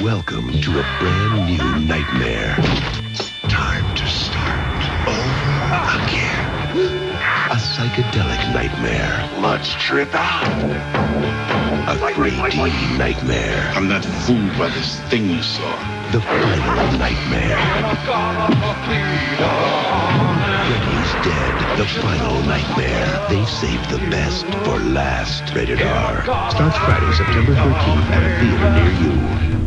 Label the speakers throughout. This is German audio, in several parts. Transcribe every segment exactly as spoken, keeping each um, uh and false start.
Speaker 1: Welcome to a brand new nightmare. Time to start over again. A psychedelic nightmare. Let's trip out. A three D nightmare.
Speaker 2: I'm not fooled by this thing you saw.
Speaker 1: The final nightmare. Freddy's dead. The final nightmare. They've saved the best for last. Rated R. Starts Friday, September thirteenth at a theater near you.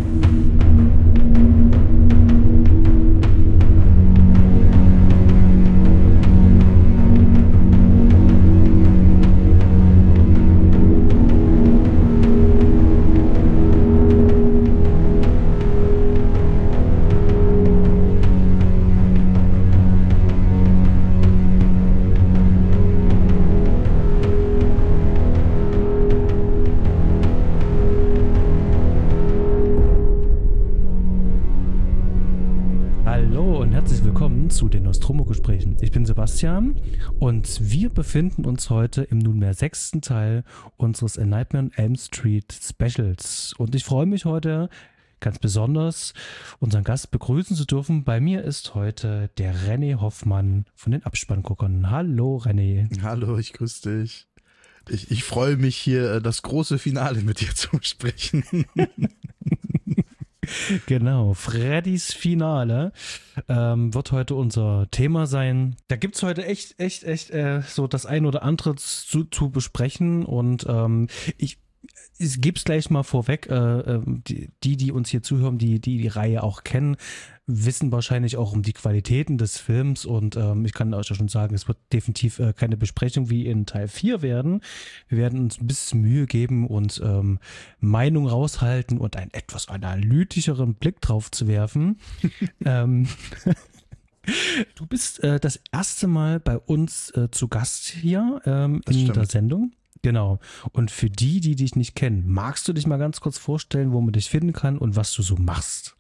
Speaker 3: Zu den Nostromo-Gesprächen. Ich bin Sebastian und wir befinden uns heute im nunmehr sechsten Teil unseres A Nightmare on Elm Street Specials. Und ich freue mich heute ganz besonders, unseren Gast begrüßen zu dürfen. Bei mir ist heute der René Hoffmann von den Abspannguckern. Hallo René.
Speaker 4: Hallo, ich grüße dich. Ich, ich freue mich hier, das große Finale mit dir zu besprechen.
Speaker 3: Genau, Freddys Finale ähm, wird heute unser Thema sein. Da gibt es heute echt, echt, echt äh, so das ein oder andere zu, zu besprechen und ähm, ich Ich gebe es gleich mal vorweg, äh, die, die uns hier zuhören, die, die die Reihe auch kennen, wissen wahrscheinlich auch um die Qualitäten des Films und ähm, ich kann euch ja schon sagen, es wird definitiv äh, keine Besprechung wie in Teil vier werden. Wir werden uns ein bisschen Mühe geben und ähm, Meinung raushalten und einen etwas analytischeren Blick drauf zu werfen. ähm, du bist äh, das erste Mal bei uns äh, zu Gast hier ähm, in
Speaker 4: stimmt.
Speaker 3: der Sendung. Genau. Und für die, die dich nicht kennen, magst du dich mal ganz kurz vorstellen, wo man dich finden kann und was du so machst?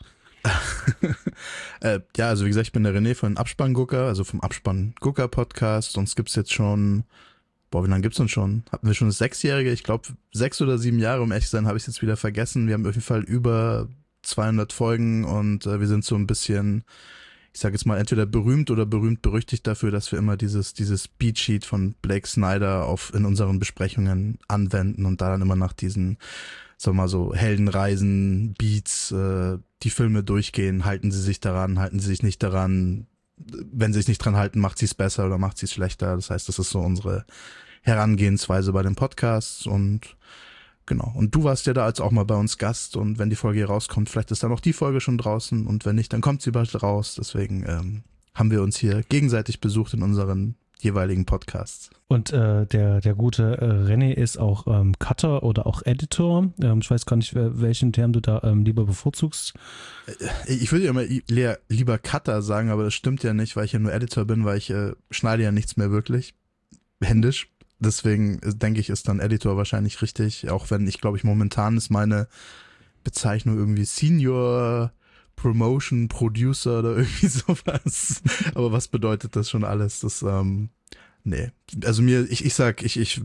Speaker 4: äh, ja, also wie gesagt, ich bin der René von Abspanngucker, also vom Abspanngucker-Podcast. Uns gibt's jetzt schon, boah, wie lange gibt's uns schon? Hatten wir schon das Sechsjährige? Ich glaube, sechs oder sieben Jahre, um ehrlich zu sein, habe ich jetzt wieder vergessen. Wir haben auf jeden Fall über zweihundert Folgen und äh, wir sind so ein bisschen, ich sage jetzt mal, entweder berühmt oder berühmt berüchtigt dafür, dass wir immer dieses dieses Beatsheet von Blake Snyder auf in unseren Besprechungen anwenden und da dann immer nach diesen, sagen wir mal so, Heldenreisen, Beats, äh, die Filme durchgehen. Halten sie sich daran, halten sie sich nicht daran? Wenn sie sich nicht dran halten, macht sie es besser oder macht sie es schlechter? Das heißt, das ist so unsere Herangehensweise bei den Podcasts und genau. Und du warst ja da als auch mal bei uns Gast und wenn die Folge hier rauskommt, vielleicht ist dann auch die Folge schon draußen und wenn nicht, dann kommt sie bald raus. Deswegen ähm, haben wir uns hier gegenseitig besucht in unseren jeweiligen Podcasts.
Speaker 3: Und äh, der der gute äh, René ist auch ähm, Cutter oder auch Editor. Ähm, ich weiß gar nicht, welchen Term du da ähm, lieber bevorzugst.
Speaker 4: Ich würde ja immer le- lieber Cutter sagen, aber das stimmt ja nicht, weil ich ja nur Editor bin, weil ich äh, schneide ja nichts mehr wirklich händisch. Deswegen denke ich, ist dann Editor wahrscheinlich richtig, auch wenn ich glaube ich momentan ist meine Bezeichnung irgendwie Senior Promotion Producer oder irgendwie sowas. Aber was bedeutet das schon alles? Das, ähm, nee. Also mir, ich, ich sag, ich, ich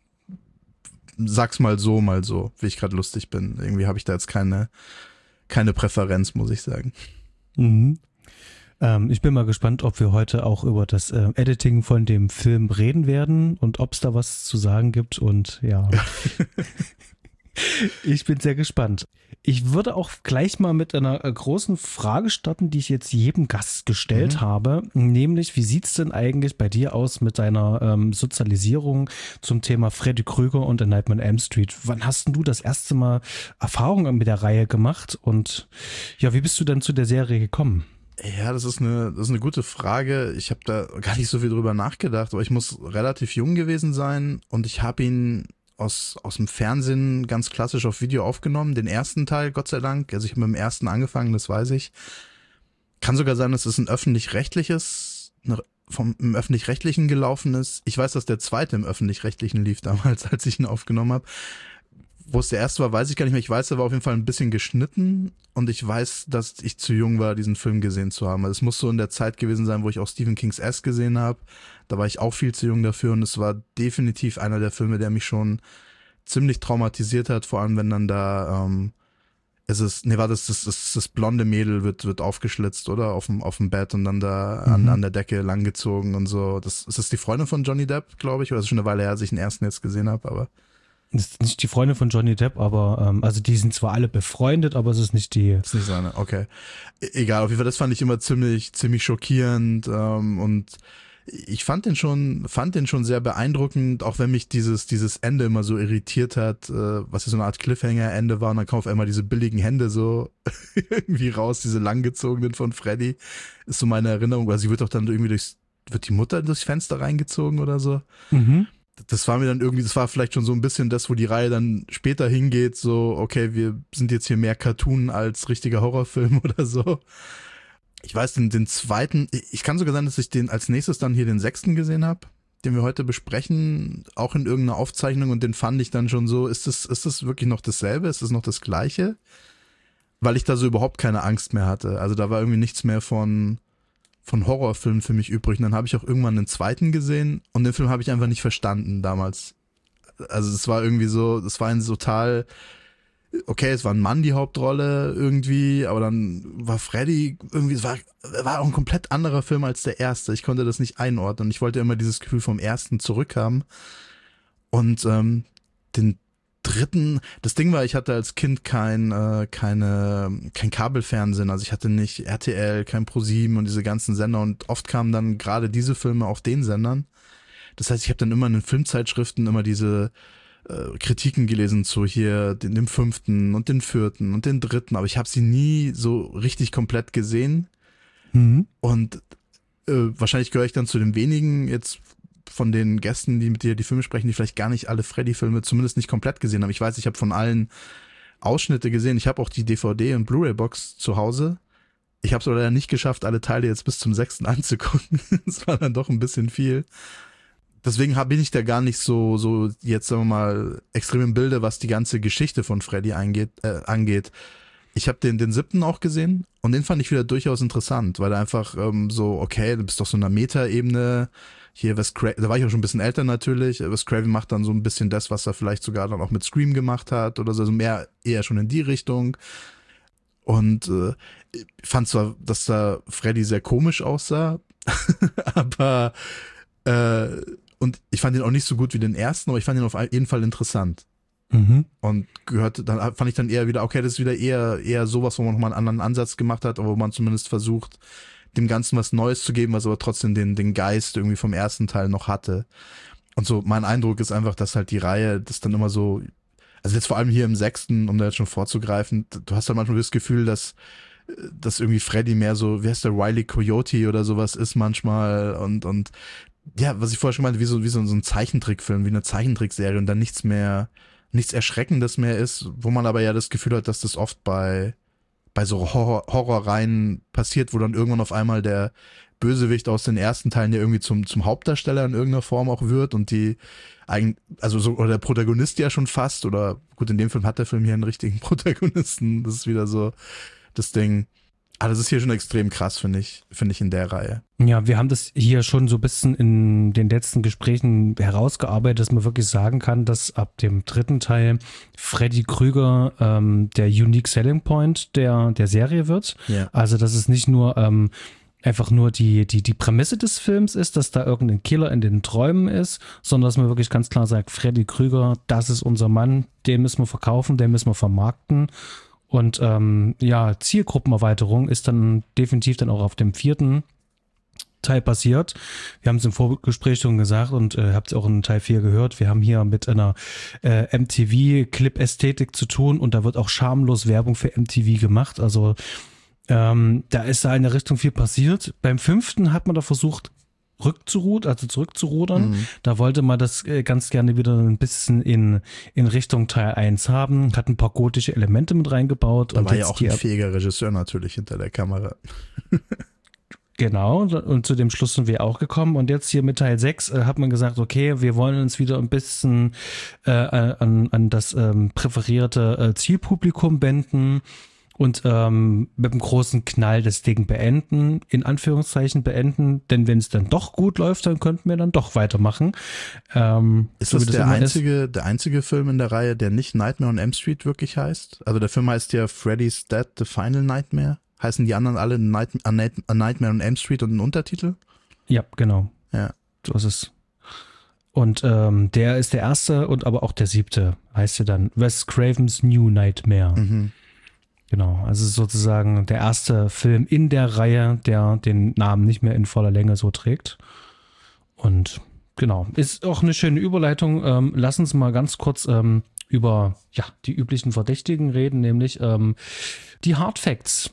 Speaker 4: sag's mal so, mal so, wie ich gerade lustig bin. Irgendwie habe ich da jetzt keine, keine Präferenz, muss ich sagen.
Speaker 3: Mhm. Ähm, ich bin mal gespannt, ob wir heute auch über das äh, Editing von dem Film reden werden und ob es da was zu sagen gibt und ja. Ich bin sehr gespannt. Ich würde auch gleich mal mit einer äh, großen Frage starten, die ich jetzt jedem Gast gestellt mhm. habe, nämlich wie sieht's denn eigentlich bei dir aus mit deiner ähm, Sozialisierung zum Thema Freddy Krüger und A Nightmare on Elm Street? Wann hast denn du das erste Mal Erfahrungen mit der Reihe gemacht und ja, wie bist du denn zu der Serie gekommen?
Speaker 4: Ja, das ist eine, das ist eine gute Frage. Ich habe da gar nicht so viel drüber nachgedacht, aber ich muss relativ jung gewesen sein und ich habe ihn aus aus dem Fernsehen ganz klassisch auf Video aufgenommen, den ersten Teil, Gott sei Dank. Also ich habe mit dem ersten angefangen, das weiß ich. Kann sogar sein, dass es ein öffentlich-rechtliches, vom im öffentlich-rechtlichen gelaufen ist. Ich weiß, dass der zweite im öffentlich-rechtlichen lief damals, als ich ihn aufgenommen habe. Wo es der erste war, weiß ich gar nicht mehr. Ich weiß, er war auf jeden Fall ein bisschen geschnitten und ich weiß, dass ich zu jung war, diesen Film gesehen zu haben. Also es muss so in der Zeit gewesen sein, wo ich auch Stephen Kings S gesehen habe. Da war ich auch viel zu jung dafür und es war definitiv einer der Filme, der mich schon ziemlich traumatisiert hat, vor allem wenn dann da ähm, Es ist, nee, war das, das, das, das blonde Mädel wird, wird aufgeschlitzt, oder? Auf dem, auf dem Bett und dann da an,
Speaker 3: Mhm.
Speaker 4: an der Decke langgezogen und so. Das, ist das die Freundin von Johnny Depp, glaube ich? Oder ist es schon eine Weile her, als ich den ersten jetzt gesehen habe, aber.
Speaker 3: Das ist nicht die Freundin von Johnny Depp, aber ähm, also die sind zwar alle befreundet, aber es ist nicht die.
Speaker 4: Ist nicht seine, okay. E- Egal, auf jeden Fall, das fand ich immer ziemlich, ziemlich schockierend, ähm, und ich fand den schon, fand den schon sehr beeindruckend, auch wenn mich dieses, dieses Ende immer so irritiert hat, äh, was ja so eine Art Cliffhanger-Ende war, und dann kommen auf einmal diese billigen Hände so irgendwie raus, diese langgezogenen von Freddy, ist so meine Erinnerung, weil sie wird doch dann irgendwie durchs, wird die Mutter durchs Fenster reingezogen oder so.
Speaker 3: Mhm.
Speaker 4: Das war mir dann irgendwie, das war vielleicht schon so ein bisschen das, wo die Reihe dann später hingeht, so, okay, wir sind jetzt hier mehr Cartoon als richtiger Horrorfilm oder so. Ich weiß, den, den zweiten, ich kann sogar sein, dass ich den als nächstes dann hier den sechsten gesehen habe, den wir heute besprechen, auch in irgendeiner Aufzeichnung, und den fand ich dann schon so, ist das, ist das wirklich noch dasselbe? Ist das noch das Gleiche? Weil ich da so überhaupt keine Angst mehr hatte. Also da war irgendwie nichts mehr von, von Horrorfilmen für mich übrig. Und dann habe ich auch irgendwann den zweiten gesehen, und den Film habe ich einfach nicht verstanden damals. Also es war irgendwie so, es war ein total, okay, es war ein Mann die Hauptrolle irgendwie, aber dann war Freddy irgendwie, es war, war auch ein komplett anderer Film als der erste. Ich konnte das nicht einordnen. Ich wollte immer dieses Gefühl vom ersten zurückhaben. Und ähm, den dritten, das Ding war, ich hatte als Kind kein, äh, keine, kein Kabelfernsehen, also ich hatte nicht R T L, kein ProSieben und diese ganzen Sender, und oft kamen dann gerade diese Filme auf den Sendern. Das heißt, ich habe dann immer in den Filmzeitschriften immer diese äh, Kritiken gelesen zu hier den, dem fünften und den vierten und den dritten, aber ich habe sie nie so richtig komplett gesehen.
Speaker 3: Mhm.
Speaker 4: Und äh, wahrscheinlich gehöre ich dann zu den wenigen jetzt von den Gästen, die mit dir die Filme sprechen, die vielleicht gar nicht alle Freddy-Filme zumindest nicht komplett gesehen haben. Ich weiß, ich habe von allen Ausschnitte gesehen. Ich habe auch die D V D und Blu-ray-Box zu Hause. Ich habe es leider nicht geschafft, alle Teile jetzt bis zum sechsten anzugucken. Das war dann doch ein bisschen viel. Deswegen hab, bin ich da gar nicht so, so jetzt sagen wir mal extrem im Bilde, was die ganze Geschichte von Freddy eingeht, äh, angeht. Ich habe den, den siebten auch gesehen, und den fand ich wieder durchaus interessant, weil er einfach ähm, so, okay, du bist doch so in einer Meta-Ebene. Hier, Wes Craven, da war ich auch schon ein bisschen älter natürlich. Wes Craven macht dann so ein bisschen das, was er vielleicht sogar dann auch mit Scream gemacht hat oder so, also mehr eher schon in die Richtung. Und äh, ich fand zwar, dass da Freddy sehr komisch aussah, aber äh, und ich fand ihn auch nicht so gut wie den ersten, aber ich fand ihn auf jeden Fall interessant.
Speaker 3: Mhm.
Speaker 4: Und gehört, dann fand ich dann eher wieder, okay, das ist wieder eher, eher sowas, wo man nochmal einen anderen Ansatz gemacht hat, aber wo man zumindest versucht, dem Ganzen was Neues zu geben, was aber trotzdem den, den Geist irgendwie vom ersten Teil noch hatte. Und so, mein Eindruck ist einfach, dass halt die Reihe das dann immer so, also jetzt vor allem hier im sechsten, um da jetzt schon vorzugreifen, du hast halt manchmal das Gefühl, dass, dass irgendwie Freddy mehr so, wie heißt der, Wile E. Coyote oder sowas ist manchmal, und, und ja, was ich vorher schon meinte, wie so, wie so ein Zeichentrickfilm, wie eine Zeichentrickserie, und dann nichts mehr, nichts Erschreckendes mehr ist, wo man aber ja das Gefühl hat, dass das oft bei, bei so Horror, Horrorreihen passiert, wo dann irgendwann auf einmal der Bösewicht aus den ersten Teilen ja irgendwie zum, zum Hauptdarsteller in irgendeiner Form auch wird, und die eigentlich, also so, oder der Protagonist ja schon fast, oder gut, in dem Film hat der Film hier einen richtigen Protagonisten, das ist wieder so das Ding. Aber das ist hier schon extrem krass, finde ich, finde ich in der Reihe.
Speaker 3: Ja, wir haben das hier schon so ein bisschen in den letzten Gesprächen herausgearbeitet, dass man wirklich sagen kann, dass ab dem dritten Teil Freddy Krüger ähm, der Unique Selling Point der, der Serie wird.
Speaker 4: Ja.
Speaker 3: Also, dass es nicht nur ähm, einfach nur die, die, die Prämisse des Films ist, dass da irgendein Killer in den Träumen ist, sondern dass man wirklich ganz klar sagt, Freddy Krüger, das ist unser Mann, den müssen wir verkaufen, den müssen wir vermarkten. Und ähm, ja, Zielgruppenerweiterung ist dann definitiv dann auch auf dem vierten Teil passiert. Wir haben es im Vorgespräch schon gesagt und äh, habt es auch in Teil vier gehört. Wir haben hier mit einer äh, M T V-Clip-Ästhetik zu tun, und da wird auch schamlos Werbung für M T V gemacht. Also ähm, da ist da in der Richtung viel passiert. Beim fünften hat man da versucht, rückzurudern, also zurückzurudern. Mhm. Da wollte man das äh, ganz gerne wieder ein bisschen in, in Richtung Teil eins haben, hat ein paar gotische Elemente mit reingebaut.
Speaker 4: Da
Speaker 3: und
Speaker 4: war
Speaker 3: jetzt
Speaker 4: ja auch
Speaker 3: die,
Speaker 4: ein fähiger Regisseur natürlich hinter der Kamera.
Speaker 3: Genau, und zu dem Schluss sind wir auch gekommen. Und jetzt hier mit Teil sechs äh, hat man gesagt, okay, wir wollen uns wieder ein bisschen äh, an, an das ähm, präferierte äh, Zielpublikum wenden. und ähm, mit einem großen Knall das Ding beenden, in Anführungszeichen beenden, denn wenn es dann doch gut läuft, dann könnten wir dann doch weitermachen. Ähm,
Speaker 4: ist
Speaker 3: so
Speaker 4: das,
Speaker 3: das
Speaker 4: der, einzige,
Speaker 3: ist.
Speaker 4: der einzige Film in der Reihe, der nicht Nightmare on Elm Street wirklich heißt? Also der Film heißt ja Freddy's Dead, The Final Nightmare. Heißen die anderen alle Night, A, Night, A Nightmare on Elm Street und ein Untertitel?
Speaker 3: Ja, genau.
Speaker 4: Ja.
Speaker 3: So ist es. Und ähm, der ist der erste und aber auch der siebte, heißt ja dann Wes Cravens New Nightmare.
Speaker 4: Mhm.
Speaker 3: Genau, also sozusagen der erste Film in der Reihe, der den Namen nicht mehr in voller Länge so trägt. Und genau, ist auch eine schöne Überleitung. Ähm, lass uns mal ganz kurz ähm, über ja, die üblichen Verdächtigen reden, nämlich ähm, die Hard Facts.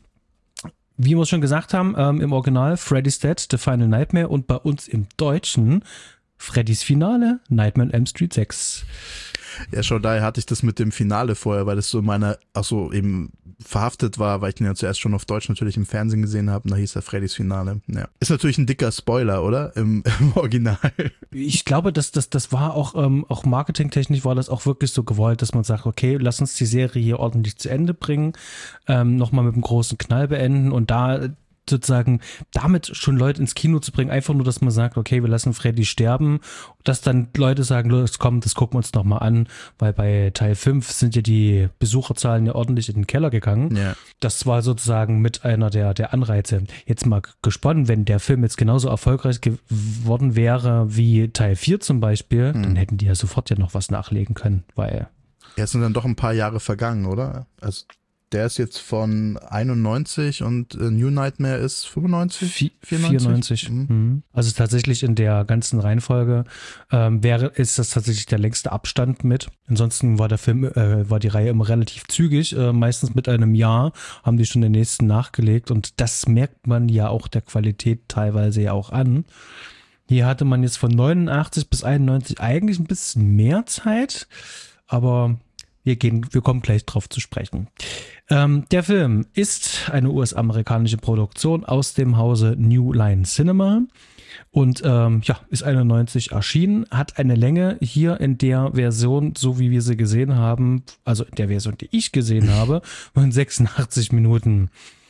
Speaker 3: Wie wir schon gesagt haben, ähm, im Original Freddy's Dead, The Final Nightmare und bei uns im Deutschen Freddy's Finale, Nightmare on Elm Street sechs.
Speaker 4: Ja, schon daher hatte ich das mit dem Finale vorher, weil das so in meiner, ach so, eben verhaftet war, weil ich den ja zuerst schon auf Deutsch natürlich im Fernsehen gesehen habe und da hieß er Freddy's Finale. Ja. Ist natürlich ein dicker Spoiler, oder? Im, im Original.
Speaker 3: Ich glaube, dass das, das war auch, ähm, auch marketingtechnisch war das auch wirklich so gewollt, dass man sagt, okay, lass uns die Serie hier ordentlich zu Ende bringen, ähm, nochmal mit einem großen Knall beenden und da sozusagen damit schon Leute ins Kino zu bringen, einfach nur, dass man sagt, okay, wir lassen Freddy sterben, dass dann Leute sagen, los, komm, das gucken wir uns nochmal an, weil bei Teil fünf sind ja die Besucherzahlen ja ordentlich in den Keller gegangen.
Speaker 4: Ja.
Speaker 3: Das war sozusagen mit einer der, der Anreize. Jetzt mal gesponnen, wenn der Film jetzt genauso erfolgreich geworden wäre wie Teil vier zum Beispiel, mhm. dann hätten die ja sofort ja noch was nachlegen können, weil...
Speaker 4: Ja, es sind dann doch ein paar Jahre vergangen, oder? Also der ist jetzt von einundneunzig und äh, New Nightmare ist fünfundneunzig?
Speaker 3: vierundneunzig. vierundneunzig. Mhm. Also tatsächlich in der ganzen Reihenfolge ähm, wäre, ist das tatsächlich der längste Abstand mit. Ansonsten war der Film, äh, war die Reihe immer relativ zügig. Äh, meistens mit einem Jahr haben die schon den nächsten nachgelegt und das merkt man ja auch der Qualität teilweise ja auch an. Hier hatte man jetzt von neunundachtzig bis einundneunzig eigentlich ein bisschen mehr Zeit, aber wir gehen, wir kommen gleich drauf zu sprechen. Ähm, der Film ist eine U S-amerikanische Produktion aus dem Hause New Line Cinema und ähm, ja, ist einundneunzig erschienen, hat eine Länge hier in der Version, so wie wir sie gesehen haben, also in der Version, die ich gesehen habe, von sechsundachtzig Minuten.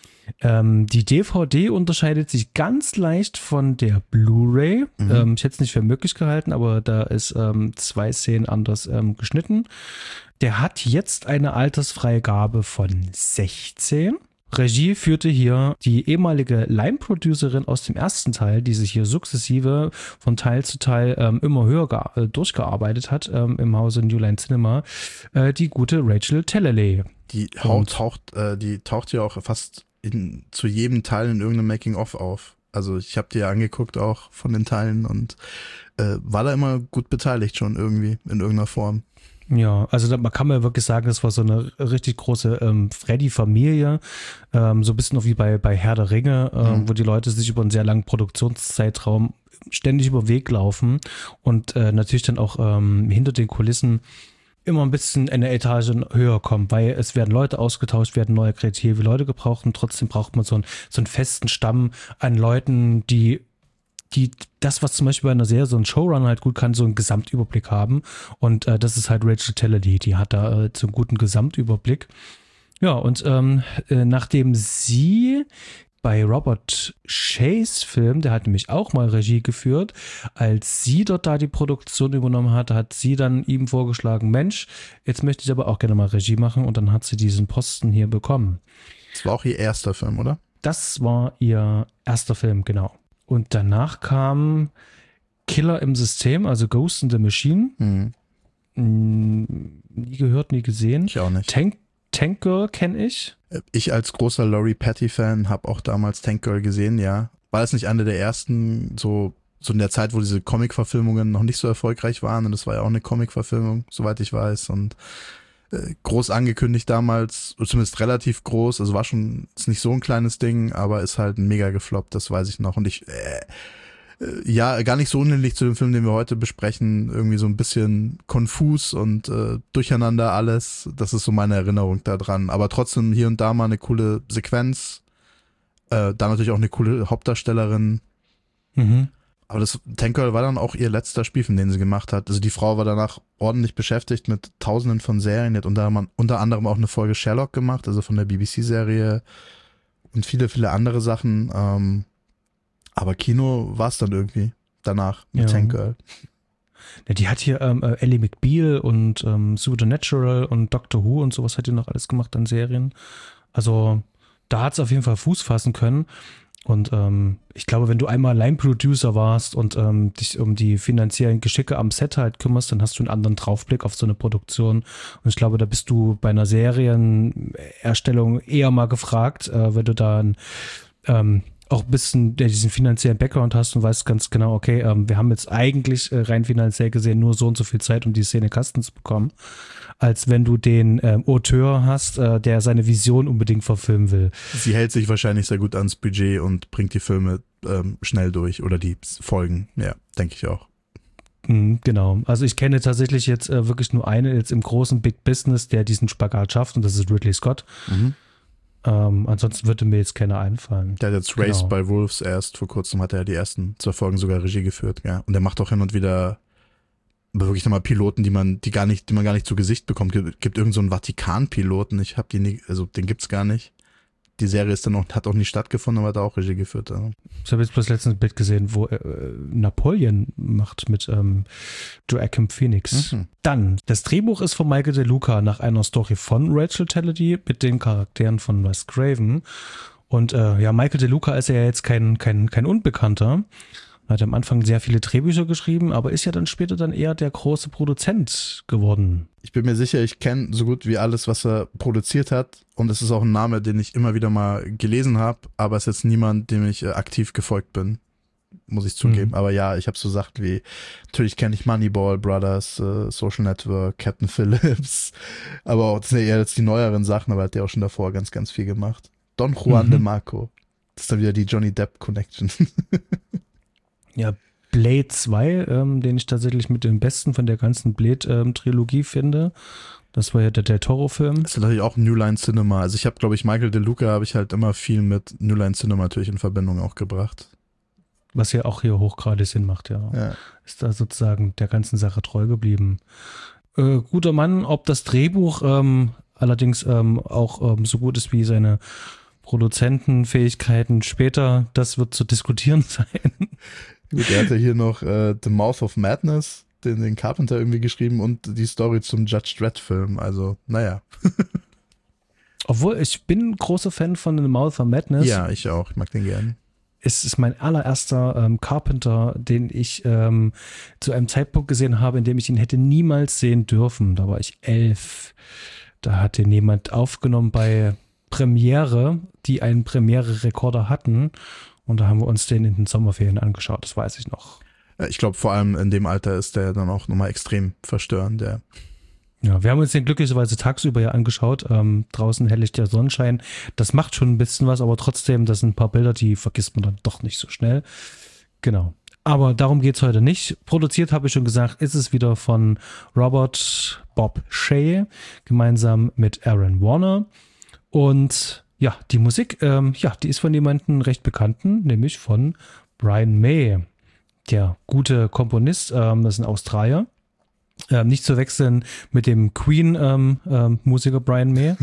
Speaker 3: Ähm, die D V D unterscheidet sich ganz leicht von der Blu-ray. Mhm. Ähm, ich hätte es nicht für möglich gehalten, aber da ist ähm, zwei Szenen anders ähm, geschnitten. Der hat jetzt eine Altersfreigabe von sechzehn. Regie führte hier die ehemalige Line-Producerin aus dem ersten Teil, die sich hier sukzessive von Teil zu Teil ähm, immer höher ge- äh, durchgearbeitet hat ähm, im Hause New Line Cinema, äh, die gute Rachel Talalay.
Speaker 4: Die, Haut taucht, äh, die taucht ja auch fast in, zu jedem Teil in irgendeinem Making-of auf. Also ich habe die ja angeguckt auch von den Teilen und äh, war da immer gut beteiligt schon irgendwie in irgendeiner Form.
Speaker 3: Ja, also da, man kann mir wirklich sagen, das war so eine richtig große ähm, Freddy-Familie, ähm, so ein bisschen auch wie bei, bei Herr der Ringe, ähm, mhm. wo die Leute sich über einen sehr langen Produktionszeitraum ständig über den Weg laufen und äh, natürlich dann auch ähm, hinter den Kulissen immer ein bisschen eine Etage höher kommen, weil es werden Leute ausgetauscht, werden neue kreative Leute gebraucht und trotzdem braucht man so einen, so einen festen Stamm an Leuten, die die das, was zum Beispiel bei einer Serie so ein Showrunner halt gut kann, so einen Gesamtüberblick haben. Und äh, das ist halt Rachel Talalay, die hat da äh, so einen guten Gesamtüberblick. Ja, und ähm, äh, nachdem sie bei Robert Shays Film, der hat nämlich auch mal Regie geführt, als sie dort da die Produktion übernommen hat, hat sie dann ihm vorgeschlagen, Mensch, jetzt möchte ich aber auch gerne mal Regie machen und dann hat sie diesen Posten hier bekommen.
Speaker 4: Das war auch ihr erster Film, oder?
Speaker 3: Das war ihr erster Film, genau. Und danach kam Killer im System, also Ghost in the Machine.
Speaker 4: Mhm.
Speaker 3: Nie gehört, nie gesehen.
Speaker 4: Ich auch nicht.
Speaker 3: Tank, Tank Girl kenne ich.
Speaker 4: Ich als großer Laurie Patty-Fan habe auch damals Tank Girl gesehen, ja. War das nicht eine der ersten, so, so in der Zeit, wo diese Comic-Verfilmungen noch nicht so erfolgreich waren? Und das war ja auch eine Comic-Verfilmung, soweit ich weiß. Und äh, groß angekündigt damals, zumindest relativ groß. Also war schon, ist nicht so ein kleines Ding, aber ist halt mega gefloppt, das weiß ich noch. Und ich, äh, äh, ja, gar nicht so unähnlich zu dem Film, den wir heute besprechen. Irgendwie so ein bisschen konfus und äh, durcheinander alles. Das ist so meine Erinnerung daran. Aber trotzdem hier und da mal eine coole Sequenz. Äh, da natürlich auch eine coole Hauptdarstellerin.
Speaker 3: Mhm.
Speaker 4: Aber das Tank Girl war dann auch ihr letzter Spielfilm, den sie gemacht hat. Also die Frau war danach ordentlich beschäftigt mit tausenden von Serien. Die hat unter, unter anderem auch eine Folge Sherlock gemacht, also von der B B C-Serie und viele, viele andere Sachen. Ähm, aber Kino war es dann irgendwie danach mit
Speaker 3: Ja.
Speaker 4: Tank Girl.
Speaker 3: Ja, die hat hier ähm, äh, Ellie McBeal und ähm, Supernatural und Doctor Who und sowas hat die noch alles gemacht an Serien. Also da hat es auf jeden Fall Fuß fassen können. Und ähm, ich glaube, wenn du einmal Line-Producer warst und ähm, dich um die finanziellen Geschicke am Set halt kümmerst, dann hast du einen anderen Draufblick auf so eine Produktion. Und ich glaube, da bist du bei einer Serienerstellung eher mal gefragt, äh, wenn du dann ähm, auch ein bisschen diesen finanziellen Background hast und weißt ganz genau, okay, ähm, wir haben jetzt eigentlich äh, rein finanziell gesehen nur so und so viel Zeit, um die Szene in den Kasten zu bekommen, als wenn du den ähm, Auteur hast, äh, der seine Vision unbedingt verfilmen will.
Speaker 4: Sie hält sich wahrscheinlich sehr gut ans Budget und bringt die Filme ähm, schnell durch oder die Folgen, ja, denke ich auch.
Speaker 3: Mhm, genau. Also ich kenne tatsächlich jetzt äh, wirklich nur einen jetzt im großen Big Business, der diesen Spagat schafft und das ist Ridley Scott.
Speaker 4: Mhm.
Speaker 3: Ähm, ansonsten würde mir jetzt keiner einfallen.
Speaker 4: Der hat jetzt Raised
Speaker 3: Genau.
Speaker 4: by Wolves erst vor kurzem, hat er die ersten zwei Folgen sogar Regie geführt, ja. Und er macht auch hin und wieder aber wirklich nochmal Piloten, die man, die gar nicht, die man gar nicht zu Gesicht bekommt. Gibt, gibt irgend so einen Vatikan-Piloten, ich habe die nie, also den gibt's gar nicht. Die Serie ist dann auch, hat auch nie stattgefunden, aber hat auch Regie geführt. Ja.
Speaker 3: Ich habe jetzt bloß letztens ein Bild gesehen, wo äh, Napoleon macht mit ähm, Joaquin Phoenix.
Speaker 4: Mhm.
Speaker 3: Dann, das Drehbuch ist von Michael De Luca nach einer Story von Rachel Tallaty mit den Charakteren von Wes Craven. Und äh, ja, Michael De Luca ist ja jetzt kein, kein, kein Unbekannter. Er hat am Anfang sehr viele Drehbücher geschrieben, aber ist ja dann später dann eher der große Produzent geworden.
Speaker 4: Ich bin mir sicher, ich kenne so gut wie alles, was er produziert hat. Und es ist auch ein Name, den ich immer wieder mal gelesen habe, aber es ist jetzt niemand, dem ich äh, aktiv gefolgt bin, muss ich zugeben.
Speaker 3: Mhm.
Speaker 4: Aber ja, ich habe so Sachen wie, natürlich kenne ich Moneyball Brothers, äh, Social Network, Captain Phillips, aber auch, das sind ja eher jetzt die neueren Sachen, aber er hat ja auch schon davor ganz, ganz viel gemacht. Don Juan
Speaker 3: Mhm.
Speaker 4: de Marco. Das ist dann wieder die Johnny Depp Connection.
Speaker 3: Ja, Blade zwei, ähm, den ich tatsächlich mit dem besten von der ganzen Blade-Trilogie finde. Das war ja der Del Toro-Film.
Speaker 4: Das ist natürlich auch New Line Cinema. Also ich habe, glaube ich, Michael De Luca habe ich halt immer viel mit New Line Cinema natürlich in Verbindung auch gebracht.
Speaker 3: Was ja auch hier hochgradig Sinn macht, ja.
Speaker 4: Ja.
Speaker 3: Ist da sozusagen der ganzen Sache treu geblieben. Äh, guter Mann, ob das Drehbuch ähm, allerdings ähm, auch ähm, so gut ist wie seine Produzentenfähigkeiten später, das wird zu diskutieren sein.
Speaker 4: Gut, er hatte hier noch äh, The Mouth of Madness, den, den Carpenter irgendwie geschrieben und die Story zum Judge Dredd-Film. Also, naja.
Speaker 3: Obwohl, ich bin ein großer Fan von The Mouth of Madness.
Speaker 4: Ja, ich auch. Ich mag den gern.
Speaker 3: Es ist mein allererster ähm, Carpenter, den ich ähm, zu einem Zeitpunkt gesehen habe, in dem ich ihn hätte niemals sehen dürfen. Da war ich elf. Da hat den jemand aufgenommen bei Premiere, die einen Premiere-Rekorder hatten. Und da haben wir uns den in den Sommerferien angeschaut. Das weiß ich noch.
Speaker 4: Äh, Ich glaube, vor allem in dem Alter ist der dann auch nochmal extrem verstörend. Der.
Speaker 3: Ja, wir haben uns den glücklicherweise tagsüber ja angeschaut. Ähm, draußen hellicht der Sonnenschein. Das macht schon ein bisschen was, aber trotzdem, das sind ein paar Bilder, die vergisst man dann doch nicht so schnell. Genau. Aber darum geht es heute nicht. Produziert, habe ich schon gesagt, ist es wieder von Robert Bob Shea, gemeinsam mit Aaron Warner. Und ja, die Musik, ähm, ja, die ist von jemandem recht bekannten, nämlich von Brian May. Der gute Komponist, ähm, das ist ein Australier. Ähm, nicht zu wechseln mit dem Queen-Musiker ähm, ähm, Brian May.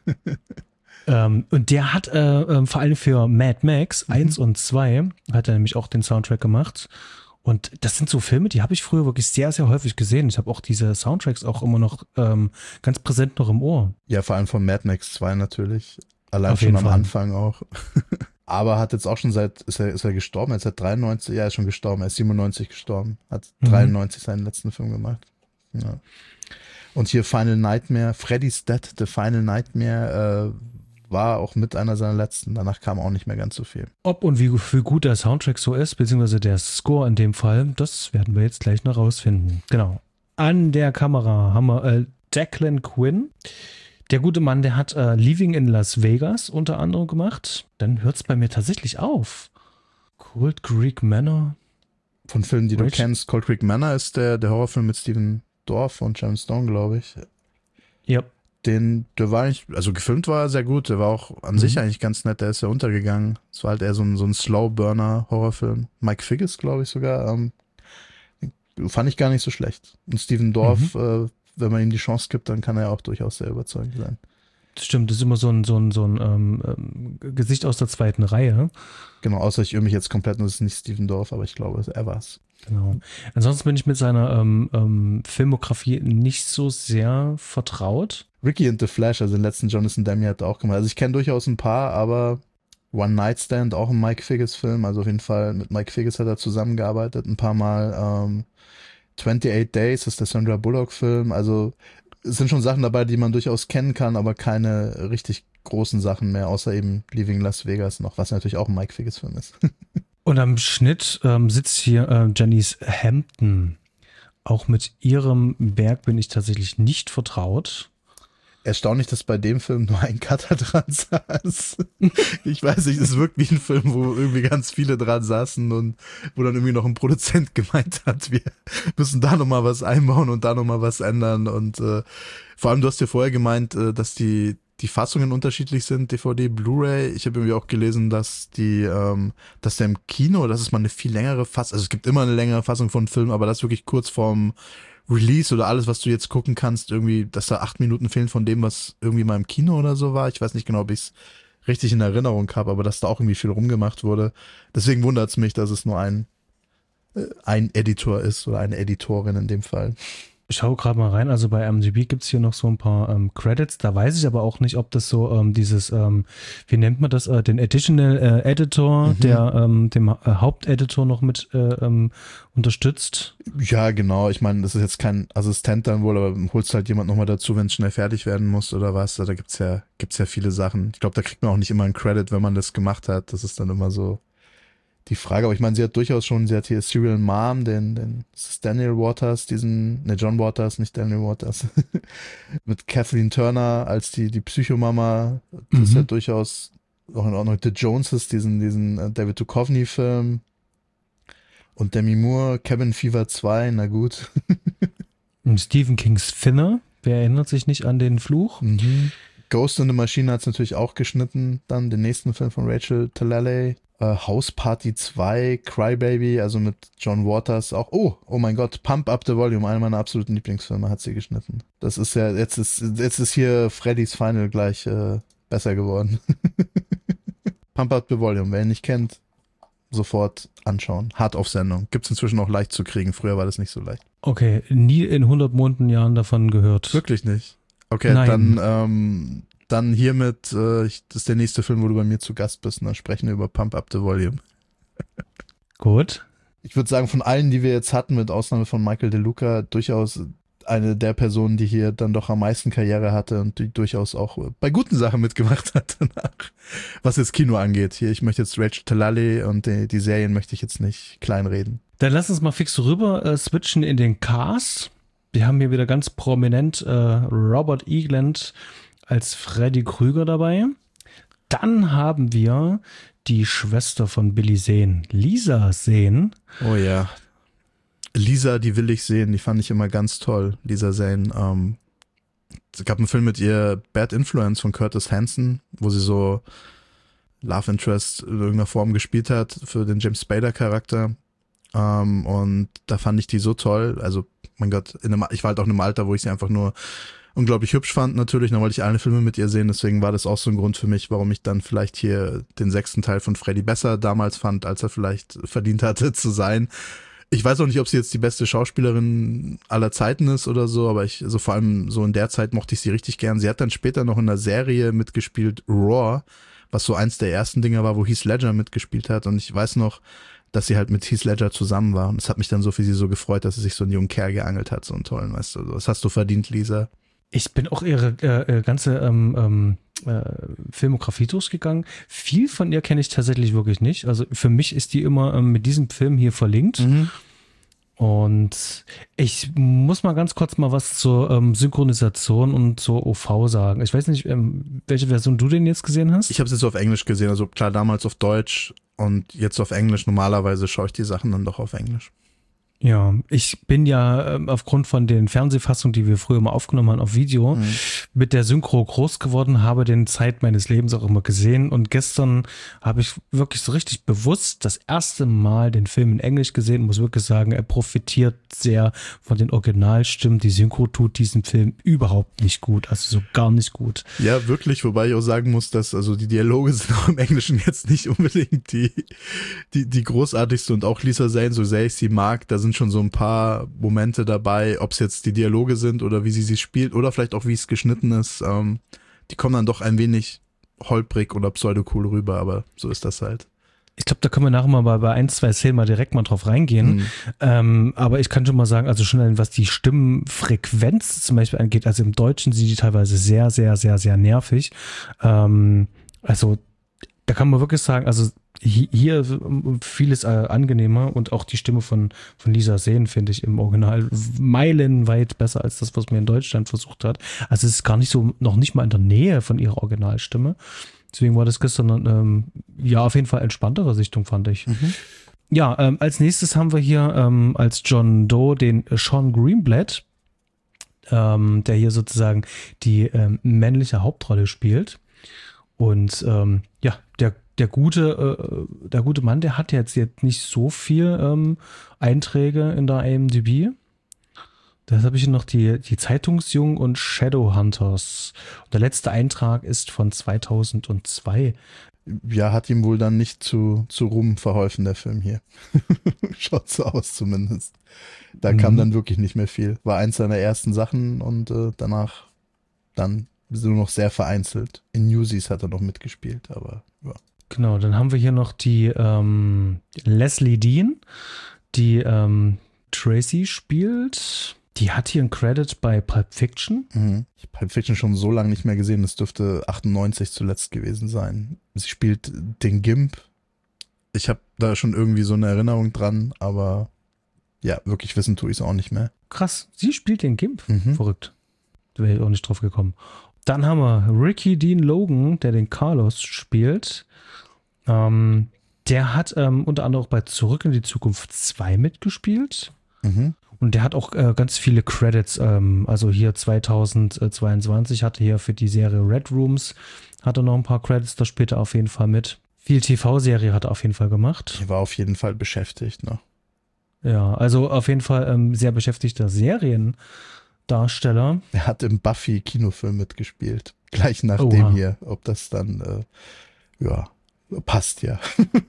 Speaker 3: ähm, und der hat äh, äh, vor allem für Mad Max eins und zwei hat er nämlich auch den Soundtrack gemacht. Und das sind so Filme, die habe ich früher wirklich sehr, sehr häufig gesehen. Ich habe auch diese Soundtracks auch immer noch ähm, ganz präsent noch im Ohr.
Speaker 4: Ja, vor allem von Mad Max zwei natürlich. Allein
Speaker 3: Auf
Speaker 4: schon
Speaker 3: jeden
Speaker 4: am
Speaker 3: Fall.
Speaker 4: Anfang auch. Aber hat jetzt auch schon seit, ist er, ist er gestorben? Er ist seit dreiundneunzig, ja, er ist schon gestorben. Er ist siebenundneunzig gestorben. Hat
Speaker 3: Mhm.
Speaker 4: dreiundneunzig seinen letzten Film gemacht. Ja. Und hier Final Nightmare, Freddy's Dead, The Final Nightmare, äh, war auch mit einer seiner letzten. Danach kam auch nicht mehr ganz so viel.
Speaker 3: Ob und wie, wie gut der Soundtrack so ist, beziehungsweise der Score in dem Fall, das werden wir jetzt gleich noch rausfinden. Genau. An der Kamera haben wir äh, Declan Quinn. Der gute Mann, der hat äh, Leaving in Las Vegas unter anderem gemacht. Dann hört es bei mir tatsächlich auf. Cold Creek Manor.
Speaker 4: Von Filmen, die du
Speaker 3: Rich-
Speaker 4: kennst, Cold Creek Manor ist der, der Horrorfilm mit Stephen Dorff und Sharon Stone, glaube ich.
Speaker 3: Ja.
Speaker 4: Den, der war eigentlich, also gefilmt war er sehr gut, der war auch an
Speaker 3: Mhm.
Speaker 4: sich eigentlich ganz nett, der ist ja untergegangen. Es war halt eher so ein, so ein Slow-Burner-Horrorfilm. Mike Figgis, glaube ich sogar, ähm, fand ich gar nicht so schlecht. Und Steven Dorff, äh, wenn man ihm die Chance gibt, dann kann er auch durchaus sehr überzeugend sein.
Speaker 3: Das stimmt, das ist immer so ein, so ein, so ein ähm, ähm, Gesicht aus der zweiten Reihe.
Speaker 4: Genau, außer ich irre mich jetzt komplett und es ist nicht Steven Dorff, aber ich glaube, er war's.
Speaker 3: Genau. Ansonsten bin ich mit seiner ähm, ähm, Filmografie nicht so sehr vertraut.
Speaker 4: Ricky and the Flash, also den letzten Jonathan Demme hat er auch gemacht. Also ich kenne durchaus ein paar, aber One Night Stand, auch ein Mike Figgis-Film, also auf jeden Fall mit Mike Figgis hat er zusammengearbeitet, ein paar Mal. Ähm, twenty-eight Days ist der Sandra Bullock-Film, also es sind schon Sachen dabei, die man durchaus kennen kann, aber keine richtig großen Sachen mehr, außer eben Leaving Las Vegas noch, was natürlich auch ein Mike Figgis-Film ist.
Speaker 3: Und am Schnitt ähm, sitzt hier äh, Janice Hampton. Auch mit ihrem Werk bin ich tatsächlich nicht vertraut.
Speaker 4: Erstaunlich, dass bei dem Film nur ein Cutter dran saß. Ich weiß nicht, es ist wirklich ein Film, wo irgendwie ganz viele dran saßen und wo dann irgendwie noch ein Produzent gemeint hat, wir müssen da nochmal was einbauen und da nochmal was ändern. Und äh, vor allem, du hast ja vorher gemeint, äh, dass die die Fassungen unterschiedlich sind, D V D, Blu-ray. Ich habe irgendwie auch gelesen, dass die, ähm, dass der im Kino, das ist mal eine viel längere Fassung, also es gibt immer eine längere Fassung von Film, aber das wirklich kurz vorm Release oder alles, was du jetzt gucken kannst, irgendwie, dass da acht Minuten fehlen von dem, was irgendwie mal im Kino oder so war. Ich weiß nicht genau, ob ich es richtig in Erinnerung habe, aber dass da auch irgendwie viel rumgemacht wurde. Deswegen wundert es mich, dass es nur ein, äh, ein Editor ist oder eine Editorin in dem Fall.
Speaker 3: Ich schaue gerade mal rein, also bei I M D B gibt es hier noch so ein paar ähm, Credits, da weiß ich aber auch nicht, ob das so ähm, dieses, ähm, wie nennt man das, äh, den Additional äh, Editor,
Speaker 4: Mhm.
Speaker 3: der ähm, dem äh, Haupteditor noch mit äh, ähm, unterstützt.
Speaker 4: Ja, genau. Ich meine, das ist jetzt kein Assistent dann wohl, aber holst halt jemand nochmal dazu, wenn es schnell fertig werden muss oder was. Da gibt's ja, gibt's ja viele Sachen. Ich glaube, da kriegt man auch nicht immer einen Credit, wenn man das gemacht hat. Das ist dann immer so die Frage. Aber ich meine, sie hat durchaus schon, sie hat hier Serial Mom, den, den das ist Daniel Waters, diesen, ne, John Waters, nicht Daniel Waters, mit Kathleen Turner als die, die Psychomama. Das ist
Speaker 3: Mhm.
Speaker 4: ja durchaus auch in Ordnung. The Joneses, diesen, diesen äh, David Duchovny-Film. Und Demi Moore, Cabin Fever zwei, na gut.
Speaker 3: Und Stephen Kings Thinner, wer erinnert sich nicht an den Fluch?
Speaker 4: Mhm. Ghost in the Machine hat es natürlich auch geschnitten, dann den nächsten Film von Rachel Talalay. Äh, House Party zwei, Crybaby, also mit John Waters auch. Oh, oh mein Gott, Pump Up the Volume, einer meiner absoluten Lieblingsfilme, hat sie geschnitten. Das ist ja, jetzt ist, jetzt ist hier Freddy's Final gleich äh, besser geworden. Pump Up the Volume, wer ihn nicht kennt, sofort anschauen. Hart auf Sendung. Gibt's inzwischen auch leicht zu kriegen. Früher war das nicht so leicht.
Speaker 3: Okay, nie in hundert Mondenjahren davon gehört.
Speaker 4: Wirklich nicht. Okay,
Speaker 3: Nein.
Speaker 4: dann ähm, dann hiermit, äh, ich, das ist der nächste Film, wo du bei mir zu Gast bist und dann sprechen wir über Pump Up the Volume.
Speaker 3: Gut.
Speaker 4: Ich würde sagen, von allen, die wir jetzt hatten, mit Ausnahme von Michael De Luca, durchaus eine der Personen, die hier dann doch am meisten Karriere hatte und die durchaus auch bei guten Sachen mitgemacht hat danach. Was jetzt Kino angeht. Hier, ich möchte jetzt Rachel Talalay und die, die Serien möchte ich jetzt nicht kleinreden.
Speaker 3: Dann lass uns mal fix rüber äh, switchen in den Cast. Wir haben hier wieder ganz prominent äh, Robert Englund als Freddy Krüger dabei. Dann haben wir die Schwester von Billy Zane, Lisa Zane.
Speaker 4: Oh ja. Lisa, die will ich sehen, die fand ich immer ganz toll, Lisa Zane. Ähm, es gab einen Film mit ihr, Bad Influence von Curtis Hanson, wo sie so Love Interest in irgendeiner Form gespielt hat für den James Spader Charakter. Ähm, und da fand ich die so toll. Also, mein Gott, in einem, ich war halt auch in einem Alter, wo ich sie einfach nur unglaublich hübsch fand natürlich. Dann wollte ich alle Filme mit ihr sehen. Deswegen war das auch so ein Grund für mich, warum ich dann vielleicht hier den sechsten Teil von Freddy besser damals fand, als er vielleicht verdient hatte zu sein. Ich weiß auch nicht, ob sie jetzt die beste Schauspielerin aller Zeiten ist oder so, aber ich, also vor allem so in der Zeit mochte ich sie richtig gern. Sie hat dann später noch in einer Serie mitgespielt, Raw, was so eins der ersten Dinger war, wo Heath Ledger mitgespielt hat. Und ich weiß noch, dass sie halt mit Heath Ledger zusammen war. Und es hat mich dann so für sie so gefreut, dass sie sich so einen jungen Kerl geangelt hat, so einen tollen, weißt du. Das hast du verdient, Lisa.
Speaker 3: Ich bin auch ihre äh, ganze ähm, ähm, äh, Filmografie durchgegangen. Viel von ihr kenne ich tatsächlich wirklich nicht. Also für mich ist die immer ähm, mit diesem Film hier verlinkt.
Speaker 4: Mhm.
Speaker 3: Und ich muss mal ganz kurz mal was zur ähm, Synchronisation und zur O V sagen. Ich weiß nicht, ähm, welche Version du denn jetzt gesehen hast?
Speaker 4: Ich habe es jetzt auf Englisch gesehen, also klar damals auf Deutsch und jetzt auf Englisch. Normalerweise schaue ich die Sachen dann doch auf Englisch.
Speaker 3: Ja, ich bin ja ähm, aufgrund von den Fernsehfassungen, die wir früher mal aufgenommen haben auf Video, mhm. mit der Synchro groß geworden, habe den Zeit meines Lebens auch immer gesehen und gestern habe ich wirklich so richtig bewusst das erste Mal den Film in Englisch gesehen und muss wirklich sagen, er profitiert sehr von den Originalstimmen. Die Synchro tut diesen Film überhaupt nicht gut, also so gar nicht gut.
Speaker 4: Ja, wirklich, wobei ich auch sagen muss, dass also die Dialoge sind auch im Englischen jetzt nicht unbedingt die, die, die großartigste und auch Lisa Zane, so sehr ich sie mag, da sind schon so ein paar Momente dabei, ob es jetzt die Dialoge sind oder wie sie sie spielt oder vielleicht auch wie es geschnitten ist, ähm, die kommen dann doch ein wenig holprig oder pseudo-cool rüber, aber so ist das halt.
Speaker 3: Ich glaube, da können wir nachher mal bei, bei ein, zwei Szenen mal direkt mal drauf reingehen. Mhm. Ähm, aber ich kann schon mal sagen, also schon was die Stimmenfrequenz zum Beispiel angeht, also im Deutschen sind die teilweise sehr, sehr, sehr, sehr nervig. Ähm, also da kann man wirklich sagen, also hier vieles äh, angenehmer und auch die Stimme von, von Lisa Zane finde ich im Original meilenweit besser als das, was man in Deutschland versucht hat. Also es ist gar nicht so, noch nicht mal in der Nähe von ihrer Originalstimme. Deswegen war das gestern ähm, ja auf jeden Fall entspanntere Sichtung, fand ich. Mhm. Ja, ähm, als nächstes haben wir hier ähm, als John Doe den Sean Greenblatt, ähm, der hier sozusagen die ähm, männliche Hauptrolle spielt. Und ähm, ja, der Der gute, äh, der gute Mann, der hat jetzt, jetzt nicht so viel ähm, Einträge in der I M D B. Da habe ich noch die, die Zeitungsjungen und Shadowhunters. Und der letzte Eintrag ist von zweitausendzwei.
Speaker 4: Ja, hat ihm wohl dann nicht zu, zu Ruhm verholfen, der Film hier. Schaut so aus zumindest. Da mhm. kam dann wirklich nicht mehr viel. War eins seiner ersten Sachen und äh, danach dann nur noch sehr vereinzelt. In Newsies hat er noch mitgespielt, aber ja.
Speaker 3: Genau, dann haben wir hier noch die ähm, Leslie Dean, die ähm, Tracy spielt. Die hat hier einen Credit bei Pulp Fiction.
Speaker 4: Mhm. Ich habe Pulp Fiction schon so lange nicht mehr gesehen, das dürfte achtundneunzig zuletzt gewesen sein. Sie spielt den Gimp. Ich habe da schon irgendwie so eine Erinnerung dran, aber ja, wirklich wissen tue ich es auch nicht mehr.
Speaker 3: Krass, sie spielt den Gimp. Mhm. Verrückt. Da wäre ich auch nicht drauf gekommen. Dann haben wir Ricky Dean Logan, der den Carlos spielt. Ähm, der hat ähm, unter anderem auch bei Zurück in die Zukunft zwei mitgespielt. Mhm. Und der hat auch äh, ganz viele Credits. Ähm, also hier zweitausendzweiundzwanzig hatte hier für die Serie Red Rooms hat er noch ein paar Credits, da spielt er auf jeden Fall mit. Viel T V-Serie hat er auf jeden Fall gemacht.
Speaker 4: Er war auf jeden Fall beschäftigt, ne?
Speaker 3: Ja, also auf jeden Fall ähm, sehr beschäftigter Seriendarsteller.
Speaker 4: Er hat im Buffy-Kinofilm mitgespielt. Gleich nach Oha. dem hier. Ob das dann, äh, ja, passt ja.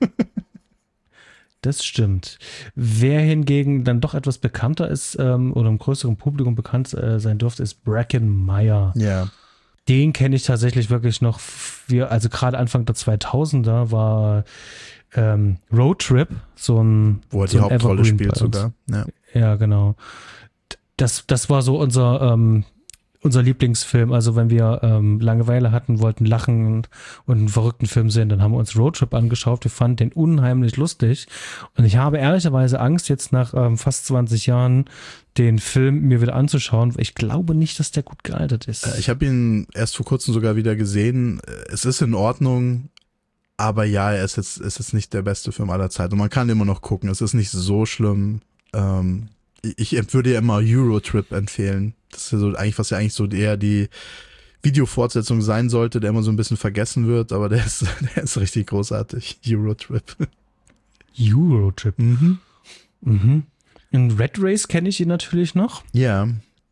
Speaker 3: Das stimmt. Wer hingegen dann doch etwas bekannter ist ähm, oder im größeren Publikum bekannt äh, sein dürfte, ist Bracken Meyer.
Speaker 4: Ja.
Speaker 3: Den kenne ich tatsächlich wirklich noch. Wir, also gerade Anfang der zweitausender war ähm, Road Trip so ein
Speaker 4: wo er
Speaker 3: so
Speaker 4: die Hauptrolle spielt sogar. Ja,
Speaker 3: ja genau. Das, das war so unser ähm, unser Lieblingsfilm. Also wenn wir ähm, Langeweile hatten, wollten lachen und, und einen verrückten Film sehen, dann haben wir uns Road Trip angeschaut. Wir fanden den unheimlich lustig. Und ich habe ehrlicherweise Angst, jetzt nach ähm, fast zwanzig Jahren den Film mir wieder anzuschauen. Ich glaube nicht, dass der gut gealtert ist.
Speaker 4: Ich habe ihn erst vor kurzem sogar wieder gesehen. Es ist in Ordnung, aber ja, er ist jetzt, ist jetzt nicht der beste Film aller Zeiten. Und man kann immer noch gucken. Es ist nicht so schlimm. Ähm, ich würde ja immer Eurotrip empfehlen. Das ist ja so eigentlich, was ja eigentlich so eher die Videofortsetzung sein sollte, der immer so ein bisschen vergessen wird, aber der ist, der ist richtig großartig. Eurotrip.
Speaker 3: Eurotrip. Mhm. Mhm. In Red Race kenne ich ihn natürlich noch.
Speaker 4: Ja.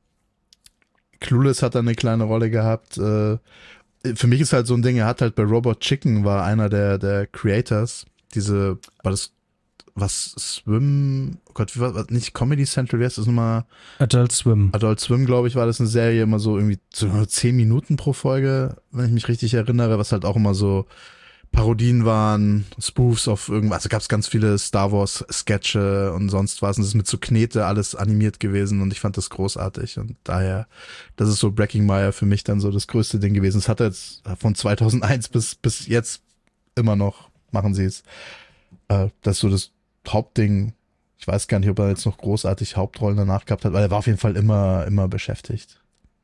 Speaker 4: Clueless hat da eine kleine Rolle gehabt. Für mich ist halt so ein Ding, er hat halt bei Robot Chicken war einer der, der Creators. Diese, war das was Swim, oh Gott, wie war das? Nicht Comedy Central, wie heißt das nochmal?
Speaker 3: Adult Swim.
Speaker 4: Adult Swim, glaube ich, war das eine Serie, immer so irgendwie so zehn Minuten pro Folge, wenn ich mich richtig erinnere, was halt auch immer so Parodien waren, Spoofs auf irgendwas, also gab es ganz viele Star Wars Sketche und sonst was und es ist mit so Knete alles animiert gewesen und ich fand das großartig und daher, das ist so Bracken Meyer für mich dann so das größte Ding gewesen. Es hat jetzt von zweitausendeins bis, bis jetzt immer noch, machen sie es. Äh, das ist so das Hauptding. Ich weiß gar nicht, ob er jetzt noch großartig Hauptrollen danach gehabt hat, weil er war auf jeden Fall immer, immer beschäftigt.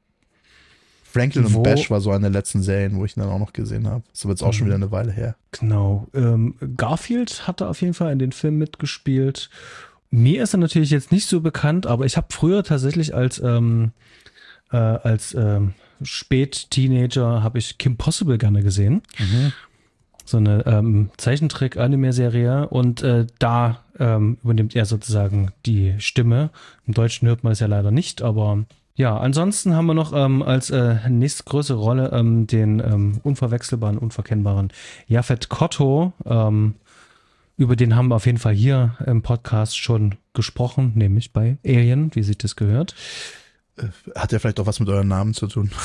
Speaker 4: Franklin wo, und Bash war so eine der letzten Serien, wo ich ihn dann auch noch gesehen habe. Das ist aber jetzt auch schon wieder eine Weile her.
Speaker 3: Genau. Ähm, Garfield hatte auf jeden Fall in den Film mitgespielt mir ist er natürlich jetzt nicht so bekannt, aber ich habe früher tatsächlich als, ähm, äh, als ähm, Spät-Teenager habe ich Kim Possible gerne gesehen. Mhm. So eine ähm, Zeichentrick-Anime-Serie und äh, da ähm, übernimmt er sozusagen die Stimme. Im Deutschen hört man es ja leider nicht, aber ja, ansonsten haben wir noch ähm, als äh, nächstgrößere Rolle ähm, den ähm, unverwechselbaren, unverkennbaren Yaphet Kotto. Ähm, über den haben wir auf jeden Fall hier im Podcast schon gesprochen, nämlich bei Alien, wie sich das gehört.
Speaker 4: Hat ja vielleicht auch was mit euren Namen zu tun.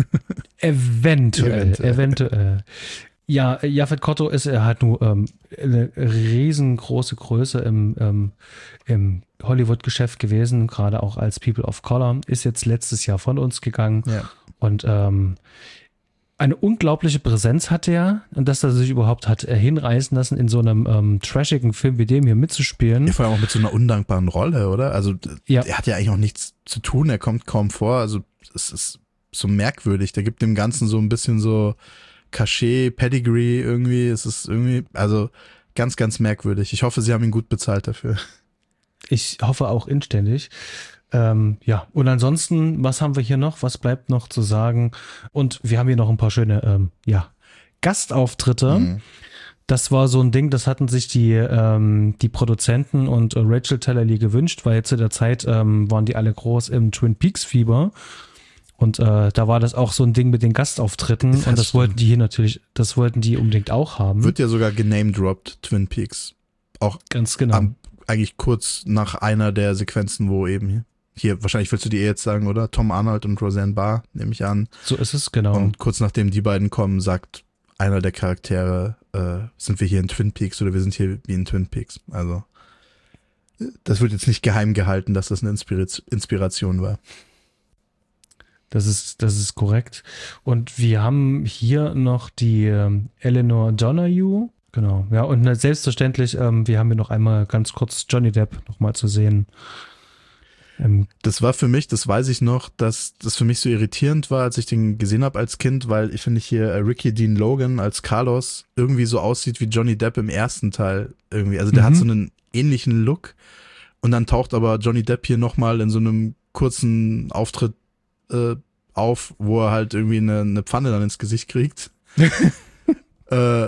Speaker 3: Eventuell, eventuell. eventuell. Ja, Yaphet Kotto ist er halt nur ähm, eine riesengroße Größe im, ähm, im Hollywood-Geschäft gewesen, gerade auch als People of Color, ist jetzt letztes Jahr von uns gegangen
Speaker 4: ja.
Speaker 3: und ähm, eine unglaubliche Präsenz hat er und dass er sich überhaupt hat hinreißen lassen, in so einem ähm, trashigen Film wie dem hier mitzuspielen.
Speaker 4: Ja, vor allem auch mit so einer undankbaren Rolle, oder? Also
Speaker 3: ja.
Speaker 4: Er hat ja eigentlich auch nichts zu tun, er kommt kaum vor, also es ist so merkwürdig, der gibt dem Ganzen so ein bisschen so Cachet, Pedigree irgendwie, es ist irgendwie, also ganz, ganz merkwürdig. Ich hoffe, sie haben ihn gut bezahlt dafür.
Speaker 3: Ich hoffe auch inständig. Ähm, ja, und ansonsten, was haben wir hier noch? Was bleibt noch zu sagen? Und wir haben hier noch ein paar schöne, ähm, ja, Gastauftritte. Mhm. Das war so ein Ding, das hatten sich die, ähm, die Produzenten und äh, Rachel Talalay gewünscht, weil zu der Zeit ähm, waren die alle groß im Twin Peaks Fieber. Und äh, da war das auch so ein Ding mit den Gastauftritten das und das stimmt. wollten die hier natürlich, das wollten die unbedingt auch haben.
Speaker 4: Wird ja sogar genamedropped, Twin Peaks. Auch
Speaker 3: ganz genau.
Speaker 4: Am, eigentlich kurz nach einer der Sequenzen, wo eben hier, hier, wahrscheinlich willst du die eh jetzt sagen, oder? Tom Arnold und Roseanne Barr, nehme ich an.
Speaker 3: So ist es, genau.
Speaker 4: Und kurz nachdem die beiden kommen, sagt einer der Charaktere, äh, sind wir hier in Twin Peaks oder wir sind hier wie in Twin Peaks. Also das wird jetzt nicht geheim gehalten, dass das eine Inspira- Inspiration war.
Speaker 3: Das ist, das ist korrekt. Und wir haben hier noch die ähm, Eleanor Donahue. Genau. Ja, und äh, selbstverständlich, ähm, wir haben hier noch einmal ganz kurz Johnny Depp nochmal zu sehen. Ähm,
Speaker 4: das war für mich, das weiß ich noch, dass das für mich so irritierend war, als ich den gesehen habe als Kind, weil ich finde hier äh, Ricky Dean Logan als Carlos irgendwie so aussieht wie Johnny Depp im ersten Teil irgendwie. Also der mhm. hat so einen ähnlichen Look und dann taucht aber Johnny Depp hier nochmal in so einem kurzen Auftritt äh, auf, wo er halt irgendwie eine, eine Pfanne dann ins Gesicht kriegt. äh,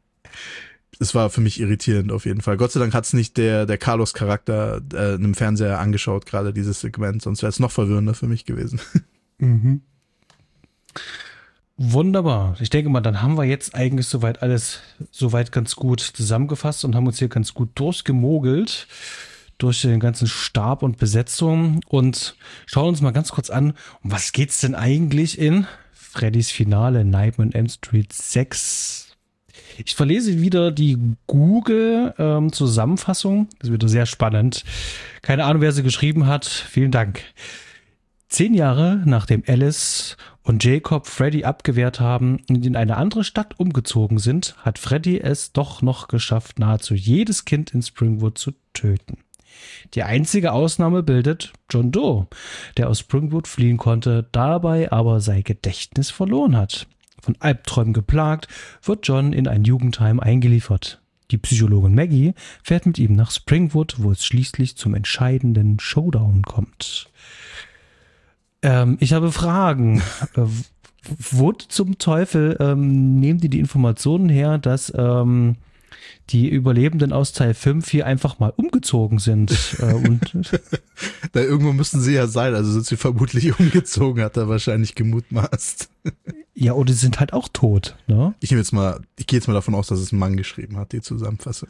Speaker 4: es war für mich irritierend auf jeden Fall. Gott sei Dank hat es nicht der, der Carlos-Charakter äh, in einem Fernseher angeschaut, gerade dieses Segment, sonst wäre es noch verwirrender für mich gewesen.
Speaker 3: Mhm. Wunderbar. Ich denke mal, dann haben wir jetzt eigentlich soweit alles soweit ganz gut zusammengefasst und haben uns hier ganz gut durchgemogelt durch den ganzen Stab und Besetzung und schauen uns mal ganz kurz an, um was geht's denn eigentlich in Freddys Finale Nightmare on Elm Street sechs? Ich verlese wieder die Google-Zusammenfassung. Ähm, das ist wieder sehr spannend. Keine Ahnung, wer sie geschrieben hat. Vielen Dank. Zehn Jahre nachdem Alice und Jacob Freddy abgewehrt haben und in eine andere Stadt umgezogen sind, hat Freddy es doch noch geschafft, nahezu jedes Kind in Springwood zu töten. Die einzige Ausnahme bildet John Doe, der aus Springwood fliehen konnte, dabei aber sein Gedächtnis verloren hat. Von Albträumen geplagt, wird John in ein Jugendheim eingeliefert. Die Psychologin Maggie fährt mit ihm nach Springwood, wo es schließlich zum entscheidenden Showdown kommt. Ähm, ich habe Fragen. äh, wo zum Teufel ähm, nehmen die die Informationen her, dass ähm, die Überlebenden aus Teil fünf hier einfach mal umgezogen sind? Äh, und
Speaker 4: da irgendwo müssen sie ja sein, also sind sie vermutlich umgezogen, hat er wahrscheinlich gemutmaßt.
Speaker 3: Ja, oder sie sind halt auch tot, ne?
Speaker 4: Ich nehme jetzt mal, ich gehe jetzt mal davon aus, dass es ein Mann geschrieben hat, die Zusammenfassung.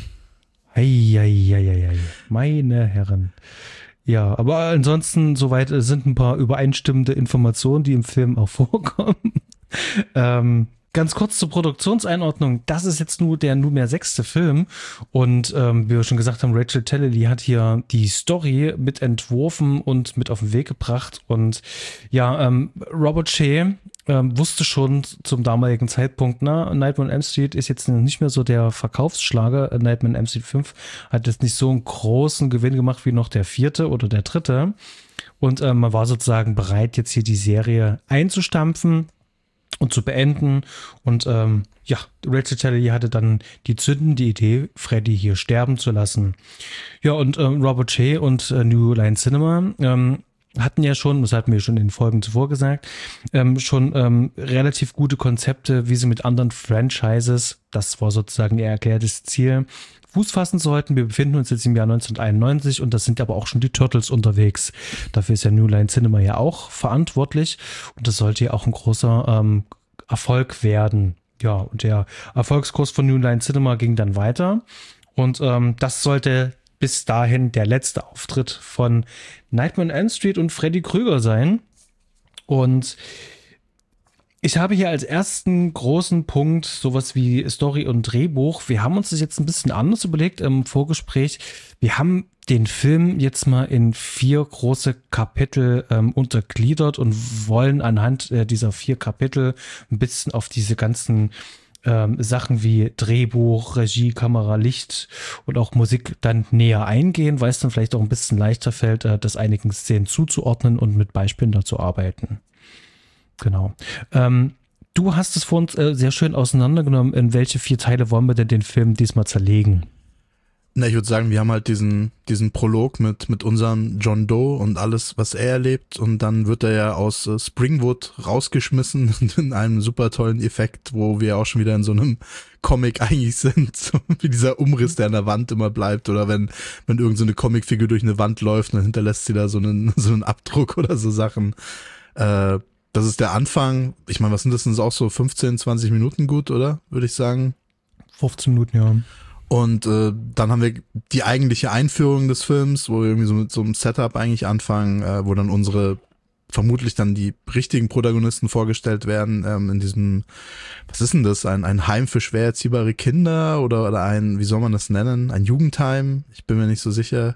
Speaker 3: Eieieiei, meine Herren. Ja, aber ansonsten soweit sind ein paar übereinstimmende Informationen, die im Film auch vorkommen. ähm, Ganz kurz zur Produktionseinordnung. Das ist jetzt nur der nunmehr sechste Film. Und ähm, wie wir schon gesagt haben, Rachel Talalay hat hier die Story mit entworfen und mit auf den Weg gebracht. Und ja, ähm, Robert Shea ähm, wusste schon zum damaligen Zeitpunkt, na, Nightmare on Elm Street ist jetzt nicht mehr so der Verkaufsschlager. Nightmare on Elm Street fünf hat jetzt nicht so einen großen Gewinn gemacht wie noch der vierte oder der dritte. Und ähm, man war sozusagen bereit, jetzt hier die Serie einzustampfen. und zu beenden. Und ähm, ja, Rachel Talalay hatte dann die zündende Idee, Freddy hier sterben zu lassen. Ja, und ähm, Robert Shaye und äh, New Line Cinema ähm, hatten ja schon, das hatten wir schon in den Folgen zuvor gesagt, ähm, schon ähm, relativ gute Konzepte, wie sie mit anderen Franchises, das war sozusagen ihr erklärtes Ziel, Fuß fassen sollten. Wir befinden uns jetzt im Jahr neunzehnhunderteinundneunzig und das sind aber auch schon die Turtles unterwegs. Dafür ist ja New Line Cinema ja auch verantwortlich und das sollte ja auch ein großer ähm, Erfolg werden. Ja, und der Erfolgskurs von New Line Cinema ging dann weiter und ähm, das sollte bis dahin der letzte Auftritt von Nightmare on Elm Street und Freddy Krüger sein. Und ich habe hier als ersten großen Punkt sowas wie Story und Drehbuch. Wir haben uns das jetzt ein bisschen anders überlegt im Vorgespräch. Wir haben den Film jetzt mal in vier große Kapitel ähm, untergliedert und wollen anhand äh, dieser vier Kapitel ein bisschen auf diese ganzen ähm, Sachen wie Drehbuch, Regie, Kamera, Licht und auch Musik dann näher eingehen, weil es dann vielleicht auch ein bisschen leichter fällt, äh, das einigen Szenen zuzuordnen und mit Beispielen dazu arbeiten. Genau. Ähm, du hast es vor uns äh, sehr schön auseinandergenommen. In welche vier Teile wollen wir denn den Film diesmal zerlegen?
Speaker 4: Na, ich würde sagen, wir haben halt diesen, diesen Prolog mit, mit unserem John Doe und alles, was er erlebt. Und dann wird er ja aus äh, Springwood rausgeschmissen in einem super tollen Effekt, wo wir auch schon wieder in so einem Comic eigentlich sind. So wie dieser Umriss, der an der Wand immer bleibt. Oder wenn, wenn irgend so eine Comicfigur durch eine Wand läuft, dann hinterlässt sie da so einen, so einen Abdruck oder so Sachen. Äh, das ist der Anfang. Ich meine, was sind das denn auch so fünfzehn, zwanzig Minuten gut, oder? Würde ich sagen.
Speaker 3: fünfzehn Minuten, ja.
Speaker 4: Und äh, dann haben wir die eigentliche Einführung des Films, wo wir irgendwie so mit so einem Setup eigentlich anfangen, äh, wo dann unsere, vermutlich dann die richtigen Protagonisten vorgestellt werden, ähm, in diesem, was ist denn das, ein, ein Heim für schwer erziehbare Kinder oder, oder ein, wie soll man das nennen, ein Jugendheim? Ich bin mir nicht so sicher.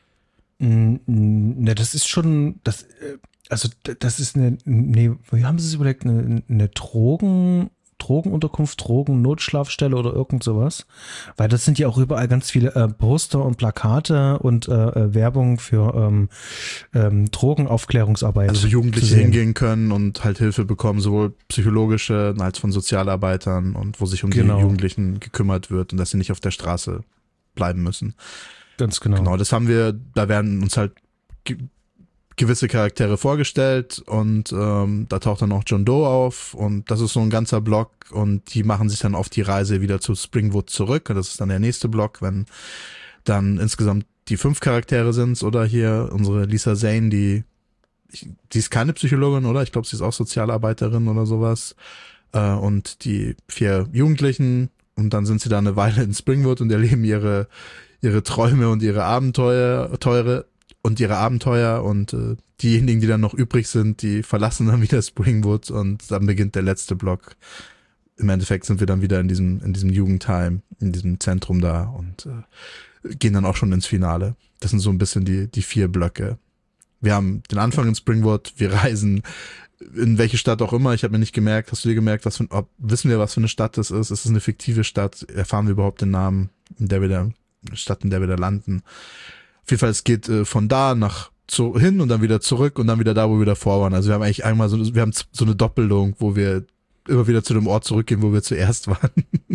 Speaker 3: Ne, das ist schon, das, also das ist eine, nee, wie haben Sie es überlegt, eine, eine Drogen... Drogenunterkunft, Drogen-Notschlafstelle oder irgend sowas. Weil das sind ja auch überall ganz viele äh, Poster und Plakate und äh, Werbung für ähm, ähm, Drogenaufklärungsarbeit.
Speaker 4: Also Jugendliche hingehen können und halt Hilfe bekommen, sowohl psychologische als von Sozialarbeitern und wo sich um genau. die Jugendlichen gekümmert wird und dass sie nicht auf der Straße bleiben müssen.
Speaker 3: Ganz genau.
Speaker 4: Genau, das haben wir, da werden uns halt ge- gewisse Charaktere vorgestellt und ähm, da taucht dann auch John Doe auf und das ist so ein ganzer Block und die machen sich dann auf die Reise wieder zu Springwood zurück und das ist dann der nächste Block, wenn dann insgesamt die fünf Charaktere sind oder hier unsere Lisa Zane, die die ist keine Psychologin, oder? Ich glaube, sie ist auch Sozialarbeiterin oder sowas äh, und die vier Jugendlichen und dann sind sie da eine Weile in Springwood und erleben ihre ihre Träume und ihre Abenteuer teure und ihre Abenteuer und äh, diejenigen, die dann noch übrig sind, die verlassen dann wieder Springwood und dann beginnt der letzte Block. Im Endeffekt sind wir dann wieder in diesem in diesem Jugendheim, in diesem Zentrum da und äh, gehen dann auch schon ins Finale. Das sind so ein bisschen die die vier Blöcke. Wir haben den Anfang in Springwood, wir reisen in welche Stadt auch immer. Ich habe mir nicht gemerkt, hast du dir gemerkt, was für, ob, wissen wir, was für eine Stadt das ist? Ist es eine fiktive Stadt? Erfahren wir überhaupt den Namen, in der wir da, Stadt, in der wir da landen? Auf jeden Fall, es geht äh, von da nach zu, hin und dann wieder zurück und dann wieder da, wo wir davor waren. Also wir haben eigentlich einmal so, wir haben so eine Doppelung, wo wir immer wieder zu dem Ort zurückgehen, wo wir zuerst waren.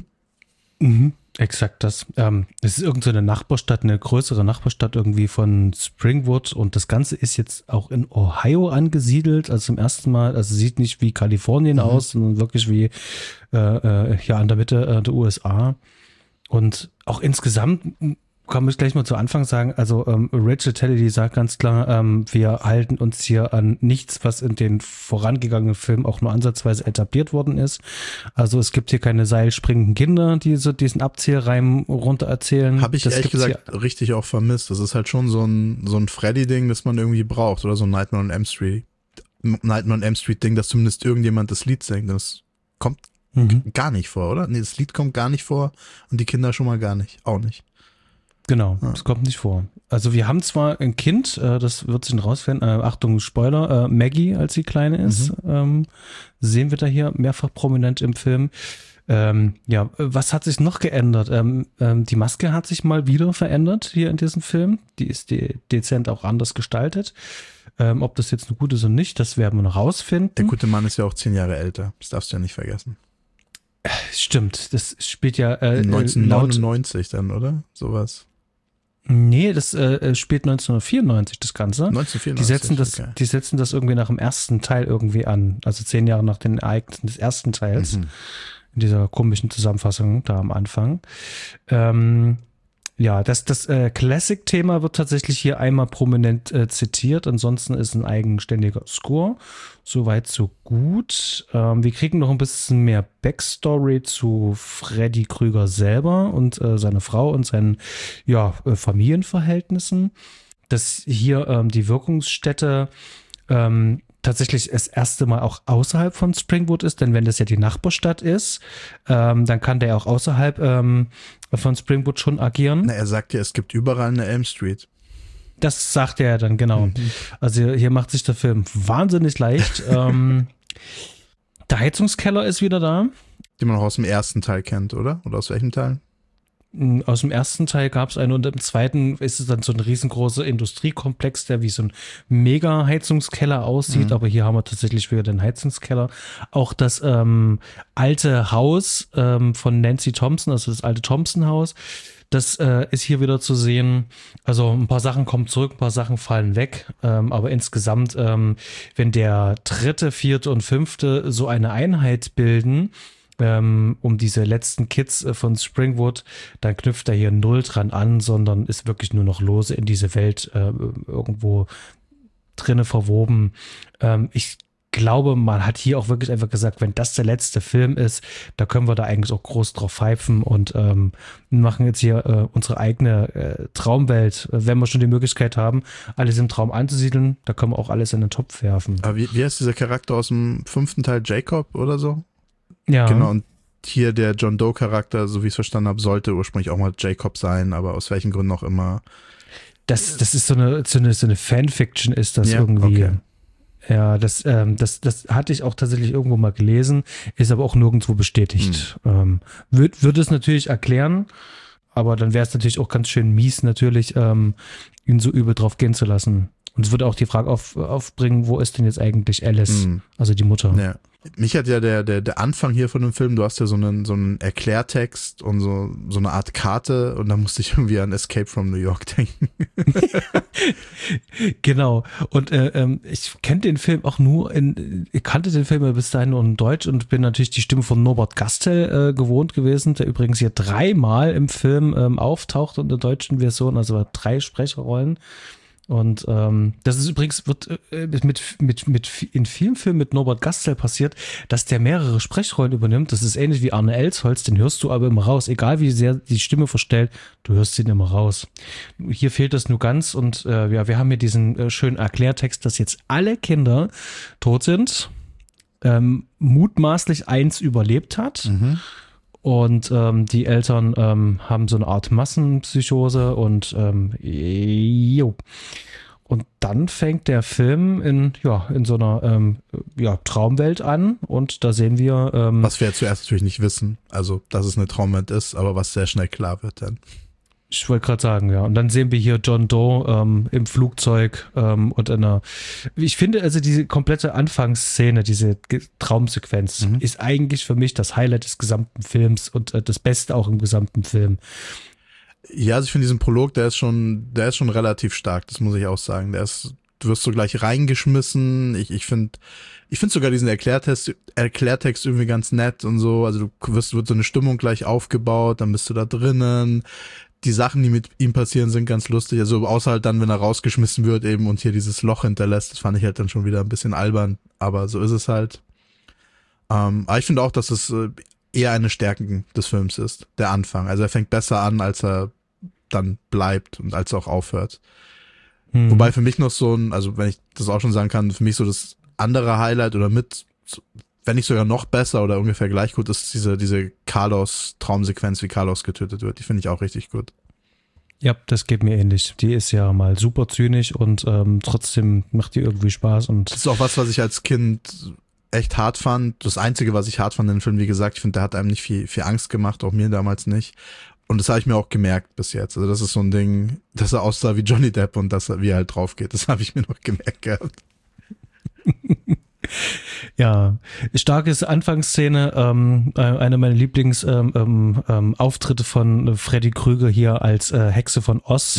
Speaker 3: Mhm, exakt das. Ähm, es ist irgendeine so Nachbarstadt, eine größere Nachbarstadt irgendwie von Springwood und das Ganze ist jetzt auch in Ohio angesiedelt, also zum ersten Mal, also sieht nicht wie Kalifornien mhm. aus, sondern wirklich wie äh, äh, ja an der Mitte äh, der U S A und auch insgesamt kann ich gleich mal zu Anfang sagen, also ähm, Rachel Talalay sagt ganz klar, ähm, wir halten uns hier an nichts, was in den vorangegangenen Filmen auch nur ansatzweise etabliert worden ist. Also es gibt hier keine seilspringenden Kinder, die so diesen Abzählreim runter erzählen.
Speaker 4: Habe ich das ehrlich gesagt hier richtig auch vermisst. Das ist halt schon so ein so ein Freddy-Ding, das man irgendwie braucht oder so ein Nightmare on Elm Street, Nightmare on Elm Street-Ding, dass zumindest irgendjemand das Lied singt. Das kommt mhm. gar nicht vor, oder? Nee, das Lied kommt gar nicht vor und die Kinder schon mal gar nicht, auch nicht.
Speaker 3: Genau, ja. Das kommt nicht vor. Also wir haben zwar ein Kind, äh, das wird sich rausfinden, äh, Achtung, Spoiler, äh, Maggie, als sie kleine ist, mhm. ähm, sehen wir da hier mehrfach prominent im Film. Ähm, ja, was hat sich noch geändert? Ähm, ähm, die Maske hat sich mal wieder verändert hier in diesem Film. Die ist de- dezent auch anders gestaltet. Ähm, ob das jetzt eine gute ist oder nicht, das werden wir noch rausfinden.
Speaker 4: Der gute Mann ist ja auch zehn Jahre älter. Das darfst du ja nicht vergessen.
Speaker 3: Stimmt, das spielt ja äh,
Speaker 4: neunzehnhundertneunundneunzig laut, dann, oder? Sowas.
Speaker 3: Nee, das äh, spielt neunzehnhundertvierundneunzig, das Ganze.
Speaker 4: neunzehnhundertvierundneunzig,
Speaker 3: die setzen das,
Speaker 4: okay.
Speaker 3: die setzen das irgendwie nach dem ersten Teil irgendwie an. Also zehn Jahre nach den Ereignissen des ersten Teils.
Speaker 4: Mhm.
Speaker 3: In dieser komischen Zusammenfassung da am Anfang. Ähm, ja, das, das äh, Classic-Thema wird tatsächlich hier einmal prominent äh, zitiert. Ansonsten ist ein eigenständiger Score. Soweit, so gut. Ähm, wir kriegen noch ein bisschen mehr Backstory zu Freddy Krüger selber und äh, seiner Frau und seinen ja, äh, Familienverhältnissen. Dass hier ähm, die Wirkungsstätte ähm, tatsächlich das erste Mal auch außerhalb von Springwood ist, denn wenn das ja die Nachbarstadt ist, ähm, dann kann der auch außerhalb ähm, von Springwood schon agieren.
Speaker 4: Na, er sagt ja, es gibt überall eine Elm Street.
Speaker 3: Das sagt er ja dann, genau. Mhm. Also hier macht sich der Film wahnsinnig leicht. ähm, der Heizungskeller ist wieder da.
Speaker 4: Den man auch aus dem ersten Teil kennt, oder? Oder aus welchem Teil?
Speaker 3: Aus dem ersten Teil gab es einen und im zweiten ist es dann so ein riesengroßer Industriekomplex, der wie so ein Mega-Heizungskeller aussieht, mhm. aber hier haben wir tatsächlich wieder den Heizungskeller. Auch das ähm, alte Haus ähm, von Nancy Thompson, also das alte Thompson-Haus, das äh, ist hier wieder zu sehen. Also ein paar Sachen kommen zurück, ein paar Sachen fallen weg, ähm, aber insgesamt, ähm, wenn der dritte, vierte und fünfte so eine Einheit bilden, Ähm, um diese letzten Kids äh, von Springwood, dann knüpft er hier null dran an, sondern ist wirklich nur noch lose in diese Welt äh, irgendwo drinne verwoben. Ähm, ich glaube, man hat hier auch wirklich einfach gesagt, wenn das der letzte Film ist, da können wir da eigentlich auch groß drauf pfeifen und ähm, machen jetzt hier äh, unsere eigene äh, Traumwelt, wenn wir schon die Möglichkeit haben, alles im Traum anzusiedeln, da können wir auch alles in den Topf werfen.
Speaker 4: Aber wie, wie heißt dieser Charakter aus dem fünften Teil, Jacob oder so?
Speaker 3: Ja.
Speaker 4: Genau, und hier der John Doe-Charakter, so wie ich es verstanden habe, sollte ursprünglich auch mal Jacob sein, aber aus welchen Gründen auch immer.
Speaker 3: Das, das ist so eine, so eine, so eine Fanfiction ist das
Speaker 4: ja,
Speaker 3: irgendwie.
Speaker 4: Okay.
Speaker 3: Ja, das, ähm, das, das hatte ich auch tatsächlich irgendwo mal gelesen, ist aber auch nirgendwo bestätigt. Hm. Ähm, würde würd es natürlich erklären, aber dann wäre es natürlich auch ganz schön mies, natürlich ähm, ihn so übel drauf gehen zu lassen. Und es würde auch die Frage auf, aufbringen, wo ist denn jetzt eigentlich Alice, hm. also die Mutter?
Speaker 4: Ja. Mich hat ja der, der, der Anfang hier von dem Film, du hast ja so einen, so einen Erklärtext und so, so eine Art Karte und da musste ich irgendwie an Escape from New York denken.
Speaker 3: Genau. Und äh, ähm, ich kenne den Film auch nur in, ich kannte den Film bis dahin nur in Deutsch und bin natürlich die Stimme von Norbert Gastel äh, gewohnt gewesen, der übrigens hier dreimal im Film ähm, auftaucht in der deutschen Version, also drei Sprecherrollen. Und ähm, das ist übrigens, wird äh, mit, mit, mit in vielen Filmen mit Norbert Gastel passiert, dass der mehrere Sprechrollen übernimmt. Das ist ähnlich wie Arne Elsholz, den hörst du aber immer raus. Egal wie sehr die Stimme verstellt, du hörst ihn immer raus. Hier fehlt das nur ganz und äh, ja, wir haben hier diesen äh, schönen Erklärtext, dass jetzt alle Kinder tot sind, ähm, mutmaßlich eins überlebt hat.
Speaker 4: Mhm.
Speaker 3: Und ähm, die Eltern ähm, haben so eine Art Massenpsychose und ähm, jo. Und dann fängt der Film in, ja, in so einer ähm, ja, Traumwelt an und da sehen wir ähm,
Speaker 4: was wir ja zuerst natürlich nicht wissen, also dass es eine Traumwelt ist, aber was sehr schnell klar wird dann.
Speaker 3: Ich wollte gerade sagen, ja. Und dann sehen wir hier John Doe ähm, im Flugzeug ähm, und in einer. Ich finde also diese komplette Anfangsszene, diese Ge- Traumsequenz mhm. ist eigentlich für mich das Highlight des gesamten Films und äh, das Beste auch im gesamten Film.
Speaker 4: Ja, also ich finde diesen Prolog, der ist schon, der ist schon relativ stark, das muss ich auch sagen. Der ist, du wirst so gleich reingeschmissen. Ich, ich finde, ich finde sogar diesen Erklärtext, Erklärtext irgendwie ganz nett und so. Also du wirst, wird so eine Stimmung gleich aufgebaut, dann bist du da drinnen. Die Sachen, die mit ihm passieren, sind ganz lustig. Also außer halt dann, wenn er rausgeschmissen wird eben und hier dieses Loch hinterlässt. Das fand ich halt dann schon wieder ein bisschen albern. Aber so ist es halt. Ähm, aber ich finde auch, dass es eher eine Stärke des Films ist. Der Anfang. Also er fängt besser an, als er dann bleibt und als er auch aufhört. Hm. Wobei für mich noch so ein, also wenn ich das auch schon sagen kann, für mich so das andere Highlight oder mit, wenn nicht sogar noch besser oder ungefähr gleich gut, ist diese, diese Carlos-Traumsequenz, wie Carlos getötet wird. Die finde ich auch richtig gut.
Speaker 3: Ja, das geht mir ähnlich. Die ist ja mal super zynisch und ähm, trotzdem macht die irgendwie Spaß. Und
Speaker 4: das ist auch was, was ich als Kind echt hart fand. Das Einzige, was ich hart fand in dem Film, wie gesagt, ich finde, der hat einem nicht viel, viel Angst gemacht, auch mir damals nicht. Und das habe ich mir auch gemerkt bis jetzt. Also das ist so ein Ding, dass er aussah wie Johnny Depp und dass er, wie er halt drauf geht. Das habe ich mir noch gemerkt gehabt.
Speaker 3: Ja, starke Anfangsszene, ähm, eine meiner Lieblingsauftritte ähm, ähm, Auftritte von Freddy Krüger hier als äh, Hexe von Oz.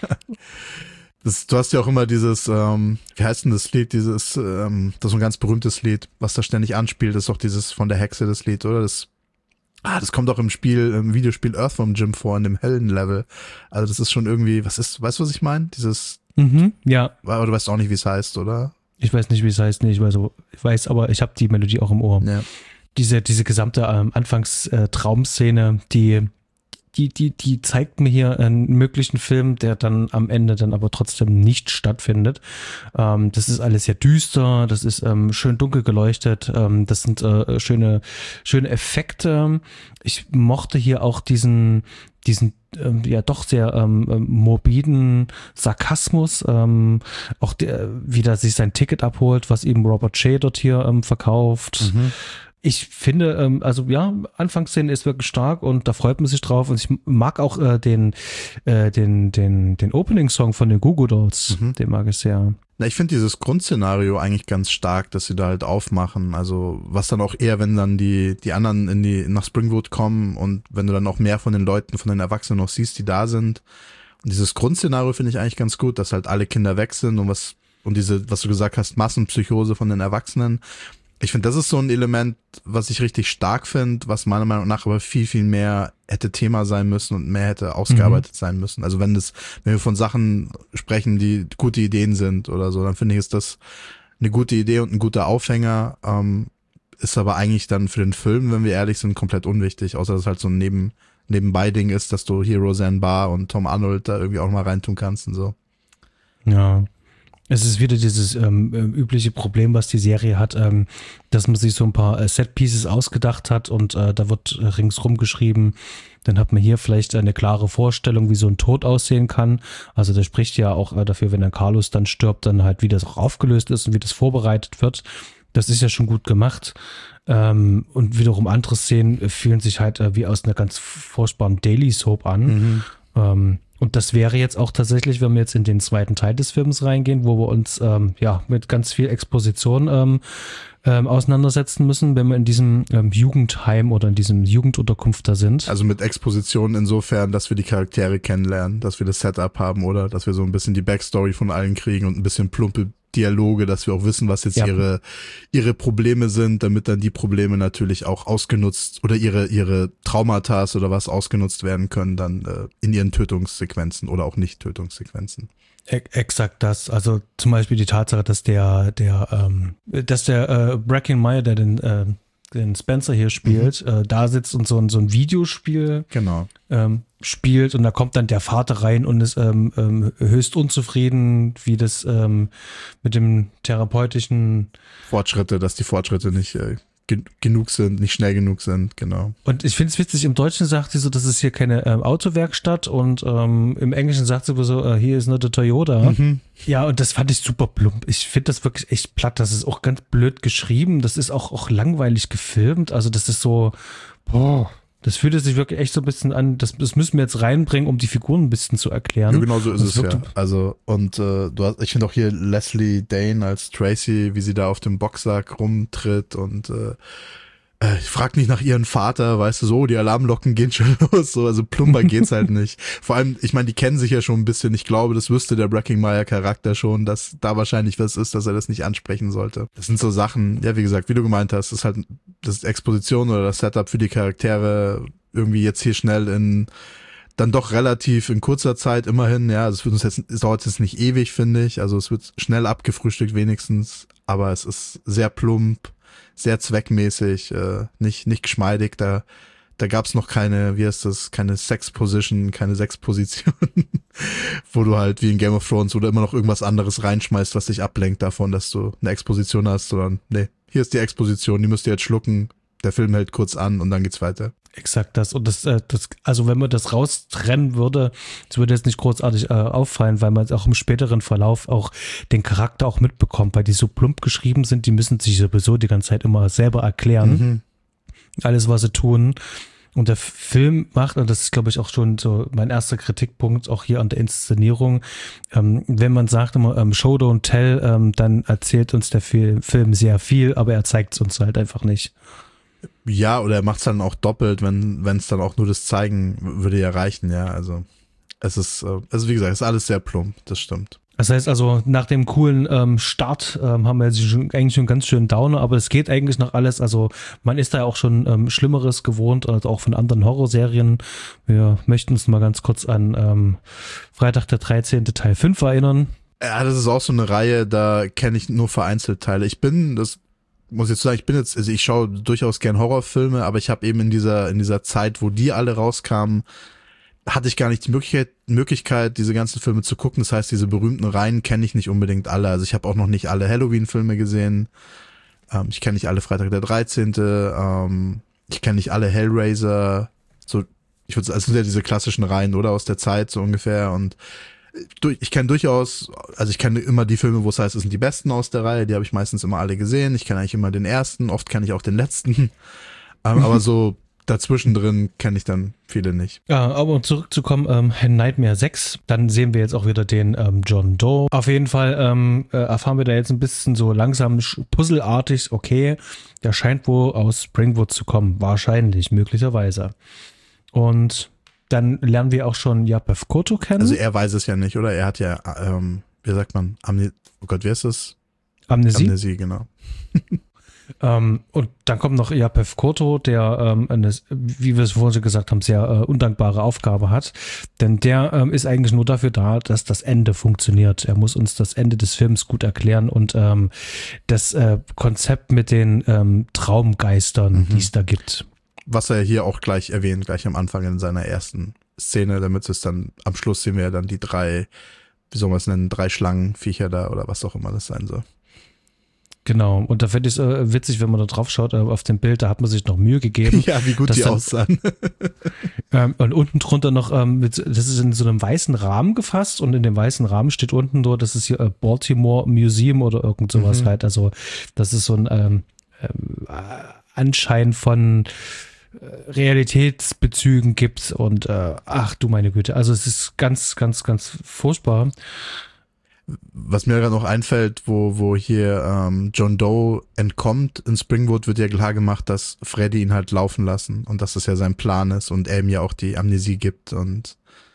Speaker 4: Das, du hast ja auch immer dieses, ähm, wie heißt denn das Lied, dieses, ähm, das ist so ein ganz berühmtes Lied, was da ständig anspielt, das ist doch dieses von der Hexe das Lied, oder? Das, ah, das kommt auch im Spiel, im Videospiel Earthworm Jim vor, in dem Helden-Level. Also das ist schon irgendwie, was ist, weißt du, was ich meine? Dieses,
Speaker 3: mhm, ja.
Speaker 4: Aber du weißt auch nicht, wie es heißt, oder?
Speaker 3: Ich weiß nicht, wie es heißt, nee, ich weiß, ich weiß, aber ich habe die Melodie auch im Ohr.
Speaker 4: Ja.
Speaker 3: Diese, diese gesamte ähm, Anfangs-Traumszene, die Die, die, die zeigt mir hier einen möglichen Film, der dann am Ende dann aber trotzdem nicht stattfindet. Ähm, das ist alles sehr düster, das ist ähm, schön dunkel geleuchtet, ähm, das sind äh, schöne, schöne Effekte. Ich mochte hier auch diesen, diesen ähm, ja doch sehr ähm, morbiden Sarkasmus, ähm, auch der, wie der sich sein Ticket abholt, was ihm Robert Shea dort hier ähm, verkauft. Mhm. Ich finde, ähm, also ja, Anfangsszene ist wirklich stark und da freut man sich drauf und ich mag auch äh, den, äh, den, den, den Opening-Song von den Goo Goo Dolls, mhm. den mag ich sehr.
Speaker 4: Na, ich finde dieses Grundszenario eigentlich ganz stark, dass sie da halt aufmachen, also was dann auch eher, wenn dann die, die anderen in die, nach Springwood kommen und wenn du dann auch mehr von den Leuten, von den Erwachsenen noch siehst, die da sind. Und dieses Grundszenario finde ich eigentlich ganz gut, dass halt alle Kinder weg sind und was, und diese, was du gesagt hast, Massenpsychose von den Erwachsenen. Ich finde, das ist so ein Element, was ich richtig stark finde, was meiner Meinung nach aber viel, viel mehr hätte Thema sein müssen und mehr hätte ausgearbeitet mhm. sein müssen. Also wenn das, wenn wir von Sachen sprechen, die gute Ideen sind oder so, dann finde ich, ist das eine gute Idee und ein guter Aufhänger, ähm, ist aber eigentlich dann für den Film, wenn wir ehrlich sind, komplett unwichtig, außer dass es halt so ein Neben, Nebenbei-Ding ist, dass du hier Roseanne Barr und Tom Arnold da irgendwie auch mal reintun kannst und so.
Speaker 3: Ja. Es ist wieder dieses ähm, übliche Problem, was die Serie hat, ähm, dass man sich so ein paar äh, Set-Pieces ausgedacht hat und äh, da wird äh, ringsrum geschrieben. Dann hat man hier vielleicht eine klare Vorstellung, wie so ein Tod aussehen kann. Also das spricht ja auch äh, dafür, wenn der Carlos dann stirbt, dann halt, wie das auch aufgelöst ist und wie das vorbereitet wird. Das ist ja schon gut gemacht. Ähm, und wiederum andere Szenen äh, fühlen sich halt äh, wie aus einer ganz furchtbaren Daily Soap an. Mhm. Ähm, Und das wäre jetzt auch tatsächlich, wenn wir jetzt in den zweiten Teil des Films reingehen, wo wir uns ähm, ja mit ganz viel Exposition ähm, ähm, auseinandersetzen müssen, wenn wir in diesem ähm, Jugendheim oder in diesem Jugendunterkunft da sind.
Speaker 4: Also mit Exposition insofern, dass wir die Charaktere kennenlernen, dass wir das Setup haben oder dass wir so ein bisschen die Backstory von allen kriegen und ein bisschen plumpe Dialoge, dass wir auch wissen, was jetzt ja. ihre ihre Probleme sind, damit dann die Probleme natürlich auch ausgenutzt oder ihre ihre Traumata oder was ausgenutzt werden können dann äh, in ihren Tötungssequenzen oder auch Nicht-Tötungssequenzen.
Speaker 3: Exakt das. Also zum Beispiel die Tatsache, dass der der ähm, dass der äh, Breckin-Meyer, der den äh, den Spencer hier spielt, mhm. äh, da sitzt und so ein, so ein Videospiel
Speaker 4: genau.
Speaker 3: ähm, spielt und da kommt dann der Vater rein und ist ähm, ähm, höchst unzufrieden, wie das ähm, mit dem therapeutischen
Speaker 4: Fortschritte, dass die Fortschritte nicht äh, gen- genug sind, nicht schnell genug sind, genau.
Speaker 3: Und ich finde es witzig, im Deutschen sagt sie so, das ist hier keine ähm, Autowerkstatt und ähm, im Englischen sagt sie so, uh, hier ist nur der Toyota. Mhm. Ja, und das fand ich super plump. Ich finde das wirklich echt platt. Das ist auch ganz blöd geschrieben. Das ist auch, auch langweilig gefilmt. Also das ist so, boah, das fühlt sich wirklich echt so ein bisschen an, das, das müssen wir jetzt reinbringen, um die Figuren ein bisschen zu erklären.
Speaker 4: Ja, genau so ist es ja. Also, und äh, du hast, ich finde auch hier Leslie Dane als Tracy, wie sie da auf dem Boxsack rumtritt und äh, äh, ich frag nicht nach ihrem Vater, weißt du, so, die Alarmglocken gehen schon los, so, also plumper geht's halt nicht. Vor allem, ich meine, die kennen sich ja schon ein bisschen, ich glaube, das wüsste der Breckin-Meyer-Charakter schon, dass da wahrscheinlich was ist, dass er das nicht ansprechen sollte. Das sind so Sachen, ja, wie gesagt, wie du gemeint hast, das ist halt das Exposition oder das Setup für die Charaktere irgendwie jetzt hier schnell in dann doch relativ in kurzer Zeit immerhin, ja, also es wird uns jetzt, es dauert jetzt nicht ewig, finde ich, also es wird schnell abgefrühstückt wenigstens, aber es ist sehr plump, sehr zweckmäßig, äh, nicht nicht geschmeidig, da da gab's noch keine, wie heißt das, keine Sex-Position, keine Sex-Position, wo du halt wie in Game of Thrones oder immer noch irgendwas anderes reinschmeißt, was dich ablenkt davon, dass du eine Exposition hast, sondern nee, hier ist die Exposition, die müsst ihr jetzt schlucken, der Film hält kurz an und dann geht's weiter.
Speaker 3: Exakt das. Und das, äh, das, also wenn man das raustrennen würde, das würde jetzt nicht großartig äh, auffallen, weil man auch im späteren Verlauf auch den Charakter auch mitbekommt, weil die so plump geschrieben sind, die müssen sich sowieso die ganze Zeit immer selber erklären. Mhm. Alles, was sie tun. Und der Film macht, und das ist, glaube ich, auch schon so mein erster Kritikpunkt, auch hier an der Inszenierung, ähm, wenn man sagt immer ähm, Show, don't tell, ähm, dann erzählt uns der Film, Film sehr viel, aber er zeigt es uns halt einfach nicht.
Speaker 4: Ja, oder er macht es dann auch doppelt, wenn wenn es dann auch nur das Zeigen würde ja reichen, ja, also es ist, äh, also wie gesagt, es ist alles sehr plump, das stimmt.
Speaker 3: Das heißt also, nach dem coolen ähm, Start ähm, haben wir jetzt schon, eigentlich schon ganz schön Downer, aber es geht eigentlich noch alles. Also man ist da ja auch schon ähm, Schlimmeres gewohnt, also auch von anderen Horrorserien. Wir möchten uns mal ganz kurz an ähm, Freitag der dreizehnte Teil fünf erinnern.
Speaker 4: Ja, das ist auch so eine Reihe, da kenne ich nur vereinzelt Teile. Ich bin, das muss ich jetzt sagen, ich bin jetzt, also ich schaue durchaus gern Horrorfilme, aber ich habe eben in dieser in dieser Zeit, wo die alle rauskamen, hatte ich gar nicht die Möglichkeit, Möglichkeit, diese ganzen Filme zu gucken. Das heißt, diese berühmten Reihen kenne ich nicht unbedingt alle. Also ich habe auch noch nicht alle Halloween-Filme gesehen. Ähm, ich kenne nicht alle Freitag der dreizehnte. Ähm, ich kenne nicht alle Hellraiser. So, ich würde, also sind ja diese klassischen Reihen, oder? Aus der Zeit, so ungefähr. Und ich kenne durchaus, also ich kenne immer die Filme, wo es heißt, es sind die besten aus der Reihe. Die habe ich meistens immer alle gesehen. Ich kenne eigentlich immer den ersten. Oft kenne ich auch den letzten. ähm, aber so dazwischen drin kenne ich dann viele nicht.
Speaker 3: Ja, aber um zurückzukommen, ähm, Nightmare sechs, dann sehen wir jetzt auch wieder den ähm, John Doe. Auf jeden Fall ähm, äh, erfahren wir da jetzt ein bisschen so langsam puzzelartig, okay, der scheint wohl aus Springwood zu kommen, wahrscheinlich, möglicherweise. Und dann lernen wir auch schon Yapef Kotto kennen.
Speaker 4: Also er weiß es ja nicht, oder? Er hat ja, ähm, wie sagt man, Amne- oh Gott, wie ist das?
Speaker 3: Amnesie.
Speaker 4: Amnesie, genau.
Speaker 3: Ähm, und dann kommt noch Yapef Kotto, der, ähm, eine, wie wir es vorhin schon gesagt haben, sehr äh, undankbare Aufgabe hat. Denn der ähm, ist eigentlich nur dafür da, dass das Ende funktioniert. Er muss uns das Ende des Films gut erklären und ähm, das äh, Konzept mit den ähm, Traumgeistern,
Speaker 4: Mhm.
Speaker 3: die es da gibt.
Speaker 4: Was er hier auch gleich erwähnt, gleich am Anfang in seiner ersten Szene, damit es dann, am Schluss sehen wir ja dann die drei, wie soll man es nennen, drei Schlangenviecher da oder was auch immer das sein soll.
Speaker 3: Genau, und da finde ich es äh, witzig, wenn man da drauf schaut, äh, auf dem Bild, da hat man sich noch Mühe gegeben.
Speaker 4: Ja, wie gut die
Speaker 3: dann,
Speaker 4: aussahen.
Speaker 3: ähm, und unten drunter noch, ähm, mit, das ist in so einem weißen Rahmen gefasst und in dem weißen Rahmen steht unten so, das ist hier äh, Baltimore Museum oder irgend sowas
Speaker 4: Mhm.
Speaker 3: halt. Also das ist so ein ähm, ähm, Anschein von äh, Realitätsbezügen gibt und äh, ach du meine Güte, also es ist ganz, ganz, ganz furchtbar.
Speaker 4: Was mir gerade noch einfällt, wo, wo hier ähm, John Doe entkommt in Springwood, wird ja klar gemacht, dass Freddy ihn halt laufen lassen und dass das ja sein Plan ist und er ihm ja auch die Amnesie gibt und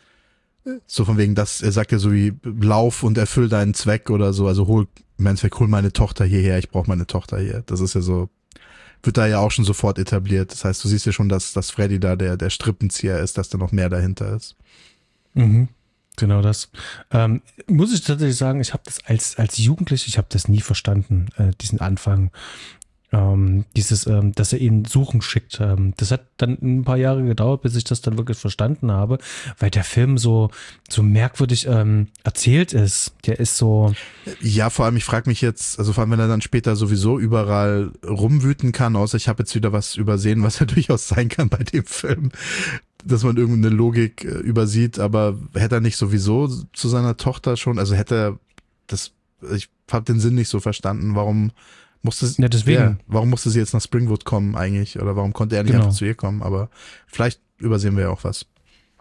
Speaker 4: so von wegen, dass er sagt ja so wie lauf und erfüll deinen Zweck oder so, also hol, im Endeffekt hol meine Tochter hierher, ich brauche meine Tochter hier. Das ist ja so, wird da ja auch schon sofort etabliert. Das heißt, du siehst ja schon, dass, dass Freddy da der, der Strippenzieher ist, dass da noch mehr dahinter ist.
Speaker 3: Mhm. Genau das. Ähm, muss ich tatsächlich sagen, ich habe das als, als Jugendlich, ich habe das nie verstanden, äh, diesen Anfang. Ähm, dieses, ähm, dass er ihn suchen schickt. Ähm, das hat dann ein paar Jahre gedauert, bis ich das dann wirklich verstanden habe, weil der Film so, so merkwürdig ähm, erzählt ist. Der ist so.
Speaker 4: Ja, vor allem, ich frage mich jetzt, also vor allem, wenn er dann später sowieso überall rumwüten kann, außer ich habe jetzt wieder was übersehen, was ja durchaus sein kann bei dem Film, dass man irgendeine Logik äh, übersieht, aber hätte er nicht sowieso zu seiner Tochter schon, also hätte er das, ich habe den Sinn nicht so verstanden, warum musste sie,
Speaker 3: Ja, deswegen.
Speaker 4: Ja, warum musste sie jetzt nach Springwood kommen eigentlich, oder warum konnte er nicht
Speaker 3: Genau.
Speaker 4: einfach zu ihr kommen, aber vielleicht übersehen wir ja auch was.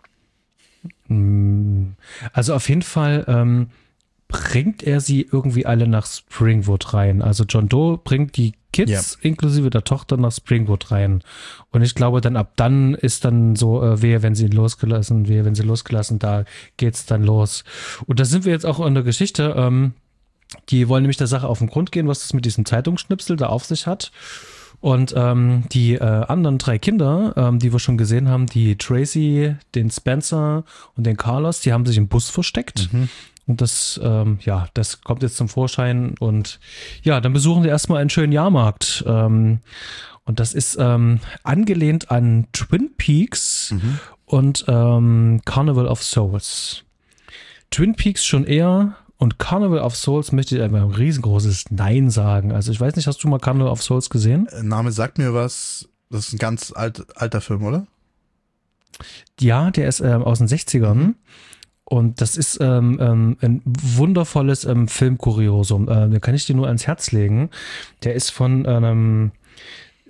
Speaker 3: Also auf jeden Fall ähm, bringt er sie irgendwie alle nach Springwood rein. Also John Doe bringt die Kids
Speaker 4: Ja.
Speaker 3: inklusive der Tochter nach Springwood rein. Und ich glaube, dann ab dann ist dann so, äh, wehe, wenn sie ihn losgelassen, wehe, wenn sie losgelassen, da geht's dann los. Und da sind wir jetzt auch in der Geschichte. Ähm, die wollen nämlich der Sache auf den Grund gehen, was das mit diesem Zeitungsschnipsel da auf sich hat. Und ähm, die äh, anderen drei Kinder, ähm, die wir schon gesehen haben, die Tracy, den Spencer und den Carlos, die haben sich im Bus versteckt.
Speaker 4: Mhm.
Speaker 3: Und das, ähm, ja, das kommt jetzt zum Vorschein. Und ja, dann besuchen wir erstmal einen schönen Jahrmarkt. Ähm, und das ist ähm, angelehnt an Twin Peaks
Speaker 4: Mhm.
Speaker 3: und ähm, Carnival of Souls. Twin Peaks schon eher. Und Carnival of Souls möchte ich einfach ein riesengroßes Nein sagen. Also ich weiß nicht, hast du mal Carnival of Souls gesehen?
Speaker 4: Äh, Name sagt mir was, das ist ein ganz alt, alter Film, oder?
Speaker 3: Ja, der ist ähm, aus den sechzigern. Und das ist ähm, ähm, ein wundervolles ähm, Filmkuriosum. Äh, da kann ich dir nur ans Herz legen. Der ist von einem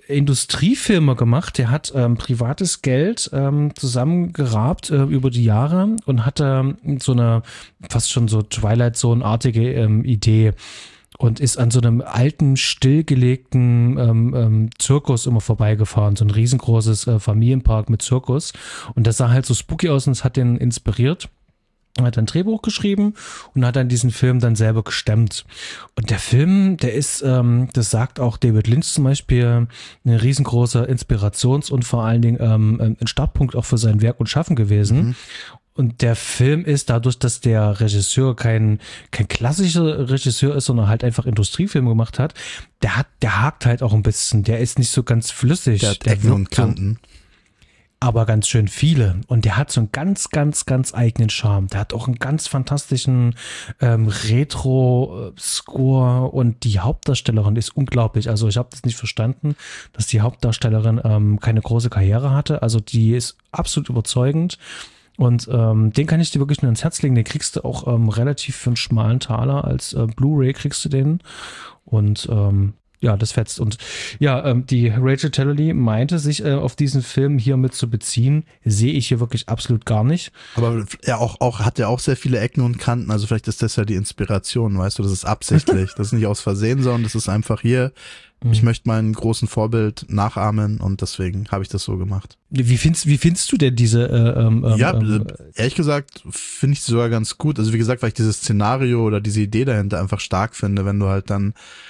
Speaker 3: Industriefilme gemacht. Der hat ähm, privates Geld ähm, zusammengerabt äh, über die Jahre und hatte so eine fast schon so Twilight Zone-artige ähm, Idee und ist an so einem alten, stillgelegten ähm, ähm, Zirkus immer vorbeigefahren. So ein riesengroßes äh, Familienpark mit Zirkus. Und das sah halt so spooky aus und es hat den inspiriert. Er hat ein Drehbuch geschrieben und hat dann diesen Film dann selber gestemmt. Und der Film, der ist, ähm, das sagt auch David Lynch zum Beispiel, eine riesengroße Inspirations- und vor allen Dingen ähm, ein Startpunkt auch für sein Werk und Schaffen gewesen. Mhm. Und der Film ist dadurch, dass der Regisseur kein, kein klassischer Regisseur ist, sondern halt einfach Industriefilme gemacht hat, der hat, der hakt halt auch ein bisschen, der ist nicht so ganz flüssig.
Speaker 4: Der hat
Speaker 3: der
Speaker 4: Ecken und Kanten.
Speaker 3: So, aber ganz schön viele. Und der hat so einen ganz, ganz, ganz eigenen Charme. Der hat auch einen ganz fantastischen ähm, Retro-Score und die Hauptdarstellerin ist unglaublich. Also ich habe das nicht verstanden, dass die Hauptdarstellerin ähm, keine große Karriere hatte. Also die ist absolut überzeugend. Und ähm, den kann ich dir wirklich nur ins Herz legen. Den kriegst du auch ähm, relativ für einen schmalen Taler. Als äh, Blu-ray kriegst du den. Und ähm, ja, das fetzt. Und ja, ähm, die Rachel Talalay meinte, sich äh, auf diesen Film hier mit zu beziehen. Sehe ich hier wirklich absolut gar nicht.
Speaker 4: Aber er auch, auch, hat ja auch sehr viele Ecken und Kanten. Also vielleicht ist das ja die Inspiration, weißt du, das ist absichtlich. Das ist nicht aus Versehen, sondern das ist einfach hier. Ich möchte meinen großen Vorbild nachahmen und deswegen habe ich das so gemacht.
Speaker 3: Wie findest, wie findest du denn diese äh, ähm,
Speaker 4: Ja,
Speaker 3: ähm,
Speaker 4: ehrlich gesagt finde ich sogar ganz gut. Also wie gesagt, weil ich dieses Szenario oder diese Idee dahinter einfach stark finde, wenn du halt dann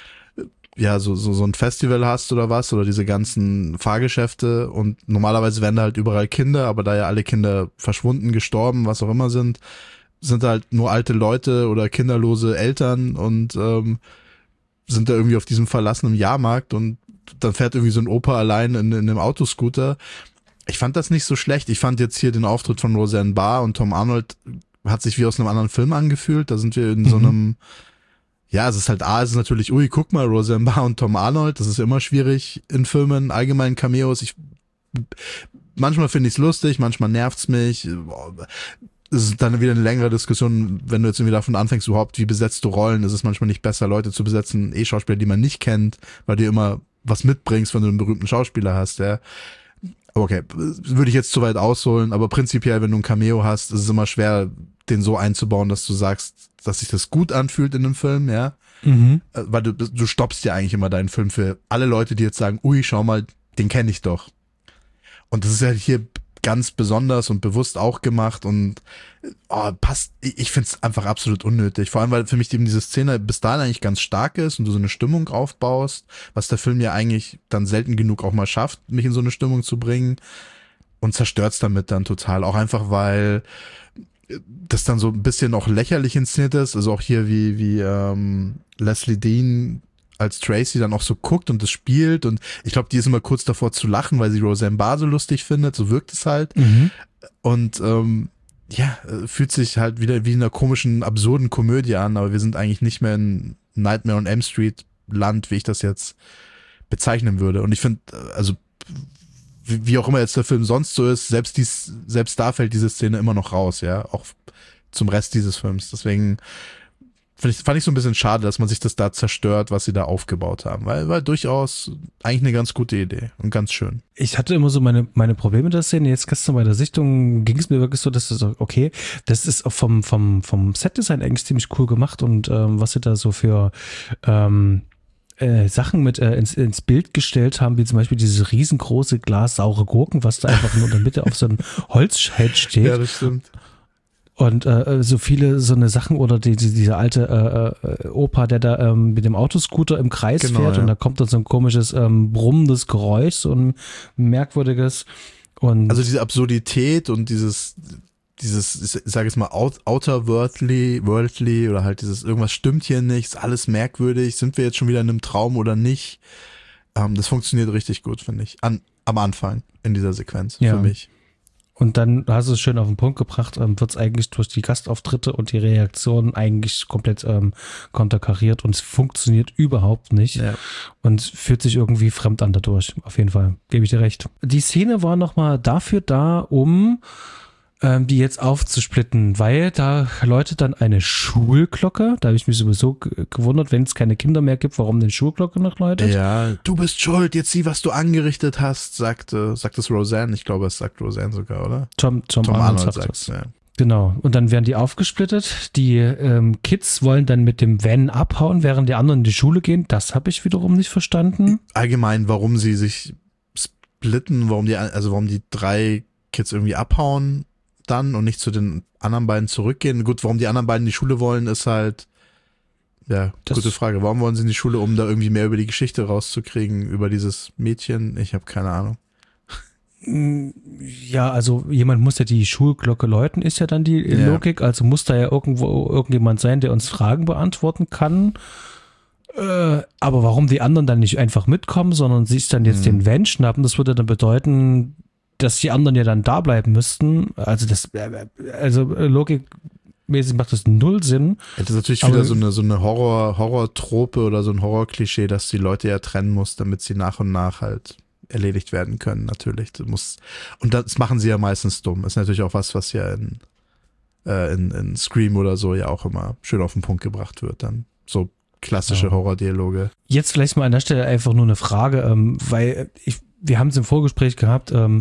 Speaker 4: ja so so so ein Festival hast oder was oder diese ganzen Fahrgeschäfte und normalerweise werden da halt überall Kinder, aber da ja alle Kinder verschwunden, gestorben, was auch immer sind, sind da halt nur alte Leute oder kinderlose Eltern und ähm, sind da irgendwie auf diesem verlassenen Jahrmarkt und dann fährt irgendwie so ein Opa allein in, in einem Autoscooter. Ich fand das nicht so schlecht. Ich fand jetzt hier den Auftritt von Roseanne Barr und Tom Arnold hat sich wie aus einem anderen Film angefühlt. Da sind wir in mhm. so einem, ja, es ist halt A, es ist natürlich, ui, guck mal, Roseanne Barr und Tom Arnold. Das ist immer schwierig in Filmen, allgemein Cameos. Ich, manchmal finde ich es lustig, manchmal nervt's mich. Es ist dann wieder eine längere Diskussion, wenn du jetzt irgendwie davon anfängst, überhaupt, wie besetzt du Rollen? Ist es manchmal nicht besser, Leute zu besetzen, eh Schauspieler, die man nicht kennt, weil du immer was mitbringst, wenn du einen berühmten Schauspieler hast, ja. Okay, würde ich jetzt zu weit ausholen, aber prinzipiell, wenn du ein Cameo hast, ist es immer schwer, den so einzubauen, dass du sagst, dass sich das gut anfühlt in einem Film, ja. Mhm. Weil du, du stoppst ja eigentlich immer deinen Film für alle Leute, die jetzt sagen, ui, schau mal, den kenne ich doch. Und das ist ja hier ganz besonders und bewusst auch gemacht und oh, passt, ich finde es einfach absolut unnötig, vor allem, weil für mich eben diese Szene bis dahin eigentlich ganz stark ist und du so eine Stimmung aufbaust, was der Film ja eigentlich dann selten genug auch mal schafft, mich in so eine Stimmung zu bringen und zerstört's damit dann total, auch einfach, weil das dann so ein bisschen auch lächerlich inszeniert ist, also auch hier wie, wie ähm, Leslie Dean als Tracy dann auch so guckt und das spielt und ich glaube, die ist immer kurz davor zu lachen, weil sie Roseanne Barr so lustig findet, so wirkt es halt mhm. und ähm, ja, fühlt sich halt wieder wie in einer komischen, absurden Komödie an, aber wir sind eigentlich nicht mehr in Nightmare on Elm Street Land, wie ich das jetzt bezeichnen würde und ich finde, also wie, wie auch immer jetzt der Film sonst so ist, selbst dies, selbst da fällt diese Szene immer noch raus, ja, auch zum Rest dieses Films, deswegen Fand ich, fand ich so ein bisschen schade, dass man sich das da zerstört, was sie da aufgebaut haben. Weil war durchaus eigentlich eine ganz gute Idee und ganz schön.
Speaker 3: Ich hatte immer so meine meine Probleme mit der Szene. Jetzt gestern bei der Sichtung ging es mir wirklich so, dass das okay, das ist auch vom vom vom Setdesign eigentlich ziemlich cool gemacht und ähm, was sie da so für ähm, äh, Sachen mit äh, ins, ins Bild gestellt haben, wie zum Beispiel dieses riesengroße Glas saure Gurken, was da einfach nur in der Mitte auf so einem Holzscheit steht.
Speaker 4: Ja, das stimmt.
Speaker 3: Und äh, so viele so eine Sachen oder die, die, dieser alte äh, Opa, der da ähm, mit dem Autoscooter im Kreis genau, fährt ja. Und da kommt dann so ein komisches ähm, brummendes Geräusch, so ein merkwürdiges. Und
Speaker 4: also diese Absurdität und dieses, dieses, ich sage jetzt mal out, outerworldly, worldly oder halt dieses irgendwas stimmt hier nicht, ist alles merkwürdig, sind wir jetzt schon wieder in einem Traum oder nicht? Ähm, das funktioniert richtig gut, finde ich. An, am Anfang in dieser Sequenz ja. für mich.
Speaker 3: Und dann hast du es schön auf den Punkt gebracht, ähm, wird es eigentlich durch die Gastauftritte und die Reaktionen eigentlich komplett ähm, konterkariert und es funktioniert überhaupt nicht ja. Und fühlt sich irgendwie fremd an dadurch, auf jeden Fall, gebe ich dir recht. Die Szene war nochmal dafür da, um ähm, die jetzt aufzusplitten, weil da läutet dann eine Schulglocke. Da habe ich mich sowieso g- gewundert, wenn es keine Kinder mehr gibt, warum denn Schulglocke noch läutet.
Speaker 4: Ja, du bist schuld, jetzt sieh, was du angerichtet hast, sagte, sagt es Roseanne. Ich glaube, es sagt Roseanne sogar, oder?
Speaker 3: Tom, Tom,
Speaker 4: Tom
Speaker 3: Arnold,
Speaker 4: Arnold
Speaker 3: sagt
Speaker 4: sagt
Speaker 3: das.
Speaker 4: ja.
Speaker 3: Genau. Und dann werden die aufgesplittet. Die ähm, Kids wollen dann mit dem Van abhauen, während die anderen in die Schule gehen. Das habe ich wiederum nicht verstanden.
Speaker 4: Allgemein, warum sie sich splitten, warum die, also warum die drei Kids irgendwie abhauen dann und nicht zu den anderen beiden zurückgehen. Gut, warum die anderen beiden in die Schule wollen, ist halt, ja,
Speaker 3: Das-
Speaker 4: gute Frage. Warum wollen sie in die Schule, um da irgendwie mehr über die Geschichte rauszukriegen, über dieses Mädchen? Ich habe keine Ahnung.
Speaker 3: Ja, also jemand muss ja die Schulglocke läuten, ist ja dann die
Speaker 4: Ja.
Speaker 3: Logik. Also muss da ja irgendwo irgendjemand sein, der uns Fragen beantworten kann. Äh, aber warum die anderen dann nicht einfach mitkommen, sondern sich dann jetzt
Speaker 4: Mhm.
Speaker 3: den Van schnappen, das würde dann bedeuten, dass die anderen ja dann da bleiben müssten. Also das, äh, also äh, logikmäßig macht das null Sinn.
Speaker 4: Das ist natürlich
Speaker 3: Aber-
Speaker 4: wieder so eine, so eine Horror, Horror-Trope oder so ein Horror-Klischee, dass die Leute ja trennen muss, damit sie nach und nach halt erledigt werden können, natürlich. Du musst, und das machen sie ja meistens dumm. Ist natürlich auch was, was ja in, äh, in, in Scream oder so ja auch immer schön auf den Punkt gebracht wird. Dann so klassische
Speaker 3: Ja.
Speaker 4: Horror-Dialoge.
Speaker 3: Jetzt vielleicht mal an der Stelle einfach nur eine Frage, ähm, weil ich, wir haben es im Vorgespräch gehabt. Ähm,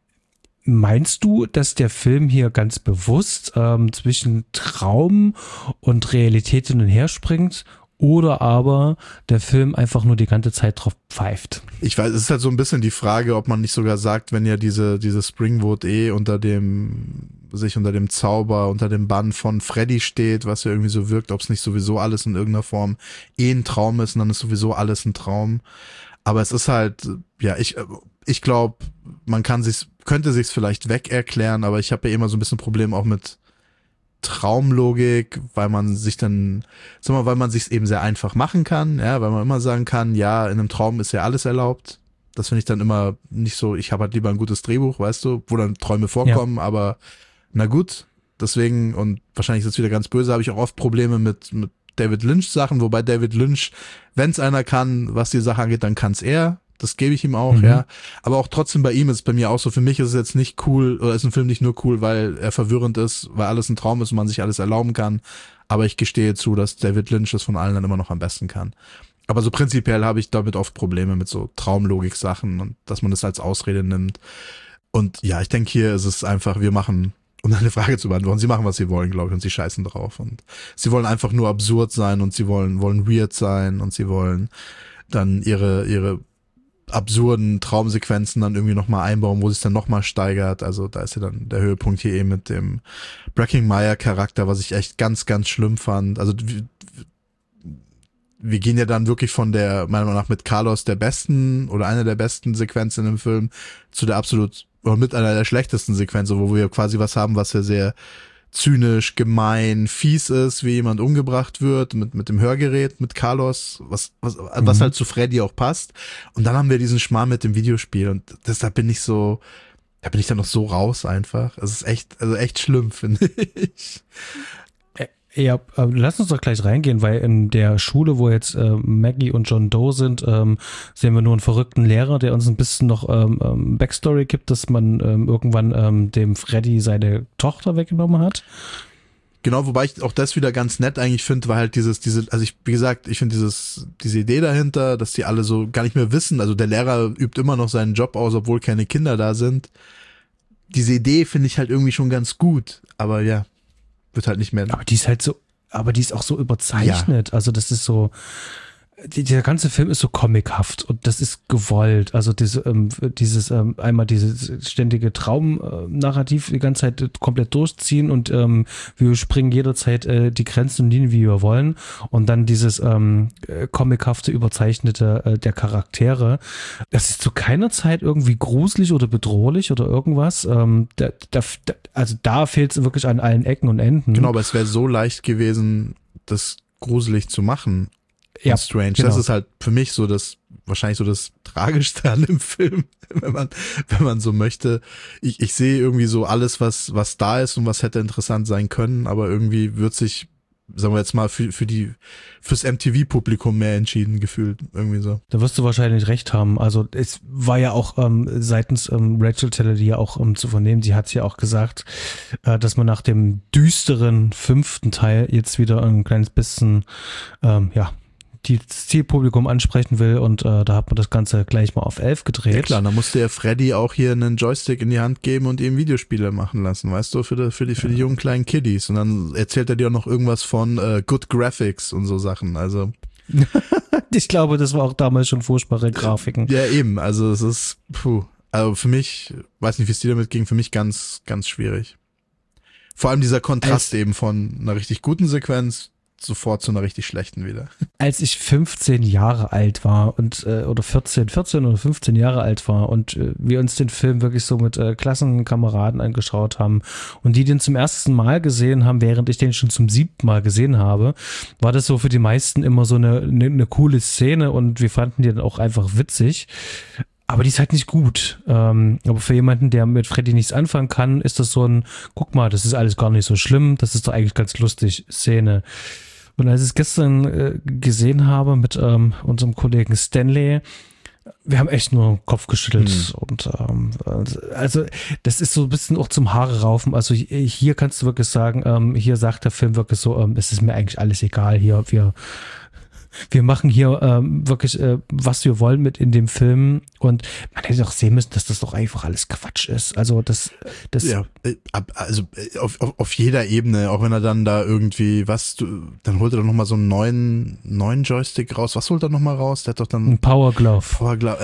Speaker 3: meinst du, dass der Film hier ganz bewusst ähm, zwischen Traum und Realität hin und her springt? Oder aber der Film einfach nur die ganze Zeit drauf pfeift?
Speaker 4: Ich weiß, es ist halt so ein bisschen die Frage, ob man nicht sogar sagt, wenn ja diese, diese Springwood eh unter dem, sich unter dem Zauber, unter dem Bann von Freddy steht, was ja irgendwie so wirkt, ob es nicht sowieso alles in irgendeiner Form eh ein Traum ist und dann ist sowieso alles ein Traum. Aber es ist halt, ja, ich, ich glaube, man kann sich's, könnte sich's vielleicht weg erklären, aber ich habe ja immer so ein bisschen Problem auch mit Traumlogik, weil man sich dann, sag mal, weil man sich's eben sehr einfach machen kann, ja, weil man immer sagen kann, ja, in einem Traum ist ja alles erlaubt. Das finde ich dann immer nicht so, ich habe halt lieber ein gutes Drehbuch, weißt du, wo dann Träume vorkommen, aber na gut, deswegen, und wahrscheinlich ist es wieder ganz böse, habe ich auch oft Probleme mit, mit David Lynch Sachen, wobei David Lynch, wenn es einer kann, was die Sache angeht, dann kann es er. Das gebe ich ihm auch,
Speaker 3: Mhm.
Speaker 4: ja. Aber auch trotzdem bei ihm ist es bei mir auch so, für mich ist es jetzt nicht cool, oder ist ein Film nicht nur cool, weil er verwirrend ist, weil alles ein Traum ist und man sich alles erlauben kann. Aber ich gestehe zu, dass David Lynch das von allen dann immer noch am besten kann. Aber so prinzipiell habe ich damit oft Probleme mit so Traumlogik-Sachen und dass man das als Ausrede nimmt. Und ja, ich denke, hier ist es einfach, wir machen, um eine Frage zu beantworten, sie machen, was sie wollen, glaube ich, und sie scheißen drauf. Und sie wollen einfach nur absurd sein und sie wollen, wollen weird sein und sie wollen dann ihre, ihre absurden Traumsequenzen dann irgendwie nochmal einbauen, wo sich dann nochmal steigert. Also da ist ja dann der Höhepunkt hier eben mit dem Brecking-Meyer-Charakter, was ich echt ganz, ganz schlimm fand. Also wir, wir gehen ja dann wirklich von der, meiner Meinung nach mit Carlos der besten oder einer der besten Sequenzen im Film zu der absolut, oder mit einer der schlechtesten Sequenzen, wo wir quasi was haben, was ja sehr zynisch, gemein, fies ist, wie jemand umgebracht wird mit mit dem Hörgerät, mit Carlos, was was was
Speaker 3: Mhm.
Speaker 4: halt zu Freddy auch passt. Und dann haben wir diesen Schmarrn mit dem Videospiel und deshalb bin ich so, da bin ich dann noch so raus einfach. Es ist echt, also echt schlimm, finde ich.
Speaker 3: Ja, aber lass uns doch gleich reingehen, weil in der Schule, wo jetzt äh, Maggie und John Doe sind, ähm, sehen wir nur einen verrückten Lehrer, der uns ein bisschen noch ähm, ähm, Backstory gibt, dass man ähm, irgendwann ähm, dem Freddy seine Tochter weggenommen hat.
Speaker 4: Genau, wobei ich auch das wieder ganz nett eigentlich finde, weil halt dieses, diese, also ich, wie gesagt, ich finde dieses, diese Idee dahinter, dass die alle so gar nicht mehr wissen, also der Lehrer übt immer noch seinen Job aus, obwohl keine Kinder da sind. Diese Idee finde ich halt irgendwie schon ganz gut, aber ja, wird halt nicht mehr.
Speaker 3: Aber die ist halt so, aber die ist auch so überzeichnet. Also das ist so, die, der ganze Film ist so comichaft und das ist gewollt. Also diese, ähm, dieses, ähm, einmal dieses ständige Traumnarrativ die ganze Zeit komplett durchziehen und ähm, wir springen jederzeit äh, die Grenzen und Linien, wie wir wollen. Und dann dieses ähm, äh, comichafte, überzeichnete äh, der Charaktere. Das ist zu keiner Zeit irgendwie gruselig oder bedrohlich oder irgendwas. Ähm, da, da, da, also da fehlt es wirklich an allen Ecken und Enden.
Speaker 4: Genau, aber es wäre so leicht gewesen, das gruselig zu machen.
Speaker 3: Ja,
Speaker 4: Und strange.
Speaker 3: genau.
Speaker 4: Das ist halt für mich so das, wahrscheinlich so das Tragischste an dem Film, wenn man, wenn man so möchte. Ich, ich sehe irgendwie so alles, was, was da ist und was hätte interessant sein können, aber irgendwie wird sich sagen wir jetzt mal, für, für die, fürs M T V-Publikum mehr entschieden gefühlt, irgendwie so.
Speaker 3: Da wirst du wahrscheinlich recht haben. Also es war ja auch ähm, seitens ähm, Rachel Taylor, die ja auch ähm, zu vernehmen, sie hat ja auch gesagt, äh, dass man nach dem düsteren fünften Teil jetzt wieder ein kleines bisschen, ähm, ja, die das Zielpublikum ansprechen will und äh, da hat man das Ganze gleich mal auf elf gedreht.
Speaker 4: Ja klar, da musste ja Freddy auch hier einen Joystick in die Hand geben und ihm Videospiele machen lassen, weißt du, für die, für die, für die jungen kleinen Kiddies. Und dann erzählt er dir auch noch irgendwas von äh, Good Graphics und so Sachen, also.
Speaker 3: Ich glaube, das war auch damals schon furchtbare Grafiken.
Speaker 4: Ja eben, also es ist, puh, also für mich, weiß nicht, wie es dir damit ging, für mich ganz, ganz schwierig. Vor allem dieser Kontrast
Speaker 3: Als-
Speaker 4: eben von einer richtig guten Sequenz sofort zu einer richtig schlechten wieder.
Speaker 3: Als ich fünfzehn Jahre alt war und äh, oder vierzehn, vierzehn oder fünfzehn Jahre alt war und äh, wir uns den Film wirklich so mit äh, Klassenkameraden angeschaut haben und die den zum ersten Mal gesehen haben, während ich den schon zum siebten Mal gesehen habe, war das so für die meisten immer so eine, eine, eine coole Szene und wir fanden die dann auch einfach witzig. Aber die ist halt nicht gut. Ähm, aber für jemanden, der mit Freddy nichts anfangen kann, ist das so ein, guck mal, das ist alles gar nicht so schlimm, das ist doch eigentlich ganz lustig, Szene. Und als ich es gestern äh, gesehen habe mit ähm, unserem Kollegen Stanley, wir haben echt nur den Kopf geschüttelt.
Speaker 4: Hm.
Speaker 3: Und ähm, also das ist so ein bisschen auch zum Haare raufen. Also hier kannst du wirklich sagen, ähm, hier sagt der Film wirklich so, ähm, es ist mir eigentlich alles egal hier, wir Wir machen hier ähm, wirklich, äh, was wir wollen mit in dem Film und man hätte doch sehen müssen, dass das doch einfach alles Quatsch ist. Also das, das
Speaker 4: Ja, äh, ab- also äh, auf, auf, auf jeder Ebene, auch wenn er dann da irgendwie, was, du, dann holt er doch nochmal so einen neuen, neuen Joystick raus. Was holt er nochmal raus? Der hat doch dann
Speaker 3: ein Power Glove.
Speaker 4: Power Glove.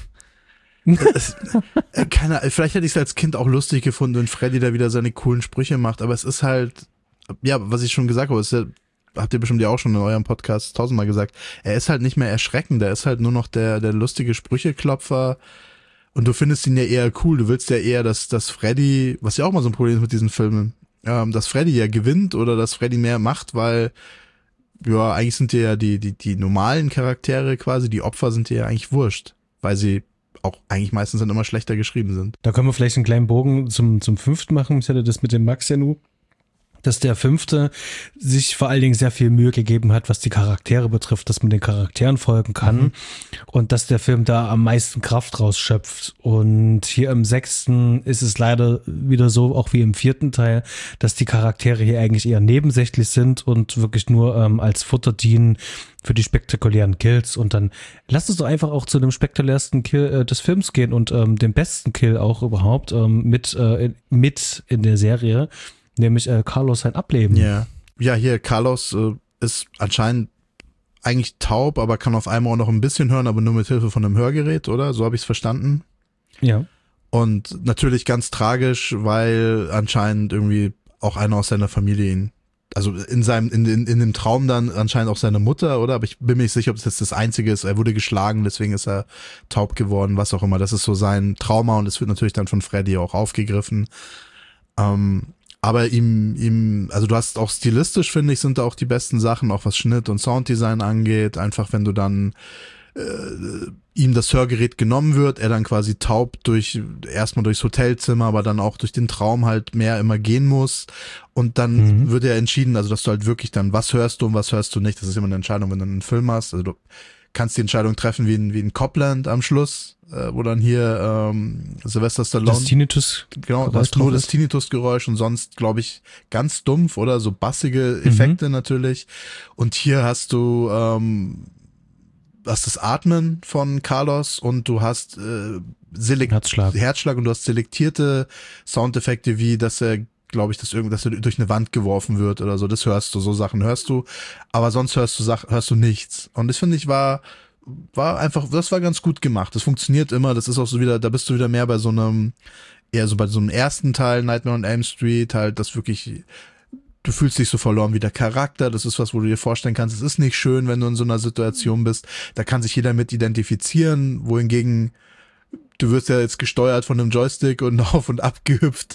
Speaker 4: Äh, es, äh, keine, vielleicht hätte ich es als Kind auch lustig gefunden, wenn Freddy da wieder seine coolen Sprüche macht, aber es ist halt, ja, was ich schon gesagt habe, es ist ja, habt ihr bestimmt ja auch schon in eurem Podcast tausendmal gesagt, er ist halt nicht mehr erschreckend, er ist halt nur noch der, der lustige Sprücheklopfer und du findest ihn ja eher cool, du willst ja eher, dass, dass Freddy, was ja auch mal so ein Problem ist mit diesen Filmen, ähm, dass Freddy ja gewinnt oder dass Freddy mehr macht, weil ja, eigentlich sind dir ja die, die, die normalen Charaktere quasi, die Opfer sind dir ja eigentlich wurscht, weil sie auch eigentlich meistens dann immer schlechter geschrieben sind.
Speaker 3: Da können wir vielleicht einen kleinen Bogen zum, zum fünften machen. Ich hatte das mit dem Max ja nur, dass der fünfte sich vor allen Dingen sehr viel Mühe gegeben hat, was die Charaktere betrifft, dass man den Charakteren folgen kann mhm. und dass der Film da am meisten Kraft rausschöpft. Und hier im sechsten ist es leider wieder so, auch wie im vierten Teil, dass die Charaktere hier eigentlich eher nebensächlich sind und wirklich nur ähm, als Futter dienen für die spektakulären Kills. Und dann lass uns doch einfach auch zu dem spektakulärsten Kill äh, des Films gehen und ähm, dem besten Kill auch überhaupt ähm, mit, äh, mit in der Serie. Nämlich äh, Carlos sein Ableben.
Speaker 4: Ja, ja, hier Carlos äh, ist anscheinend eigentlich taub, aber kann auf einmal auch noch ein bisschen hören, aber nur mit Hilfe von einem Hörgerät, oder? So habe ich es verstanden.
Speaker 3: Ja.
Speaker 4: Und natürlich ganz tragisch, weil anscheinend irgendwie auch einer aus seiner Familie ihn, also in seinem, in, in, in dem Traum dann anscheinend auch seine Mutter, oder? Aber ich bin mir nicht sicher, ob das jetzt das Einzige ist. Er wurde geschlagen, deswegen ist er taub geworden, was auch immer. Das ist so sein Trauma und es wird natürlich dann von Freddy auch aufgegriffen. Ähm, Aber ihm, ihm, also du hast auch stilistisch, finde ich, sind da auch die besten Sachen, auch was Schnitt und Sounddesign angeht. Einfach wenn du dann äh, ihm das Hörgerät genommen wird, er dann quasi taub durch, erstmal durchs Hotelzimmer, aber dann auch durch den Traum halt mehr immer gehen muss. Und dann mhm. wird er entschieden, also dass du halt wirklich dann, was hörst du und was hörst du nicht. Das ist immer eine Entscheidung, wenn du einen Film hast. Also du kannst die Entscheidung treffen wie in, wie in Copland am Schluss, äh, wo dann hier ähm, Sylvester Stallone.
Speaker 3: Das Tinnitus.
Speaker 4: Genau, du hast nur das Tinnitus-Geräusch und sonst, glaube ich, ganz dumpf oder so bassige Effekte mhm. natürlich. Und hier hast du ähm, hast das Atmen von Carlos und du hast äh, selekt-
Speaker 3: Herzschlag.
Speaker 4: Herzschlag und du hast selektierte Soundeffekte, wie dass er, glaube ich, dass irgend, dass er durch eine Wand geworfen wird oder so. Das hörst du, so Sachen hörst du. Aber sonst hörst du Sach- hörst du nichts. Und das finde ich war war einfach, das war ganz gut gemacht. Das funktioniert immer. Das ist auch so wieder, da bist du wieder mehr bei so einem, eher so bei so einem ersten Teil, Nightmare on Elm Street, halt, das wirklich, du fühlst dich so verloren wie der Charakter. Das ist was, wo du dir vorstellen kannst, es ist nicht schön, wenn du in so einer Situation bist. Da kann sich jeder mit identifizieren, wohingegen du wirst ja jetzt gesteuert von einem Joystick und auf und ab gehüpft.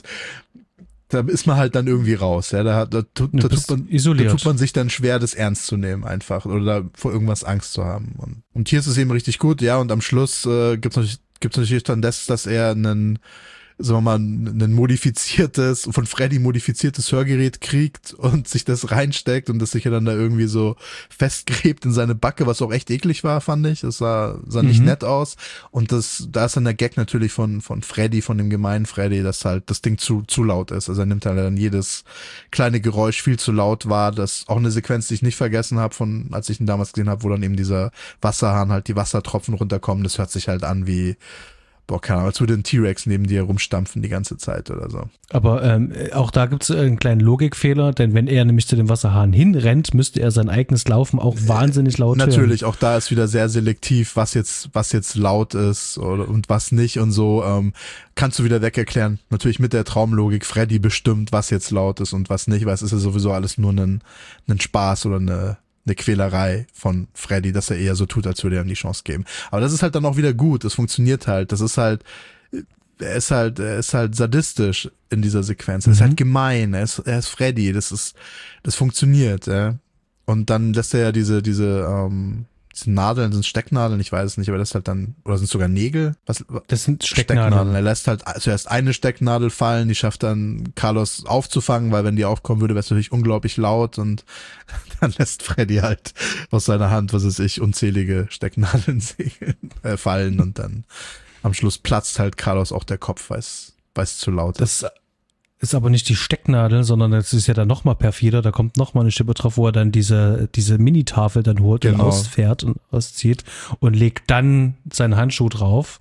Speaker 4: Da ist man halt dann irgendwie raus, ja, da, da, da, da, tut man, da tut man sich dann schwer, das ernst zu nehmen einfach oder da vor irgendwas Angst zu haben. Und, und hier ist es eben richtig gut, ja, und am Schluss äh, gibt's natürlich, gibt's natürlich dann das, dass er einen sagen wir mal, ein modifiziertes, von Freddy modifiziertes Hörgerät kriegt und sich das reinsteckt und das sich ja dann da irgendwie so festgräbt in seine Backe, was auch echt eklig war, fand ich. Das sah, sah nicht
Speaker 3: Mhm.
Speaker 4: nett aus. Und das, da ist dann der Gag natürlich von, von Freddy, von dem gemeinen Freddy, dass halt das Ding zu, zu laut ist. Also er nimmt halt dann jedes kleine Geräusch viel zu laut wahr. Das auch eine Sequenz, die ich nicht vergessen habe, von, als ich ihn damals gesehen habe, wo dann eben dieser Wasserhahn halt die Wassertropfen runterkommen. Das hört sich halt an wie, boah, keine Ahnung, als würde ein T-Rex neben dir rumstampfen die ganze Zeit oder so.
Speaker 3: Aber ähm, auch da gibt es einen kleinen Logikfehler, denn wenn er nämlich zu dem Wasserhahn hinrennt, müsste er sein eigenes Laufen auch wahnsinnig laut hören.
Speaker 4: Natürlich, auch da ist wieder sehr selektiv, was jetzt, was jetzt laut ist oder, und was nicht und so. Ähm, kannst du wieder weg erklären. Natürlich mit der Traumlogik, Freddy bestimmt, was jetzt laut ist und was nicht, weil es ist ja sowieso alles nur ein, ein Spaß oder eine eine Quälerei von Freddy, dass er eher so tut, als würde er ihm die Chance geben. Aber das ist halt dann auch wieder gut, das funktioniert halt, das ist halt, er ist halt, er ist halt sadistisch in dieser Sequenz, er ist
Speaker 3: Mhm.
Speaker 4: halt gemein, er ist, er ist Freddy, das ist, das funktioniert, ja. Und dann lässt er ja diese, diese, ähm, diese Nadeln, sind Stecknadeln, ich weiß es nicht, aber das ist halt dann, oder sind es sogar Nägel? Was,
Speaker 3: Das sind Stecknadeln.
Speaker 4: Er lässt halt zuerst eine Stecknadel fallen, die schafft dann Carlos aufzufangen, weil wenn die aufkommen würde, wäre es natürlich unglaublich laut und dann lässt Freddy halt aus seiner Hand, was weiß ich, unzählige Stecknadeln äh, fallen und dann am Schluss platzt halt Carlos auch der Kopf, weil es weil es zu laut ist.
Speaker 3: Das ist aber nicht die Stecknadel, sondern das ist ja dann nochmal perfider. Da kommt nochmal eine Schippe drauf, wo er dann diese, diese Minitafel dann holt und
Speaker 4: Genau.
Speaker 3: ausfährt und auszieht und legt dann seinen Handschuh drauf.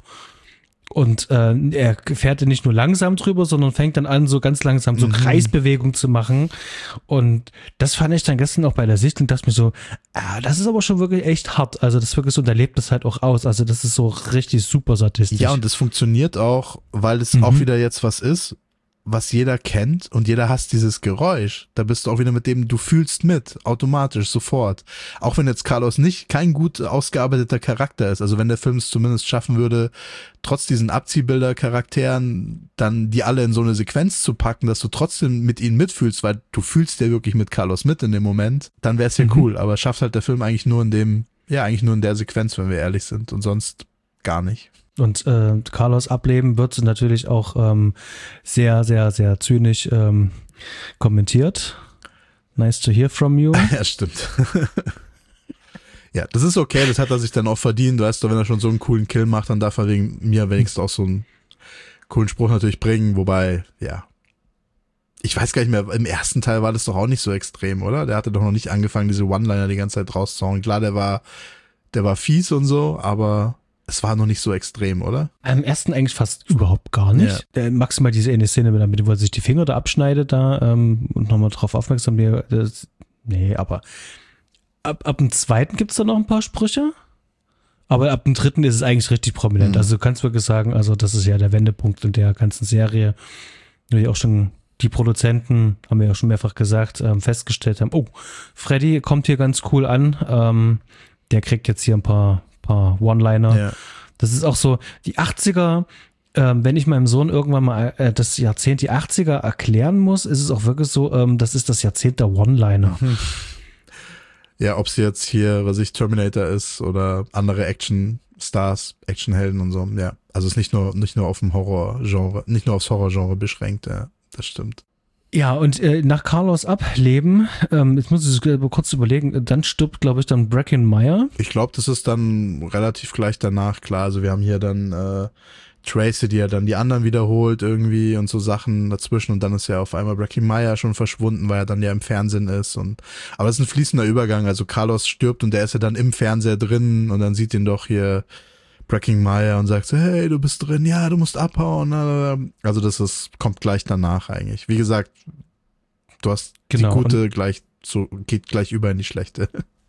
Speaker 3: Und äh, er fährt nicht nur langsam drüber, sondern fängt dann an, so ganz langsam so
Speaker 4: Mhm.
Speaker 3: Kreisbewegungen zu machen. Und das fand ich dann gestern auch bei der Sichtung, dachte mir so, ah, das ist aber schon wirklich echt hart. Also das ist wirklich so, und er lebt das halt auch aus. Also das ist so richtig super sadistisch.
Speaker 4: Ja, und das funktioniert auch, weil es
Speaker 3: Mhm.
Speaker 4: auch wieder jetzt was ist, was jeder kennt und jeder hasst dieses Geräusch. Da bist du auch wieder mit dem, du fühlst mit, automatisch, sofort. Auch wenn jetzt Carlos nicht kein gut ausgearbeiteter Charakter ist, also wenn der Film es zumindest schaffen würde, trotz diesen Abziehbilder-Charakteren dann die alle in so eine Sequenz zu packen, dass du trotzdem mit ihnen mitfühlst, weil du fühlst ja wirklich mit Carlos mit in dem Moment, dann wäre es ja
Speaker 3: Mhm.
Speaker 4: cool. Aber schafft halt der Film eigentlich nur in dem, ja, eigentlich nur in der Sequenz, wenn wir ehrlich sind und sonst gar nicht.
Speaker 3: Und äh, Carlos Ableben wird natürlich auch ähm, sehr, sehr, sehr zynisch ähm, kommentiert. Nice to hear from you.
Speaker 4: Ja, stimmt. Ja, das ist okay, das hat er sich dann auch verdient. Weißt du, wenn er schon so einen coolen Kill macht, dann darf er wegen mir wenigstens auch so einen coolen Spruch natürlich bringen. Wobei, ja, ich weiß gar nicht mehr, im ersten Teil war das doch auch nicht so extrem, oder? Der hatte doch noch nicht angefangen, diese One-Liner die ganze Zeit rauszuhauen. Klar, der war, der war fies und so, aber es war noch nicht so extrem, oder?
Speaker 3: Im ersten eigentlich fast überhaupt gar nicht. Der, maximal diese eine Szene, mit, wo er sich die Finger da abschneidet da ähm, und nochmal drauf aufmerksam wird. Das, nee, aber ab, ab dem zweiten gibt es da noch ein paar Sprüche. Aber ab dem dritten ist es eigentlich richtig prominent.
Speaker 4: Mhm.
Speaker 3: Also du kannst wirklich sagen, also das ist ja der Wendepunkt in der ganzen Serie. Wie auch schon die Produzenten, haben wir ja schon mehrfach gesagt, ähm, festgestellt haben, oh, Freddy kommt hier ganz cool an. Ähm, der kriegt jetzt hier ein paar paar One-Liner.
Speaker 4: Ja.
Speaker 3: Das ist auch so, die achtziger, ähm, wenn ich meinem Sohn irgendwann mal äh, das Jahrzehnt die achtziger erklären muss, ist es auch wirklich so, ähm, das ist das Jahrzehnt der One-Liner.
Speaker 4: Ja, ob es jetzt hier, was ich, Terminator ist oder andere Action-Stars, Actionhelden und so, ja. Also es ist nicht nur, nicht nur auf dem Horror-Genre, nicht nur aufs Horror-Genre beschränkt, ja, das stimmt.
Speaker 3: Ja, und äh, nach Carlos Ableben, ähm, jetzt muss ich kurz überlegen, dann stirbt, glaube ich, dann Breckin Meyer.
Speaker 4: Ich glaube, das ist dann relativ gleich danach, klar. Also wir haben hier dann äh, Tracy, die ja dann die anderen wiederholt irgendwie und so Sachen dazwischen und dann ist ja auf einmal Breckin Meyer schon verschwunden, weil er dann ja im Fernsehen ist und aber es ist ein fließender Übergang, also Carlos stirbt und der ist ja dann im Fernseher drin und dann sieht ihn doch hier Breckin Meyer und sagt so, hey, du bist drin, ja, du musst abhauen. Also das ist, kommt gleich danach eigentlich. Wie gesagt, du hast
Speaker 3: Genau,
Speaker 4: die gute gleich so, geht gleich über in die schlechte.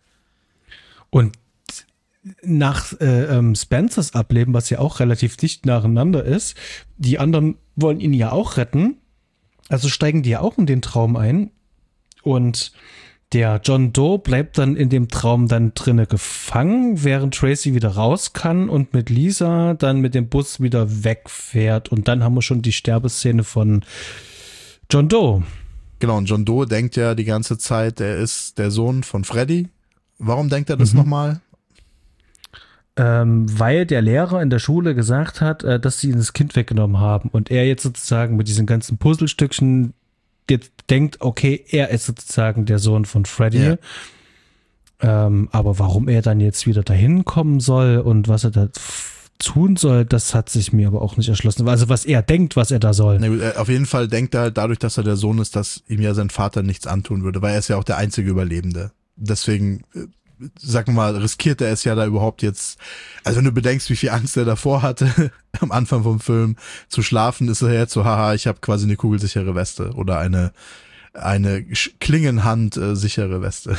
Speaker 3: Und nach äh, ähm, Spencers Ableben, was ja auch relativ dicht nacheinander ist, die anderen wollen ihn ja auch retten, also steigen die ja auch in den Traum ein und der John Doe bleibt dann in dem Traum dann drinne gefangen, während Tracy wieder raus kann und mit Lisa dann mit dem Bus wieder wegfährt und dann haben wir schon die Sterbeszene von John Doe.
Speaker 4: Genau, und John Doe denkt ja die ganze Zeit, er ist der Sohn von Freddy. Warum denkt er das
Speaker 3: Mhm.
Speaker 4: nochmal?
Speaker 3: ähm, weil der Lehrer in der Schule gesagt hat, äh, dass sie ihm das Kind weggenommen haben und er jetzt sozusagen mit diesen ganzen Puzzlestückchen jetzt denkt, okay, er ist sozusagen der Sohn von Freddy.
Speaker 4: Ja.
Speaker 3: Ähm, aber warum er dann jetzt wieder dahin kommen soll und was er da f- tun soll, das hat sich mir aber auch nicht erschlossen. Also was er denkt, was er da soll.
Speaker 4: Na gut, äh, auf jeden Fall denkt er halt dadurch, dass er der Sohn ist, dass ihm ja sein Vater nichts antun würde, weil er ist ja auch der einzige Überlebende. Deswegen, äh, sag mal, riskiert er es ja da überhaupt jetzt, also wenn du bedenkst, wie viel Angst er davor hatte, am Anfang vom Film zu schlafen, ist er jetzt so, haha, ich habe quasi eine kugelsichere Weste oder eine eine Klingenhand äh, sichere Weste.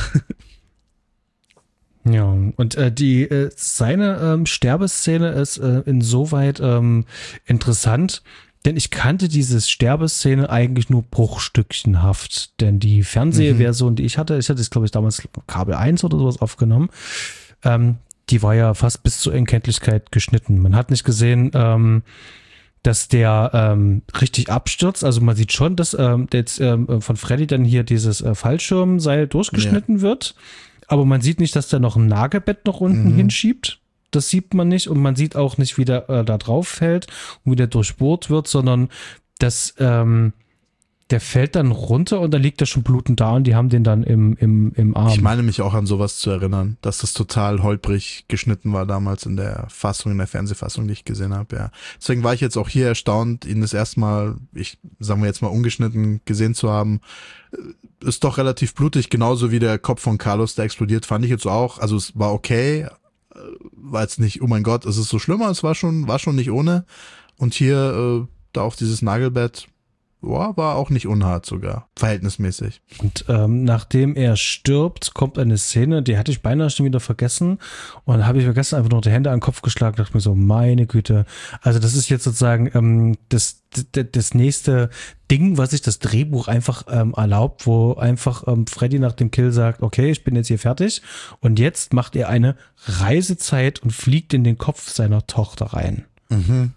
Speaker 3: Ja, und äh, die äh, seine ähm, Sterbeszene ist äh, insoweit ähm, interessant, denn ich kannte diese Sterbeszene eigentlich nur bruchstückchenhaft, denn die Fernsehversion, die ich hatte, ich hatte es glaube ich damals Kabel eins oder sowas aufgenommen, ähm, die war ja fast bis zur Unkenntlichkeit geschnitten. Man hat nicht gesehen, ähm, dass der ähm, richtig abstürzt. Also man sieht schon, dass ähm, jetzt ähm, von Freddy dann hier dieses äh, Fallschirmseil durchgeschnitten ja. wird. Aber man sieht nicht, dass der noch ein Nagelbett noch unten mhm. hinschiebt. Das sieht man nicht. Und man sieht auch nicht, wie der äh, da drauf fällt und wie der durchbohrt wird, sondern dass ähm, der fällt dann runter und dann liegt er schon blutend da und die haben den dann im, im, im Arm.
Speaker 4: Ich meine mich auch an sowas zu erinnern, dass das total holprig geschnitten war damals in der Fassung, in der Fernsehfassung, die ich gesehen habe, ja. Deswegen war ich jetzt auch hier erstaunt, ihn das erste Mal, ich sagen wir jetzt mal ungeschnitten gesehen zu haben. Ist doch relativ blutig, genauso wie der Kopf von Carlos, der explodiert, fand ich jetzt auch. Also es war okay, war jetzt nicht, oh mein Gott, es ist so schlimmer, es war schon, war schon nicht ohne. Und hier, äh, da auf dieses Nagelbett, boah, war auch nicht unhart sogar, verhältnismäßig.
Speaker 3: Und ähm, nachdem er stirbt, kommt eine Szene, die hatte ich beinahe schon wieder vergessen. Und dann habe ich vergessen, einfach nur die Hände an den Kopf geschlagen, dachte mir so, meine Güte. Also das ist jetzt sozusagen ähm, das, das, das nächste Ding, was sich das Drehbuch einfach ähm, erlaubt, wo einfach ähm, Freddy nach dem Kill sagt, okay, ich bin jetzt hier fertig. Und jetzt macht er eine Reisezeit und fliegt in den Kopf seiner Tochter rein.
Speaker 4: Mhm.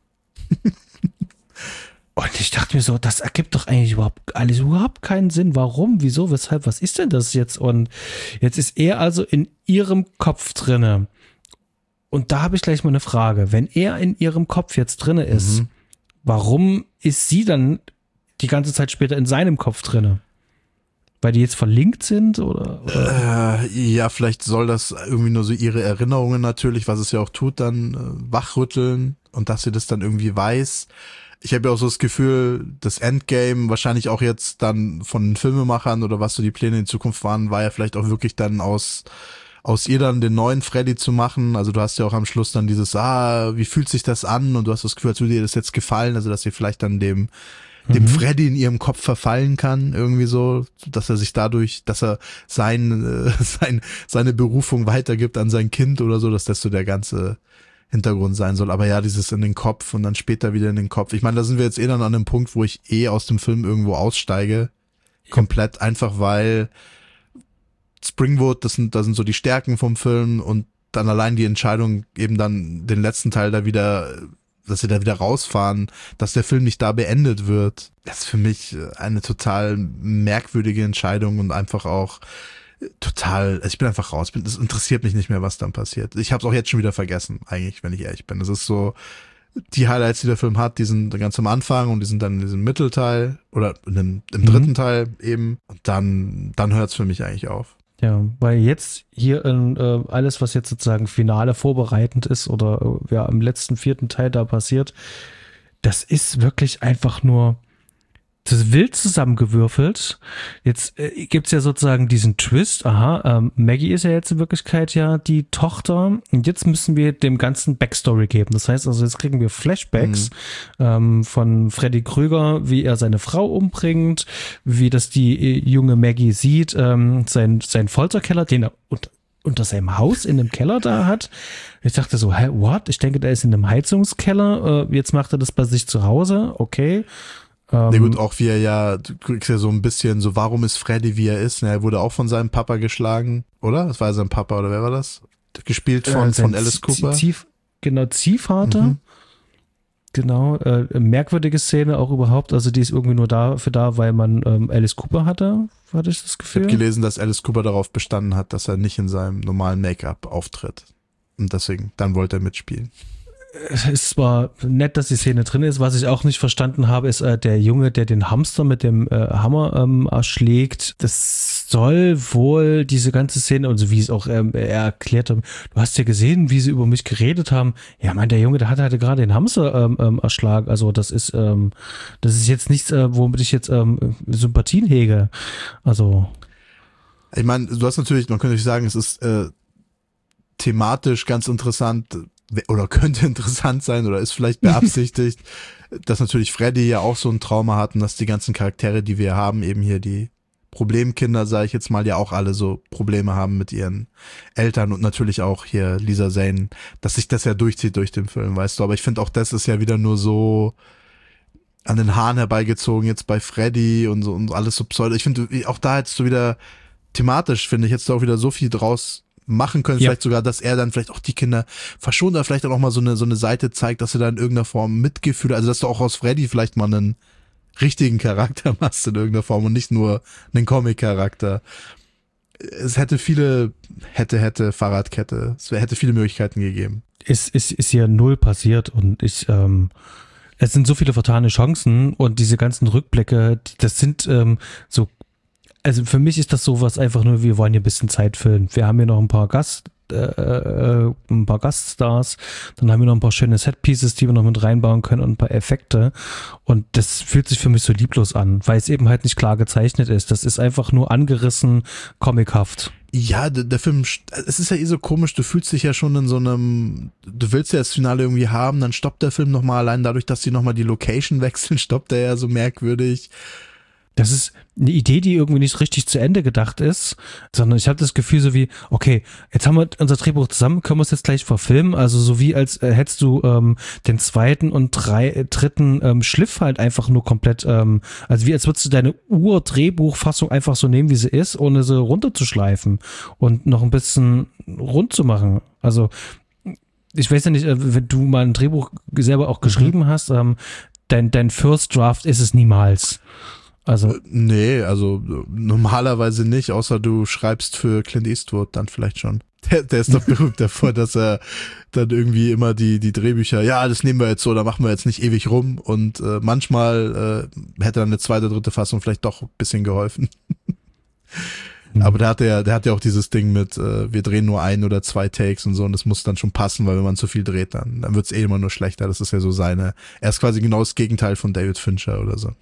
Speaker 3: Und ich dachte mir so, das ergibt doch eigentlich überhaupt alles überhaupt keinen Sinn. Warum? Wieso? Weshalb? Was ist denn das jetzt? Und jetzt ist er also in ihrem Kopf drinne. Und da habe ich gleich mal eine Frage. Wenn er in ihrem Kopf jetzt drinne ist, mhm. warum ist sie dann die ganze Zeit später in seinem Kopf drinne? Weil die jetzt verlinkt sind oder? oder?
Speaker 4: Äh, ja, vielleicht soll das irgendwie nur so ihre Erinnerungen natürlich, was es ja auch tut, dann äh, wachrütteln und dass sie das dann irgendwie weiß. Ich habe ja auch so das Gefühl, das Endgame wahrscheinlich auch jetzt dann von den Filmemachern oder was so die Pläne in Zukunft waren, war ja vielleicht auch wirklich dann aus aus ihr dann den neuen Freddy zu machen. Also du hast ja auch am Schluss dann dieses, ah, wie fühlt sich das an? Und du hast das Gefühl, als würde dir das jetzt gefallen, also dass sie vielleicht dann dem dem mhm. Freddy in ihrem Kopf verfallen kann, irgendwie so, dass er sich dadurch, dass er sein, äh, sein seine Berufung weitergibt an sein Kind oder so, dass das so der ganze Hintergrund sein soll. Aber ja, dieses in den Kopf und dann später wieder in den Kopf. Ich meine, da sind wir jetzt eh dann an dem Punkt, wo ich eh aus dem Film irgendwo aussteige. Komplett einfach, weil Springwood, das sind, das sind so die Stärken vom Film und dann allein die Entscheidung, eben dann den letzten Teil da wieder, dass sie da wieder rausfahren, dass der Film nicht da beendet wird. Das ist für mich eine total merkwürdige Entscheidung und einfach auch total, also ich bin einfach raus, es interessiert mich nicht mehr, was dann passiert. Ich habe es auch jetzt schon wieder vergessen, eigentlich, wenn ich ehrlich bin. Es ist so, die Highlights, die der Film hat, die sind ganz am Anfang und die sind dann in diesem Mittelteil oder in dem, im dritten mhm. Teil eben und dann, dann hört es für mich eigentlich auf.
Speaker 3: Ja, weil jetzt hier in, äh, alles, was jetzt sozusagen Finale vorbereitend ist oder äh, ja im letzten vierten Teil da passiert, das ist wirklich einfach nur das ist wild zusammengewürfelt. Jetzt äh, gibt's ja sozusagen diesen Twist. Aha, ähm, Maggie ist ja jetzt in Wirklichkeit ja die Tochter. Und jetzt müssen wir dem ganzen Backstory geben. Das heißt also, jetzt kriegen wir Flashbacks mhm. ähm, von Freddy Krüger, wie er seine Frau umbringt, wie das die äh, junge Maggie sieht, ähm, sein, sein Folterkeller, den er unter, unter seinem Haus in einem Keller da hat. Ich dachte so, hä, what? Ich denke, der ist in einem Heizungskeller. Äh, jetzt macht er das bei sich zu Hause. Okay.
Speaker 4: Na nee, gut, auch wie er ja, du kriegst ja so ein bisschen so, warum ist Freddy, wie er ist? Na, er wurde auch von seinem Papa geschlagen, oder? Das war sein Papa, oder wer war das? Gespielt von, äh, von Alice Cooper.
Speaker 3: Zieh, genau, Ziehvater. Mhm. Genau, äh, merkwürdige Szene auch überhaupt. Also die ist irgendwie nur dafür da, weil man ähm, Alice Cooper hatte, hatte ich das Gefühl.
Speaker 4: Ich habe gelesen, dass Alice Cooper darauf bestanden hat, dass er nicht in seinem normalen Make-up auftritt. Und deswegen, dann wollte er mitspielen.
Speaker 3: Es ist zwar nett, dass die Szene drin ist. Was ich auch nicht verstanden habe, ist äh, der Junge, der den Hamster mit dem äh, Hammer ähm, erschlägt. Das soll wohl diese ganze Szene, und so wie es auch ähm, er erklärt hat, du hast ja gesehen, wie sie über mich geredet haben. Ja, mein, der Junge, der hatte halt gerade den Hamster ähm, ähm, erschlagen. Also das ist ähm, das ist jetzt nichts, äh, womit ich jetzt ähm, Sympathien hege. Also
Speaker 4: ich meine, du hast natürlich, man könnte natürlich sagen, es ist äh, thematisch ganz interessant, oder könnte interessant sein oder ist vielleicht beabsichtigt, dass natürlich Freddy ja auch so ein Trauma hat und dass die ganzen Charaktere, die wir haben, eben hier die Problemkinder, sage ich jetzt mal, ja auch alle so Probleme haben mit ihren Eltern und natürlich auch hier Lisa Zane, dass sich das ja durchzieht durch den Film, weißt du, aber ich finde auch, das ist ja wieder nur so an den Haaren herbeigezogen jetzt bei Freddy und so und alles so pseudo. Ich finde, auch da hättest du wieder thematisch, finde ich, hättest du auch wieder so viel draus machen können,
Speaker 3: ja.
Speaker 4: Vielleicht sogar, dass er dann vielleicht auch die Kinder verschont oder vielleicht dann auch mal so eine so eine Seite zeigt, dass er da in irgendeiner Form Mitgefühl, also dass du auch aus Freddy vielleicht mal einen richtigen Charakter machst in irgendeiner Form und nicht nur einen Comic-Charakter. Es hätte viele, hätte, hätte, Fahrradkette, es hätte viele Möglichkeiten gegeben.
Speaker 3: Es ist, ist hier null passiert und ich, ähm, es sind so viele vertane Chancen und diese ganzen Rückblicke, das sind ähm, so. Also für mich ist das sowas einfach nur, wir wollen hier ein bisschen Zeit füllen. Wir haben hier noch ein paar Gast, äh, äh, ein paar Gaststars, dann haben wir noch ein paar schöne Setpieces, die wir noch mit reinbauen können und ein paar Effekte. Und das fühlt sich für mich so lieblos an, weil es eben halt nicht klar gezeichnet ist. Das ist einfach nur angerissen, comichaft.
Speaker 4: Ja, der, der Film, es ist ja eh so komisch, du fühlst dich ja schon in so einem, du willst ja das Finale irgendwie haben, dann stoppt der Film nochmal, allein dadurch, dass die nochmal die Location wechseln, stoppt er ja so merkwürdig.
Speaker 3: Das ist eine Idee, die irgendwie nicht richtig zu Ende gedacht ist, sondern ich habe das Gefühl so wie, okay, jetzt haben wir unser Drehbuch zusammen, können wir es jetzt gleich verfilmen, also so wie als äh, hättest du ähm, den zweiten und drei, äh, dritten ähm, Schliff halt einfach nur komplett, ähm, also wie als würdest du deine Ur-Drehbuchfassung einfach so nehmen, wie sie ist, ohne sie runterzuschleifen und noch ein bisschen rund zu machen. Also ich weiß ja nicht, äh, wenn du mal ein Drehbuch selber auch geschrieben mhm. hast, ähm, dein, dein First Draft ist es niemals. Also
Speaker 4: nee, also normalerweise nicht, außer du schreibst für Clint Eastwood, dann vielleicht schon. Der, der ist doch berühmt davor, dass er dann irgendwie immer die die Drehbücher, ja, das nehmen wir jetzt so, da machen wir jetzt nicht ewig rum und äh, manchmal äh, hätte dann eine zweite, dritte Fassung vielleicht doch ein bisschen geholfen. Mhm. Aber der hat ja, der hat ja auch dieses Ding mit, äh, wir drehen nur ein oder zwei Takes und so und das muss dann schon passen, weil wenn man zu viel dreht, dann, dann wird's eh immer nur schlechter. Das ist ja so seine, er ist quasi genau das Gegenteil von David Fincher oder so.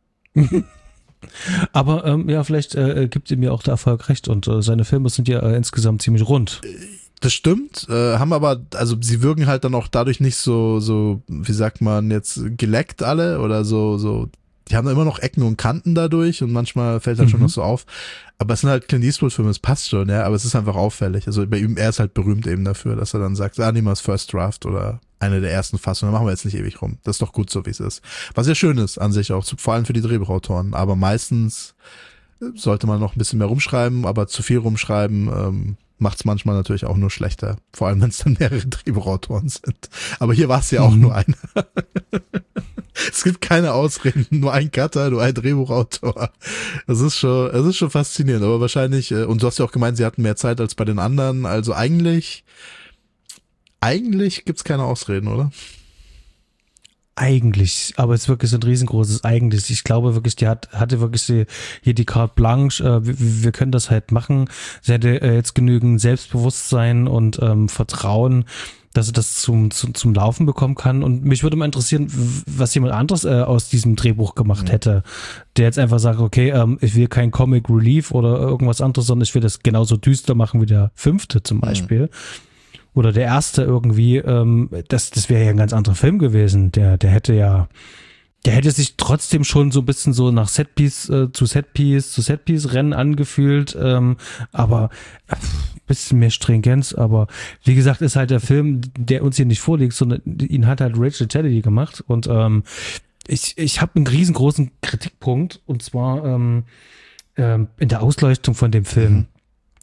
Speaker 3: Aber ähm, ja, vielleicht äh, gibt ihm ja auch der Erfolg recht und äh, seine Filme sind ja äh, insgesamt ziemlich rund.
Speaker 4: Das stimmt, äh, haben aber, also sie wirken halt dann auch dadurch nicht so, so, wie sagt man jetzt, geleckt alle oder so, so, die haben immer noch Ecken und Kanten dadurch und manchmal fällt dann mhm. schon noch so auf. Aber es sind halt Clint Eastwood-Filme, es passt schon, ja, aber es ist einfach auffällig. Also bei ihm, er ist halt berühmt eben dafür, dass er dann sagt, ah, nehmen wir das First Draft oder eine der ersten Fassungen, dann machen wir jetzt nicht ewig rum. Das ist doch gut so, wie es ist. Was ja schön ist an sich auch, vor allem für die Drehbuchautoren. Aber meistens sollte man noch ein bisschen mehr rumschreiben, aber zu viel rumschreiben ähm, macht es manchmal natürlich auch nur schlechter. Vor allem, wenn es dann mehrere Drehbuchautoren sind. Aber hier war es ja auch mhm. nur einer. Es gibt keine Ausreden, nur ein Cutter, nur ein Drehbuchautor. Das ist schon, das ist schon faszinierend, aber wahrscheinlich, und du hast ja auch gemeint, sie hatten mehr Zeit als bei den anderen, also eigentlich, eigentlich gibt's keine Ausreden, oder?
Speaker 3: Eigentlich, aber es ist wirklich so ein riesengroßes Eigentlich. Ich glaube wirklich, die hat, hatte wirklich die, hier die Carte Blanche, äh, wir, wir können das halt machen. Sie hätte äh, jetzt genügend Selbstbewusstsein und ähm, Vertrauen, dass sie das zum, zum, zum Laufen bekommen kann. Und mich würde mal interessieren, was jemand anderes äh, aus diesem Drehbuch gemacht mhm. hätte, der jetzt einfach sagt, okay, ähm, ich will kein Comic Relief oder irgendwas anderes, sondern ich will das genauso düster machen wie der fünfte zum Beispiel. Mhm. Oder der erste irgendwie, ähm, das, das wäre ja ein ganz anderer Film gewesen. Der, der hätte ja, der hätte sich trotzdem schon so ein bisschen so nach Setpiece äh, zu Setpiece zu Setpiece-Rennen angefühlt, ähm, aber äh, bisschen mehr Stringenz. Aber wie gesagt, ist halt der Film, der uns hier nicht vorliegt, sondern ihn hat halt Rachel Talalay gemacht. Und ähm, ich, ich habe einen riesengroßen Kritikpunkt und zwar ähm, ähm, in der Ausleuchtung von dem Film. Mhm.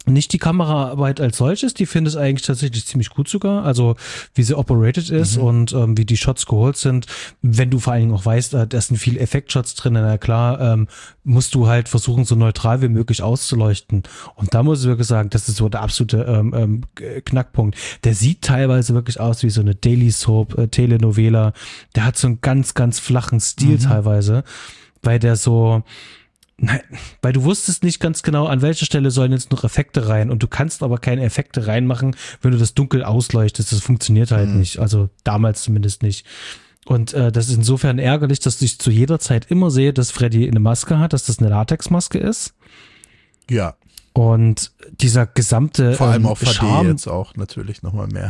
Speaker 3: Nicht die Kameraarbeit als solches, die finde ich eigentlich tatsächlich ziemlich gut sogar, also wie sie operated ist
Speaker 4: Mhm.
Speaker 3: und ähm, wie die Shots geholt sind. Wenn du vor allen Dingen auch weißt, äh, da sind viele Effektshots drin, na klar, ähm, musst du halt versuchen, so neutral wie möglich auszuleuchten. Und da muss ich wirklich sagen, das ist so der absolute ähm, ähm, Knackpunkt. Der sieht teilweise wirklich aus wie so eine Daily Soap, äh, Telenovela. Der hat so einen ganz, ganz flachen Stil
Speaker 4: Mhm.
Speaker 3: teilweise, weil der so... Nein, weil du wusstest nicht ganz genau, an welcher Stelle sollen jetzt noch Effekte rein und du kannst aber keine Effekte reinmachen, wenn du das dunkel ausleuchtest. Das funktioniert halt
Speaker 4: Mhm.
Speaker 3: nicht, also damals zumindest nicht. Und äh, das ist insofern ärgerlich, dass ich zu jeder Zeit immer sehe, dass Freddy eine Maske hat, dass das eine Latexmaske ist
Speaker 4: Ja,
Speaker 3: und dieser gesamte
Speaker 4: vor allem
Speaker 3: ähm,
Speaker 4: auf H D
Speaker 3: Charme,
Speaker 4: jetzt auch natürlich nochmal mehr.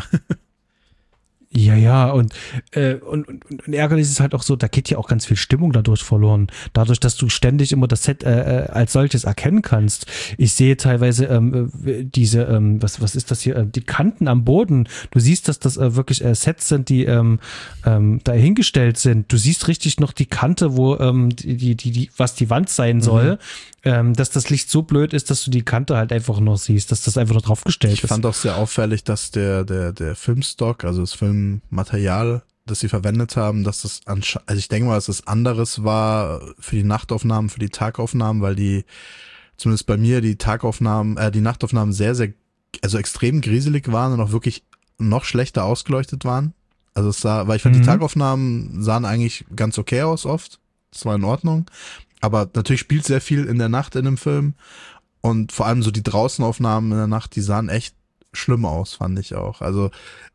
Speaker 3: Ja, ja, und, äh, und, und, und ärgerlich ist es halt auch so, da geht ja auch ganz viel Stimmung dadurch verloren. Dadurch, dass du ständig immer das Set äh, äh, als solches erkennen kannst. Ich sehe teilweise ähm, äh, diese, ähm, was, was ist das hier, äh, die Kanten am Boden. Du siehst, dass das äh, wirklich äh, Sets sind, die ähm, ähm, da hingestellt sind. Du siehst richtig noch die Kante, wo ähm, die, die, die, die, was die Wand sein soll. Ähm, dass das Licht so blöd ist, dass du die Kante halt einfach noch siehst, dass das einfach nur draufgestellt
Speaker 4: Ich
Speaker 3: ist.
Speaker 4: fand auch sehr auffällig, dass der, der, der Filmstock, also das Filmmaterial, das sie verwendet haben, dass das anscheinend, also ich denke mal, dass das anderes war für die Nachtaufnahmen, für die Tagaufnahmen, weil die, zumindest bei mir, die Tagaufnahmen, äh, die Nachtaufnahmen sehr, sehr, also extrem grieselig waren und auch wirklich noch schlechter ausgeleuchtet waren. Also es sah, weil ich fand,
Speaker 3: Mhm.
Speaker 4: die Tagaufnahmen sahen eigentlich ganz okay aus oft. Das war in Ordnung. Aber natürlich spielt sehr viel in der Nacht in dem Film. Und vor allem so die Draußenaufnahmen in der Nacht, die sahen echt schlimm aus, fand ich auch. Also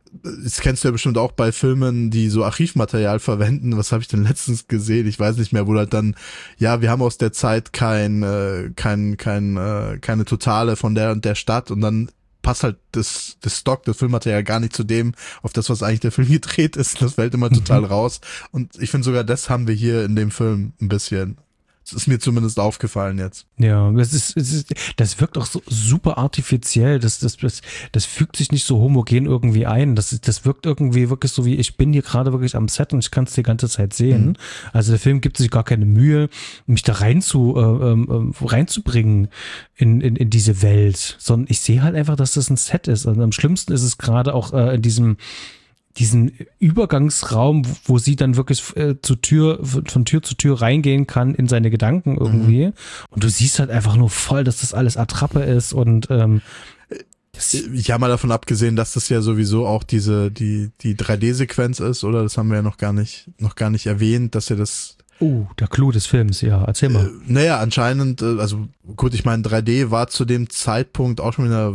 Speaker 4: das kennst du ja bestimmt auch bei Filmen, die so Archivmaterial verwenden. Was habe ich denn letztens gesehen? Ich weiß nicht mehr, wo halt dann, ja, wir haben aus der Zeit kein, äh, kein, kein, äh, keine Totale von der und der Stadt und dann passt halt das, das Stock, das Filmmaterial gar nicht zu dem, auf das, was eigentlich der Film gedreht ist. Das fällt immer total raus. Und ich finde sogar, das haben wir hier in dem Film ein bisschen. Das ist mir zumindest aufgefallen jetzt.
Speaker 3: Ja, das ist, es ist, das wirkt auch so super artifiziell. Das, das, das, das fügt sich nicht so homogen irgendwie ein. Das, ist- das wirkt irgendwie wirklich so wie, ich bin hier gerade wirklich am Set und ich kann es die ganze Zeit sehen.
Speaker 4: Mhm.
Speaker 3: Also der Film gibt sich gar keine Mühe, mich da rein zu, äh, ähm, äh, reinzubringen in, in, in diese Welt. Sondern ich sehe halt einfach, dass das ein Set ist. Und am schlimmsten ist es gerade auch äh, in diesem diesen Übergangsraum, wo- wo sie dann wirklich äh, zur Tür, von Tür zu Tür reingehen kann in seine Gedanken irgendwie. Und du siehst halt einfach nur voll, dass das alles Attrappe ist und ähm, das,
Speaker 4: Ich habe mal davon abgesehen, dass das ja sowieso auch diese, die, die drei D-Sequenz ist, oder? Das haben wir ja noch gar nicht, noch gar nicht erwähnt, dass ja das,
Speaker 3: oh, der Clou des Films, ja, erzähl mal.
Speaker 4: äh, naja, anscheinend, äh, also gut, ich meine, drei D war zu dem Zeitpunkt auch schon wieder,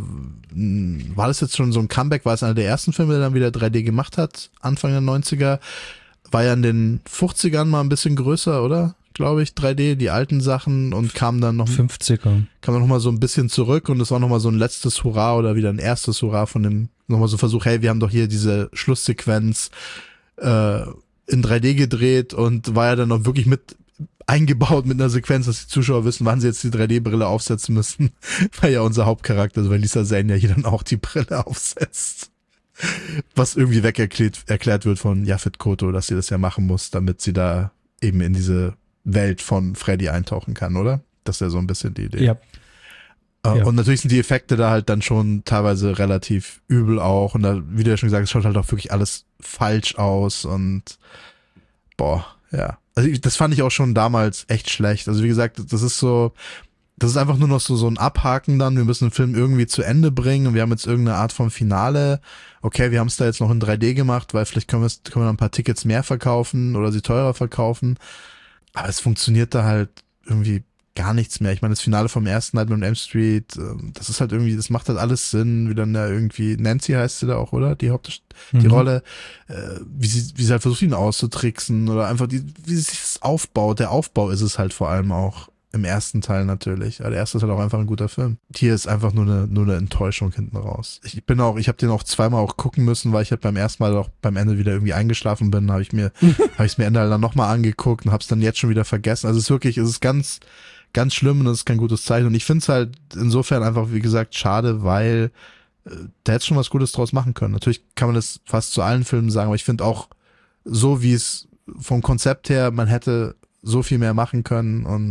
Speaker 4: mh, war das jetzt schon so ein Comeback? War es einer der ersten Filme, der dann wieder drei D gemacht hat, Anfang der neunziger? War ja in den fünfzigern mal ein bisschen größer, oder? Glaube ich, drei D, die alten Sachen und kam dann noch,
Speaker 3: fünfziger.
Speaker 4: kam dann noch mal so ein bisschen zurück und es war noch mal so ein letztes Hurra oder wieder ein erstes Hurra von dem, noch mal so ein Versuch, hey, wir haben doch hier diese Schlusssequenz äh, in drei D gedreht und war ja dann noch wirklich mit eingebaut mit einer Sequenz, dass die Zuschauer wissen, wann sie jetzt die drei D-Brille aufsetzen müssen, weil ja unser Hauptcharakter, also weil Lisa Zane ja hier dann auch die Brille aufsetzt. Was irgendwie weg erklärt, erklärt wird von Yaphet Kotto, dass sie das ja machen muss, damit sie da eben in diese Welt von Freddy eintauchen kann, oder? Das ist ja so ein bisschen die Idee.
Speaker 3: Ja.
Speaker 4: Äh,
Speaker 3: Ja.
Speaker 4: Und natürlich sind die Effekte da halt dann schon teilweise relativ übel auch. Und da, wie du ja schon gesagt hast, schaut halt auch wirklich alles falsch aus und boah, ja. Also ich, das fand ich auch schon damals echt schlecht. Also wie gesagt, das ist so, das ist einfach nur noch so, so ein Abhaken dann. Wir müssen den Film irgendwie zu Ende bringen und wir haben jetzt irgendeine Art von Finale. Okay, wir haben es da jetzt noch in drei D gemacht, weil vielleicht können, können wir noch ein paar Tickets mehr verkaufen oder sie teurer verkaufen. Aber es funktioniert da halt irgendwie gar nichts mehr. Ich meine, das Finale vom ersten Nightmare on Elm Street, ähm, das ist halt irgendwie, das macht halt alles Sinn, wie dann da irgendwie, Nancy heißt sie da auch, oder? Die Haupt, die
Speaker 3: Mhm.
Speaker 4: Rolle, äh, wie sie, wie sie halt versucht, ihn auszutricksen oder einfach die, wie sie sich das aufbaut. Der Aufbau ist es halt vor allem auch im ersten Teil natürlich. Aber der erste ist halt auch einfach ein guter Film. Hier ist einfach nur eine, nur eine Enttäuschung hinten raus. Ich bin auch, ich habe den auch zweimal auch gucken müssen, weil ich halt beim ersten Mal auch beim Ende wieder irgendwie eingeschlafen bin, habe ich mir, habe ich mir Ende dann nochmal angeguckt und habe es dann jetzt schon wieder vergessen. Also es ist wirklich, es ist ganz, ganz schlimm und das ist kein gutes Zeichen. Und ich finde es halt insofern einfach, wie gesagt, schade, weil äh, da hätte schon was Gutes draus machen können. Natürlich kann man das fast zu allen Filmen sagen, aber ich finde auch so, wie es vom Konzept her, man hätte so viel mehr machen können und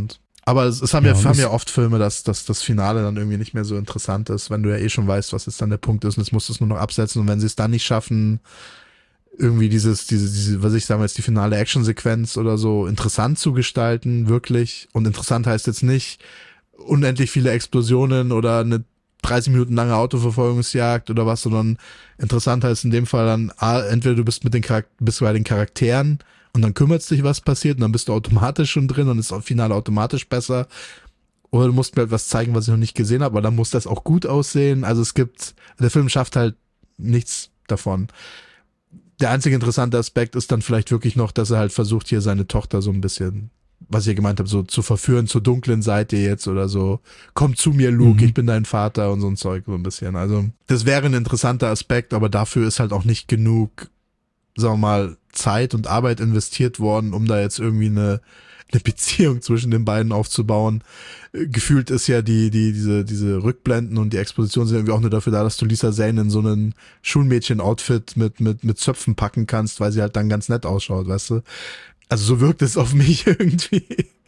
Speaker 4: Aber es, es haben ja,
Speaker 3: Ja,
Speaker 4: haben
Speaker 3: es-
Speaker 4: ja oft Filme, dass, dass das Finale dann irgendwie nicht mehr so interessant ist, wenn du ja eh schon weißt, was jetzt dann der Punkt ist und jetzt musst du es nur noch absetzen und wenn sie es dann nicht schaffen, irgendwie dieses, diese, diese, was ich sagen will, jetzt die finale Actionsequenz oder so interessant zu gestalten, wirklich. Und interessant heißt jetzt nicht unendlich viele Explosionen oder eine dreißig Minuten lange Autoverfolgungsjagd oder was, sondern interessant heißt in dem Fall dann, ah, entweder du bist mit den Charak- bist bei den Charakteren und dann kümmerst dich, was passiert und dann bist du automatisch schon drin und ist auf Finale automatisch besser. Oder du musst mir etwas zeigen, was ich noch nicht gesehen habe, aber dann muss das auch gut aussehen. Also es gibt, der Film schafft halt nichts davon. Der einzige interessante Aspekt ist dann vielleicht wirklich noch, dass er halt versucht, hier seine Tochter so ein bisschen, was ich gemeint habe, so zu verführen zur dunklen Seite jetzt oder so. Komm zu mir, Luke,
Speaker 3: Mhm.
Speaker 4: ich bin dein Vater und so ein Zeug so ein bisschen. Also das wäre ein interessanter Aspekt, aber dafür ist halt auch nicht genug, sagen wir mal, Zeit und Arbeit investiert worden, um da jetzt irgendwie eine eine Beziehung zwischen den beiden aufzubauen. Äh, Gefühlt ist ja die, die, diese, diese Rückblenden und die Exposition sind irgendwie auch nur dafür da, dass du Lisa Zane in so einen Schulmädchen-Outfit mit, mit, mit Zöpfen packen kannst, weil sie halt dann ganz nett ausschaut, weißt du? Also so wirkt es auf mich irgendwie.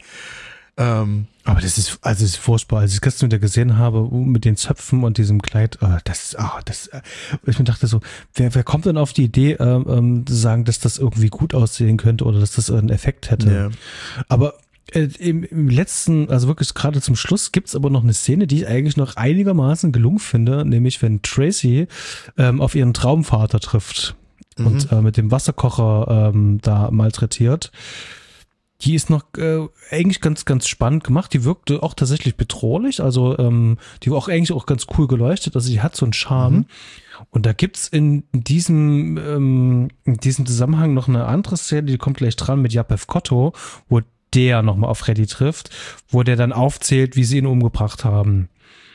Speaker 4: ähm,
Speaker 3: Aber das ist, also das ist furchtbar. Als ich es gestern wieder gesehen habe, uh, mit den Zöpfen und diesem Kleid, oh, das ist, oh, das, äh, ich mir dachte so, wer, wer kommt denn auf die Idee, ähm, ähm, zu sagen, dass das irgendwie gut aussehen könnte oder dass das einen Effekt hätte?
Speaker 4: ja.
Speaker 3: Aber äh, im, im letzten, also wirklich gerade zum Schluss, gibt's aber noch eine Szene, die ich eigentlich noch einigermaßen gelungen finde, nämlich wenn Tracy ähm, auf ihren Traumvater trifft und äh, mit dem Wasserkocher ähm, da malträtiert. Die ist noch äh, eigentlich ganz, ganz spannend gemacht. Die wirkte auch tatsächlich bedrohlich. Also ähm, die war auch eigentlich auch ganz cool geleuchtet. Also die hat so einen Charme.
Speaker 4: Mhm.
Speaker 3: Und da gibt's in diesem, ähm, in diesem Zusammenhang noch eine andere Szene, die kommt gleich dran mit Yapef Kotto, wo der nochmal auf Freddy trifft, wo der dann aufzählt, wie sie ihn umgebracht haben.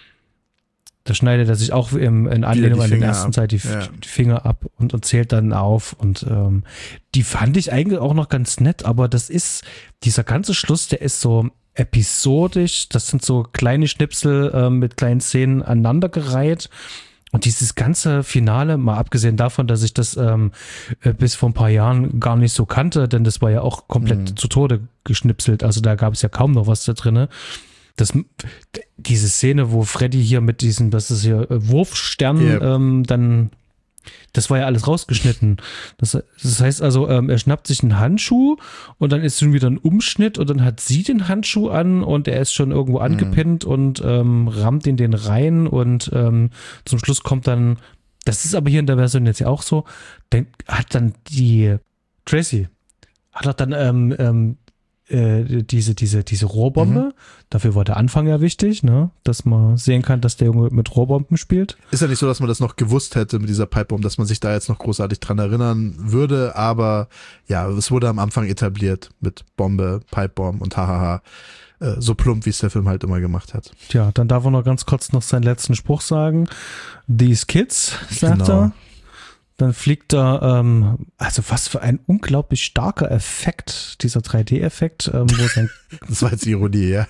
Speaker 3: Da schneidet er sich auch im, in Anlehnung an den
Speaker 4: Finger
Speaker 3: ersten
Speaker 4: ab.
Speaker 3: Zeit die,
Speaker 4: Ja.
Speaker 3: die Finger ab und, und zählt dann auf. Und ähm, die fand ich eigentlich auch noch ganz nett, aber das ist, dieser ganze Schluss, der ist so episodisch. Das sind so kleine Schnipsel ähm, mit kleinen Szenen aneinandergereiht. Und dieses ganze Finale, mal abgesehen davon, dass ich das ähm, äh, bis vor ein paar Jahren gar nicht so kannte, denn das war ja auch komplett
Speaker 4: Mhm.
Speaker 3: zu Tode geschnipselt. Also da gab es ja kaum noch was da drinne. Das, diese Szene, wo Freddy hier mit diesem, das ist hier äh, Wurfstern,
Speaker 4: Yep.
Speaker 3: ähm, dann, das war ja alles rausgeschnitten. Das, das heißt also, ähm, er schnappt sich einen Handschuh und dann ist schon wieder ein Umschnitt und dann hat sie den Handschuh an und er ist schon irgendwo angepinnt und ähm, rammt in den rein und ähm, zum Schluss kommt dann, das ist aber hier in der Version jetzt ja auch so, dann hat dann die Tracy, hat auch dann ähm, ähm, äh, diese, diese, diese Rohrbombe.
Speaker 4: Mhm.
Speaker 3: Dafür war der Anfang ja wichtig, ne? Dass man sehen kann, dass der Junge mit Rohrbomben spielt.
Speaker 4: Ist ja nicht so, dass man das noch gewusst hätte mit dieser Pipebomb, dass man sich da jetzt noch großartig dran erinnern würde, aber ja, es wurde am Anfang etabliert mit Bombe, Pipebomb und hahaha. Äh, so plump, wie es der Film halt immer gemacht hat.
Speaker 3: Tja, dann darf er noch ganz kurz noch seinen letzten Spruch sagen. These kids, sagt
Speaker 4: Genau.
Speaker 3: er. Dann fliegt er, ähm, also was für ein unglaublich starker Effekt, dieser drei D-Effekt, ähm, wo sein
Speaker 4: Das war jetzt Ironie, ja.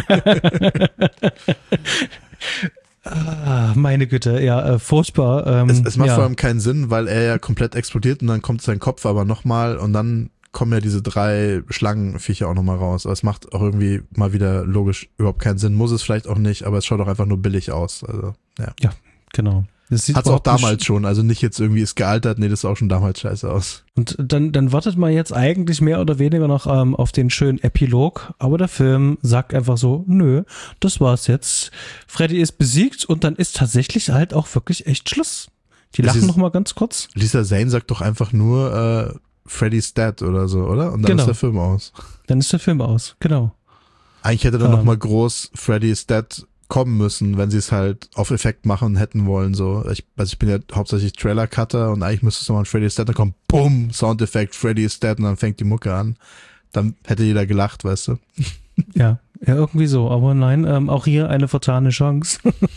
Speaker 3: Ah, meine Güte, ja, äh, furchtbar. Ähm,
Speaker 4: Es, es macht
Speaker 3: ja.
Speaker 4: vor allem keinen Sinn, weil er ja komplett explodiert und dann kommt sein Kopf aber nochmal und dann kommen ja diese drei Schlangenviecher auch nochmal raus. Aber es macht auch irgendwie mal wieder logisch überhaupt keinen Sinn. Muss es vielleicht auch nicht, aber es schaut auch einfach nur billig aus. Also, ja.
Speaker 3: Ja, genau. Das sieht
Speaker 4: Hat's auch
Speaker 3: überhaupt nicht-
Speaker 4: damals schon, also nicht jetzt irgendwie ist gealtert, nee, das sah auch schon damals scheiße aus.
Speaker 3: Und dann, dann wartet man jetzt eigentlich mehr oder weniger noch ähm, auf den schönen Epilog, aber der Film sagt einfach so, nö, das war's jetzt. Freddy ist besiegt und dann ist tatsächlich halt auch wirklich echt Schluss. Die
Speaker 4: Es
Speaker 3: lachen
Speaker 4: ist-
Speaker 3: noch mal ganz kurz.
Speaker 4: Lisa Zane sagt doch einfach nur äh, Freddy's dead oder so, oder? Und dann
Speaker 3: Genau.
Speaker 4: ist der Film aus.
Speaker 3: Dann ist der Film aus, genau.
Speaker 4: Eigentlich hätte dann
Speaker 3: Ähm.
Speaker 4: noch mal groß Freddy's dead kommen müssen, wenn sie es halt auf Effekt machen hätten wollen. So, ich, also ich bin ja hauptsächlich Trailer-Cutter und eigentlich müsste es nochmal ein Freddy's dead, dann kommt BUM, Soundeffekt, Freddy's dead und dann fängt die Mucke an. Dann hätte jeder gelacht, weißt du.
Speaker 3: Ja, ja, irgendwie so. Aber nein, ähm, auch hier eine vertane Chance.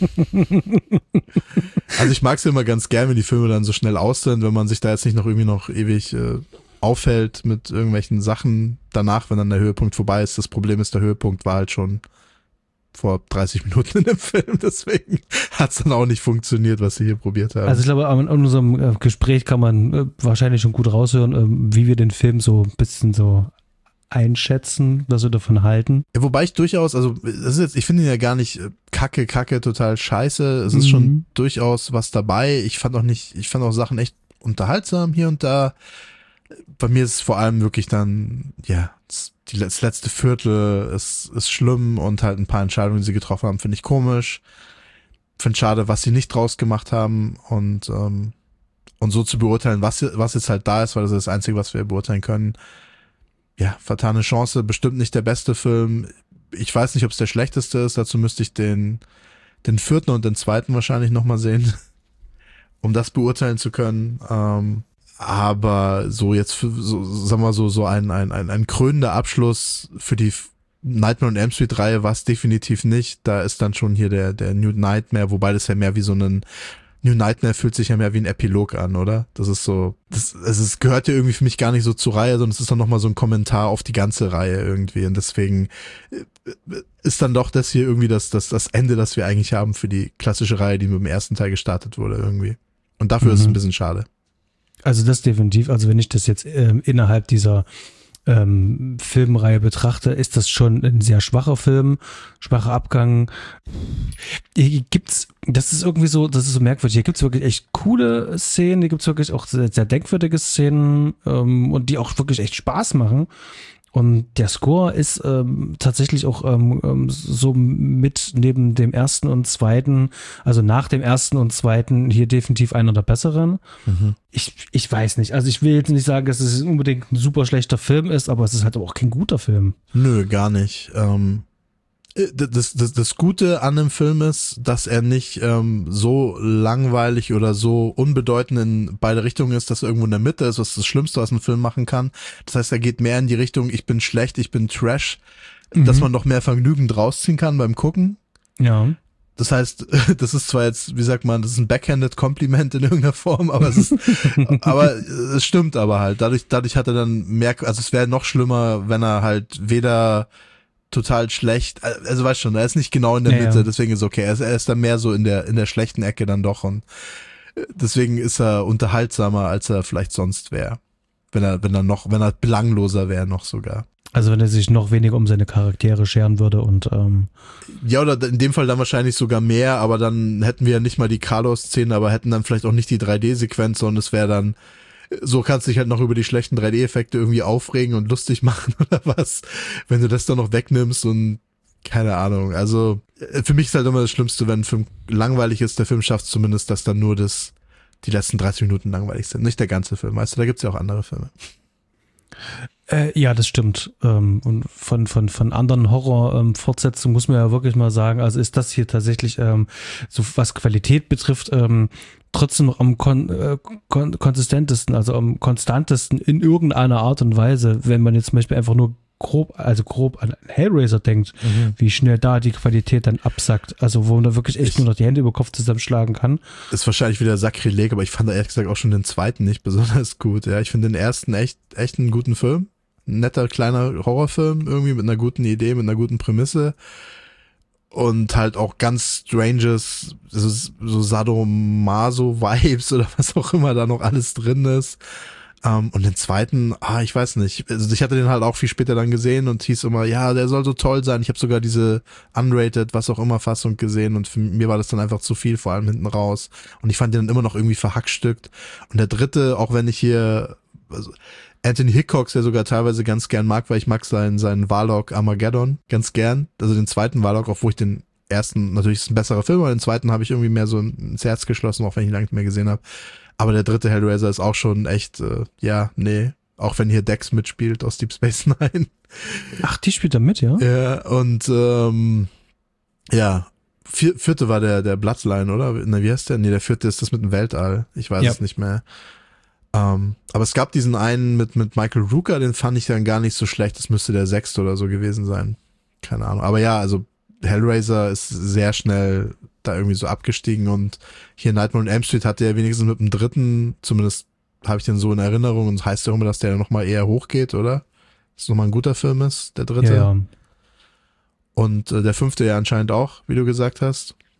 Speaker 4: Also ich mag es immer ganz gern, wenn die Filme dann so schnell aus sind, wenn man sich da jetzt nicht noch irgendwie noch ewig äh, aufhält mit irgendwelchen Sachen danach, wenn dann der Höhepunkt vorbei ist. Das Problem ist, der Höhepunkt war halt schon vor dreißig Minuten in dem Film, deswegen hat es dann auch nicht funktioniert, was sie hier probiert haben.
Speaker 3: Also ich glaube, an unserem äh, Gespräch kann man äh, wahrscheinlich schon gut raushören, ähm, wie wir den Film so ein bisschen so einschätzen, was wir davon halten.
Speaker 4: Ja, wobei ich durchaus, also das ist jetzt, ich finde ihn ja gar nicht kacke, kacke, total scheiße. Es ist
Speaker 3: Mhm.
Speaker 4: schon durchaus was dabei. Ich fand auch nicht, ich fand auch Sachen echt unterhaltsam hier und da. Bei mir ist es vor allem wirklich dann, ja, die, das letzte Viertel ist, ist schlimm und halt ein paar Entscheidungen, die sie getroffen haben, finde ich komisch. Finde schade, was sie nicht draus gemacht haben und ähm, und so zu beurteilen, was was jetzt halt da ist, weil das ist das Einzige, was wir beurteilen können. Ja, vertane Chance, bestimmt nicht der beste Film. Ich weiß nicht, ob es der schlechteste ist. Dazu müsste ich den den vierten und den zweiten wahrscheinlich nochmal sehen, um das beurteilen zu können. Ähm, aber so jetzt, für, so, sagen wir mal so, so ein, ein, ein, ein krönender Abschluss für die Nightmare on Elm Street Reihe war es definitiv nicht. Da ist dann schon hier der, der New Nightmare, wobei das ja mehr wie so ein, New Nightmare fühlt sich ja mehr wie ein Epilog an, oder? Das ist so, das, also es gehört ja irgendwie für mich gar nicht so zur Reihe, sondern es ist dann nochmal so ein Kommentar auf die ganze Reihe irgendwie und deswegen ist dann doch das hier irgendwie das, das, das Ende, das wir eigentlich haben für die klassische Reihe, die mit dem ersten Teil gestartet wurde irgendwie. Und dafür
Speaker 3: Mhm.
Speaker 4: ist es ein bisschen schade.
Speaker 3: Also das definitiv, also wenn ich das jetzt ähm, innerhalb dieser ähm, Filmreihe betrachte, ist das schon ein sehr schwacher Film, schwacher Abgang. Hier gibt's, das ist irgendwie so, das ist so merkwürdig, hier gibt's wirklich echt coole Szenen, hier gibt's wirklich auch sehr, sehr denkwürdige Szenen ähm, und die auch wirklich echt Spaß machen. Und der Score ist ähm, tatsächlich auch ähm, ähm, so mit neben dem ersten und zweiten, also nach dem ersten und zweiten hier definitiv einer der besseren.
Speaker 4: Mhm.
Speaker 3: Ich, ich weiß nicht. Also ich will jetzt nicht sagen, dass es unbedingt ein super schlechter Film ist, aber es ist halt auch kein guter Film.
Speaker 4: Nö, gar nicht. Ähm, das, das, das Gute an dem Film ist, dass er nicht ähm, so langweilig oder so unbedeutend in beide Richtungen ist, dass er irgendwo in der Mitte ist, was das Schlimmste, was ein Film machen kann. Das heißt, er geht mehr in die Richtung, ich bin schlecht, ich bin Trash,
Speaker 3: Mhm.
Speaker 4: dass man noch mehr Vergnügen draus ziehen kann beim Gucken.
Speaker 3: Ja.
Speaker 4: Das heißt, das ist zwar jetzt, wie sagt man, das ist ein backhanded Kompliment in irgendeiner Form, aber es ist, aber es stimmt aber halt. Dadurch, dadurch hat er dann mehr, also es wäre noch schlimmer, wenn er halt weder total schlecht, also weißt schon, er ist nicht genau in der
Speaker 3: Ja,
Speaker 4: Mitte,
Speaker 3: ja.
Speaker 4: deswegen ist okay. Er ist, er ist dann mehr so in der, in der schlechten Ecke dann doch und deswegen ist er unterhaltsamer, als er vielleicht sonst wäre. Wenn er, wenn er noch, wenn er belangloser wäre noch sogar.
Speaker 3: Also wenn er sich noch weniger um seine Charaktere scheren würde und ähm,
Speaker 4: Ja, oder in dem Fall dann wahrscheinlich sogar mehr, aber dann hätten wir ja nicht mal die Carlos-Szene, aber hätten dann vielleicht auch nicht die drei D-Sequenz, sondern es wäre dann, so kannst du dich halt noch über die schlechten drei D-Effekte irgendwie aufregen und lustig machen oder was, wenn du das dann noch wegnimmst und keine Ahnung. Also für mich ist halt immer das Schlimmste, wenn ein Film langweilig ist, der Film schafft zumindest, dass dann nur das, die letzten dreißig Minuten langweilig sind, nicht der ganze Film. Weißt du, da gibt's ja auch andere Filme.
Speaker 3: Äh, ja, das stimmt. Ähm, und von, von, von anderen Horror-Fortsetzungen muss man ja wirklich mal sagen, also ist das hier tatsächlich, ähm, so was Qualität betrifft, ähm, trotzdem noch am kon äh, kon konsistentesten, also am konstantesten in irgendeiner Art und Weise, wenn man jetzt zum Beispiel einfach nur grob, also grob an Hellraiser denkt,
Speaker 4: Mhm.
Speaker 3: wie schnell da die Qualität dann absackt, also wo man da wirklich echt
Speaker 4: Ich-
Speaker 3: nur noch die Hände über Kopf zusammenschlagen kann.
Speaker 4: Ist wahrscheinlich wieder Sakrileg, aber ich fand da ehrlich gesagt auch schon den zweiten nicht besonders gut. Ja, ich finde den ersten echt, echt einen guten Film. Ein netter, kleiner Horrorfilm, irgendwie mit einer guten Idee, mit einer guten Prämisse. Und halt auch ganz stranges, so, so Sadomaso-Vibes oder was auch immer da noch alles drin ist. Um, und den zweiten, ah, ich weiß nicht. Also ich hatte den halt auch viel später dann gesehen und hieß immer, ja, der soll so toll sein. Ich habe sogar diese unrated, was auch immer Fassung gesehen und für mir war das dann einfach zu viel, vor allem hinten raus. Und ich fand den dann immer noch irgendwie verhackstückt. Und der dritte, auch wenn ich hier, also Anthony Hickox ja sogar teilweise ganz gern mag, weil ich mag seinen, seinen Warlock Armageddon ganz gern. Also den zweiten Warlock, obwohl ich den ersten, natürlich ist es ein besserer Film, aber den zweiten habe ich irgendwie mehr so ins Herz geschlossen, auch wenn ich ihn lange nicht mehr gesehen habe. Aber der dritte Hellraiser ist auch schon echt, äh, ja, nee. Auch wenn hier Dex mitspielt aus Deep Space Nine.
Speaker 3: Ach, die spielt da mit, ja?
Speaker 4: Ja, und ähm, ja, vier, vierte war der der Bloodline, oder? Na, wie heißt der? Nee, der vierte ist das mit dem Weltall. Ich weiß
Speaker 3: Ja.
Speaker 4: es nicht mehr. Ähm, aber es gab diesen einen mit mit Michael Rooker, den fand ich dann gar nicht so schlecht. Das müsste der sechste oder so gewesen sein. Keine Ahnung. Aber ja, also Hellraiser ist sehr schnell da irgendwie so abgestiegen und hier Nightmare on Elm Street hatte ja wenigstens mit dem dritten, zumindest habe ich den so in Erinnerung und heißt ja auch immer, dass der nochmal eher hochgeht, oder? Dass es nochmal ein guter Film ist, der dritte.
Speaker 3: Ja, ja.
Speaker 4: Und äh, der fünfte ja anscheinend auch, wie du gesagt hast.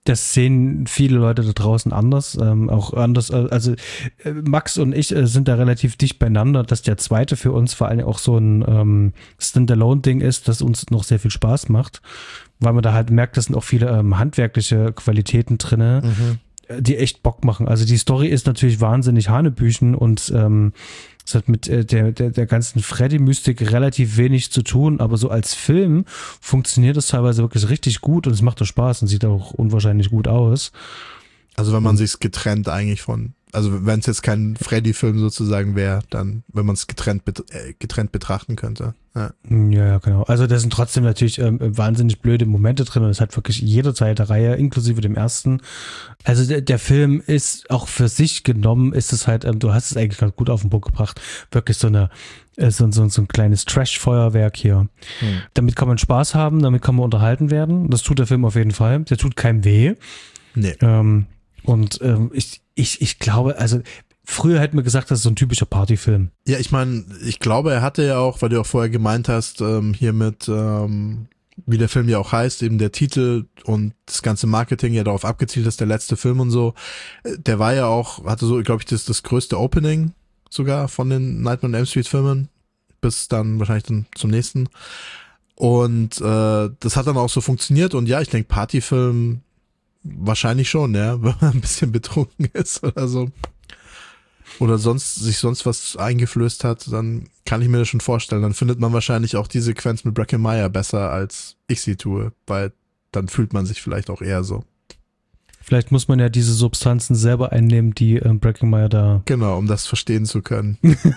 Speaker 3: das sehen viele Leute da draußen anders, ähm, auch anders, also äh, Max und ich äh, sind da relativ dicht beieinander, dass der zweite für uns vor allem auch so ein ähm, Standalone-Ding ist, das uns noch sehr viel Spaß macht, weil man da halt merkt, da sind auch viele ähm, handwerkliche Qualitäten drinne, mhm. die echt Bock machen. Also die Story ist natürlich wahnsinnig Hanebüchen und ähm, es hat mit äh, der, der, der ganzen Freddy-Mystik relativ wenig zu tun, aber so als Film funktioniert das teilweise wirklich richtig gut und es macht auch Spaß und sieht auch unwahrscheinlich gut aus.
Speaker 4: Also wenn man sich's getrennt eigentlich von, also wenn es jetzt kein Freddy-Film sozusagen wäre, dann, wenn man es getrennt, bet, äh, getrennt betrachten könnte. Ja.
Speaker 3: ja, ja, genau. Also da sind trotzdem natürlich ähm, wahnsinnig blöde Momente drin und es hat wirklich jeder Teil der Reihe, inklusive dem ersten. Also der, der Film ist auch für sich genommen, ist es halt, ähm, du hast es eigentlich ganz gut auf den Punkt gebracht, wirklich so eine äh, so, so, so ein kleines Trash-Feuerwerk hier. Hm. Damit kann man Spaß haben, damit kann man unterhalten werden. Das tut der Film auf jeden Fall. Der tut keinem weh.
Speaker 4: Nee.
Speaker 3: Ähm, und ähm, ich, ich, ich glaube, also früher hätten wir gesagt, das ist so ein typischer Partyfilm.
Speaker 4: Ja, ich meine, ich glaube, er hatte ja auch, weil du auch vorher gemeint hast, ähm, hier mit, ähm, wie der Film ja auch heißt, eben der Titel und das ganze Marketing ja darauf abgezielt ist, der letzte Film und so, der war ja auch, hatte so, glaube ich, das, das größte Opening sogar von den Nightmare on Elm Street Filmen, bis dann wahrscheinlich dann zum nächsten. Und äh, das hat dann auch so funktioniert und ja, ich denke, Partyfilm wahrscheinlich schon, ja, wenn man ein bisschen betrunken ist oder so. Oder sonst, sich sonst was eingeflößt hat, dann kann ich mir das schon vorstellen. Dann findet man wahrscheinlich auch die Sequenz mit Breckin Meyer besser, als ich sie tue, weil dann fühlt man sich vielleicht auch eher so.
Speaker 3: Vielleicht muss man ja diese Substanzen selber einnehmen, die ähm, Breckin Meyer da...
Speaker 4: Genau, um das verstehen zu können.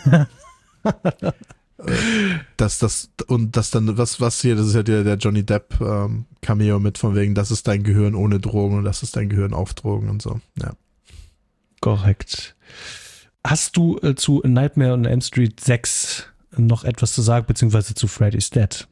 Speaker 4: dass das und das dann, was, was hier, das ist ja der, der Johnny Depp ähm, Cameo mit von wegen, das ist dein Gehirn ohne Drogen und das ist dein Gehirn auf Drogen und so, ja.
Speaker 3: Korrekt. Hast du äh, zu Nightmare on Elm Street sechs noch etwas zu sagen, beziehungsweise zu Freddy's Dead?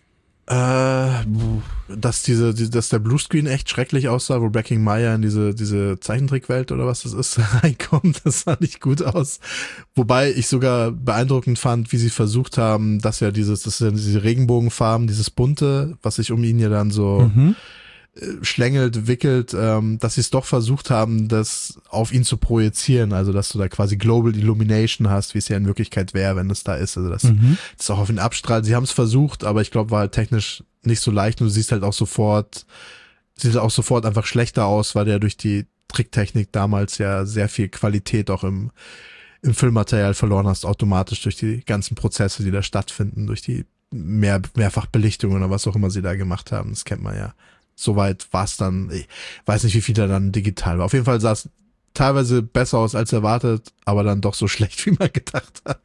Speaker 4: Äh, dass diese, die, dass der Bluescreen echt schrecklich aussah, wo Breckin Meyer in diese, diese Zeichentrickwelt oder was das ist, reinkommt, das sah nicht gut aus. Wobei ich sogar beeindruckend fand, wie sie versucht haben, dass ja dieses, das sind diese Regenbogenfarben, dieses Bunte, was sich um ihn ja dann so mhm. schlängelt, wickelt, ähm, dass sie es doch versucht haben, das auf ihn zu projizieren, also dass du da quasi Global Illumination hast, wie es ja in Wirklichkeit wäre, wenn es da ist, also dass mhm. das auch auf ihn abstrahlt. Sie haben es versucht, aber ich glaube, war halt technisch nicht so leicht und du siehst halt auch sofort, sieht auch sofort einfach schlechter aus, weil der durch die Tricktechnik damals ja sehr viel Qualität auch im, im Filmmaterial verloren hast, automatisch durch die ganzen Prozesse, die da stattfinden, durch die mehr, Mehrfachbelichtung oder was auch immer sie da gemacht haben, das kennt man ja. Soweit war es dann, ich weiß nicht, wie viel da dann digital war. Auf jeden Fall sah es teilweise besser aus als erwartet, aber dann doch so schlecht, wie man gedacht hat.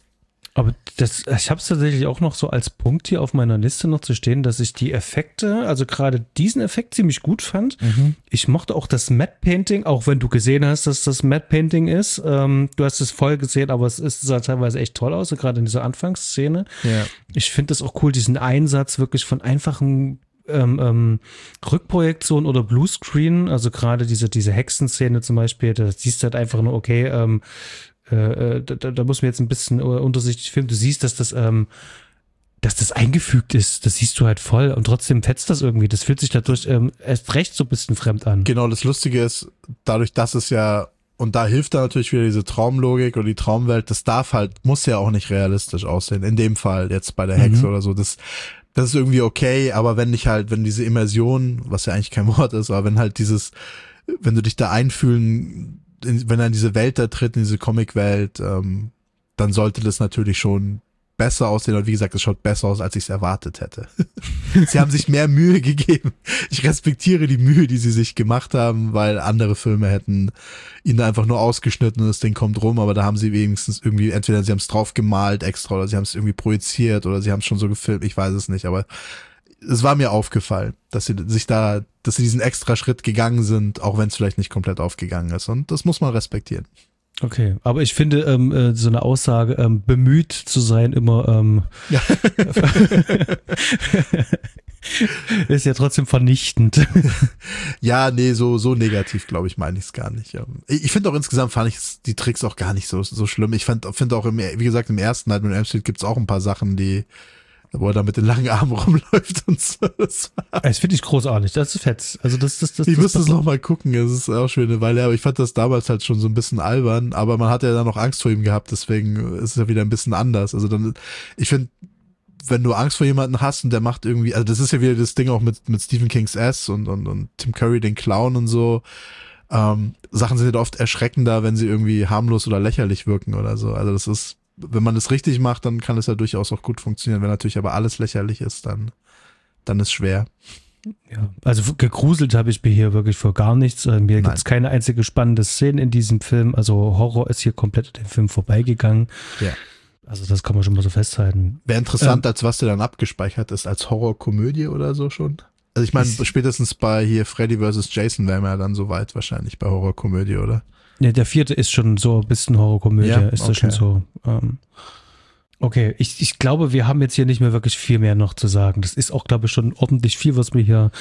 Speaker 3: Aber das, ich habe es tatsächlich auch noch so als Punkt hier auf meiner Liste noch zu stehen, dass ich die Effekte, also gerade diesen Effekt ziemlich gut fand. Mhm. Ich mochte auch das Matte Painting, auch wenn du gesehen hast, dass das Matte Painting ist. Ähm, du hast es voll gesehen, aber es ist, sah teilweise echt toll aus, so gerade in dieser Anfangsszene. Ja. Ich finde das auch cool, diesen Einsatz wirklich von einfachen Ähm, ähm, Rückprojektion oder Bluescreen, also gerade diese, diese Hexenszene zum Beispiel, da siehst du halt einfach nur, okay, ähm, äh, da, da muss man jetzt ein bisschen untersichtig filmen, du siehst, dass das ähm, dass das eingefügt ist, das siehst du halt voll und trotzdem fetzt das irgendwie, das fühlt sich dadurch ähm, erst recht so ein bisschen fremd an.
Speaker 4: Genau, das Lustige ist, dadurch, dass es ja, und da hilft da natürlich wieder diese Traumlogik oder die Traumwelt, das darf halt, muss ja auch nicht realistisch aussehen, in dem Fall jetzt bei der Hexe mhm. oder so, das Das ist irgendwie okay, aber wenn dich halt, wenn diese Immersion, was ja eigentlich kein Wort ist, aber wenn halt dieses, wenn du dich da einfühlen, wenn er in diese Welt da tritt, in diese Comicwelt, ähm, dann sollte das natürlich schon besser aussehen. Und wie gesagt, es schaut besser aus, als ich es erwartet hätte. Sie haben sich mehr Mühe gegeben. Ich respektiere die Mühe, die sie sich gemacht haben, weil andere Filme hätten ihn da einfach nur ausgeschnitten und das Ding kommt rum, aber da haben sie wenigstens irgendwie, entweder sie haben es drauf gemalt extra oder sie haben es irgendwie projiziert oder sie haben es schon so gefilmt, ich weiß es nicht, aber es war mir aufgefallen, dass sie sich da, dass sie diesen extra Schritt gegangen sind, auch wenn es vielleicht nicht komplett aufgegangen ist und das muss man respektieren.
Speaker 3: Okay, aber ich finde ähm, äh, so eine Aussage, ähm, bemüht zu sein, immer ähm, ja. ist ja trotzdem vernichtend.
Speaker 4: Ja, nee, so so negativ, glaube ich, meine ich es gar nicht. Ich finde auch insgesamt fand ich die Tricks auch gar nicht so so schlimm. Ich finde finde auch, im, wie gesagt, im ersten Nightmare on Elm Street gibt es auch ein paar Sachen, die wo er da mit den langen Armen rumläuft und so. Das,
Speaker 3: das finde ich großartig, das ist fett. Also das, das, das,
Speaker 4: ich
Speaker 3: das,
Speaker 4: müsste
Speaker 3: das
Speaker 4: es nochmal gucken, es ist auch schon eine Weile her, aber ich fand das damals halt schon so ein bisschen albern, aber man hat ja dann noch Angst vor ihm gehabt, deswegen ist es ja wieder ein bisschen anders. Also dann, ich finde, wenn du Angst vor jemanden hast und der macht irgendwie, also das ist ja wieder das Ding auch mit, mit Stephen King's S und, und, und Tim Curry, den Clown und so, ähm, Sachen sind ja oft erschreckender, wenn sie irgendwie harmlos oder lächerlich wirken oder so. Also das ist, wenn man das richtig macht, dann kann es ja durchaus auch gut funktionieren. Wenn natürlich aber alles lächerlich ist, dann, dann ist schwer.
Speaker 3: Ja, also gegruselt habe ich mir hier wirklich vor gar nichts. Mir gibt es keine einzige spannende Szene in diesem Film. Also Horror ist hier komplett an dem Film vorbeigegangen.
Speaker 4: Ja.
Speaker 3: Also das kann man schon mal so festhalten.
Speaker 4: Wäre interessant,
Speaker 3: ähm,
Speaker 4: als was der dann abgespeichert ist, als Horrorkomödie oder so schon. Also ich meine, spätestens bei hier Freddy versus. Jason wären wir ja dann so weit wahrscheinlich bei Horrorkomödie, oder?
Speaker 3: Ne, der vierte ist schon so ein bisschen Horrorkomödie,
Speaker 4: ja,
Speaker 3: ist
Speaker 4: okay.
Speaker 3: das schon so. Ähm, okay, ich, ich glaube, wir haben jetzt hier nicht mehr wirklich viel mehr noch zu sagen. Das ist auch, glaube ich, schon ordentlich viel, was wir hier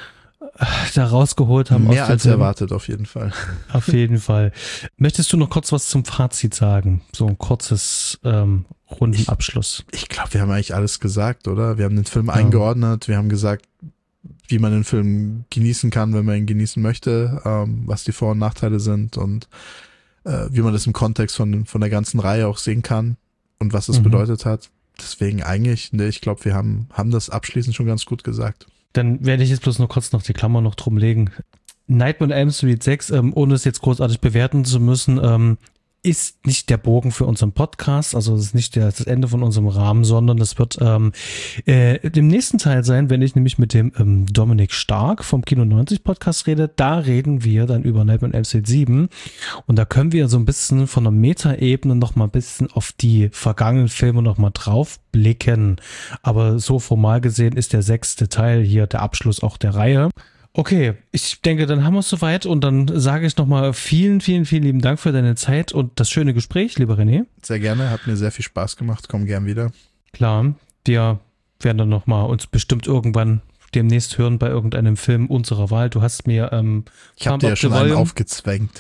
Speaker 3: äh, da rausgeholt haben.
Speaker 4: Mehr
Speaker 3: aus dem
Speaker 4: als
Speaker 3: Film.
Speaker 4: erwartet, auf jeden Fall.
Speaker 3: Auf jeden Fall. Möchtest du noch kurz was zum Fazit sagen? So ein kurzes ähm, Rundenabschluss.
Speaker 4: Ich, ich glaube, wir haben eigentlich alles gesagt, oder? Wir haben den Film
Speaker 3: Ja.
Speaker 4: eingeordnet, wir haben gesagt, wie man den Film genießen kann, wenn man ihn genießen möchte, ähm, was die Vor- und Nachteile sind und äh, wie man das im Kontext von, von der ganzen Reihe auch sehen kann und was es
Speaker 3: Mhm.
Speaker 4: bedeutet hat. Deswegen eigentlich, ne, ich glaube, wir haben, haben das abschließend schon ganz gut gesagt.
Speaker 3: Dann werde ich jetzt bloß noch kurz noch die Klammer noch drum legen. Nightmare on Elm Street sechs, ähm, ohne es jetzt großartig bewerten zu müssen, ähm, ist nicht der Bogen für unseren Podcast, also es ist nicht der, das Ende von unserem Rahmen, sondern das wird ähm, äh, im nächsten Teil sein, wenn ich nämlich mit dem ähm, Dominik Stark vom Kino neunzig Podcast rede. Da reden wir dann über Nightmare on Elm Street sieben und da können wir so ein bisschen von der Metaebene noch mal ein bisschen auf die vergangenen Filme noch mal drauf blicken. Aber so formal gesehen ist der sechste Teil hier der Abschluss auch der Reihe. Okay, ich denke, dann haben wir es soweit und dann sage ich nochmal vielen, vielen, vielen lieben Dank für deine Zeit und das schöne Gespräch, lieber René.
Speaker 4: Sehr gerne, hat mir sehr viel Spaß gemacht, komm gern wieder.
Speaker 3: Klar, wir werden dann nochmal uns bestimmt irgendwann demnächst hören bei irgendeinem Film unserer Wahl. Du hast mir ähm,
Speaker 4: Ich habe dir ja schon einen aufgezwängt.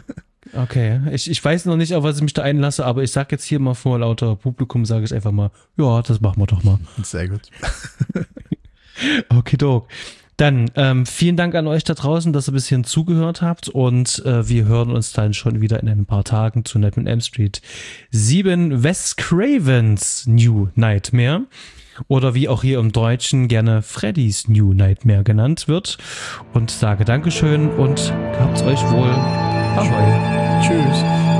Speaker 3: Okay, ich, ich weiß noch nicht, auf was ich mich da einlasse, aber ich sage jetzt hier mal vor lauter Publikum, sage ich einfach mal, ja, das machen wir doch mal.
Speaker 4: Sehr gut.
Speaker 3: Okidok. Dann ähm, vielen Dank an euch da draußen, dass ihr ein bisschen zugehört habt und äh, wir hören uns dann schon wieder in ein paar Tagen zu Nightmare on Elm Street sieben, Wes Cravens New Nightmare oder wie auch hier im Deutschen gerne Freddy's New Nightmare genannt wird und sage Dankeschön und habt's euch wohl. Ahoi.
Speaker 4: Tschüss.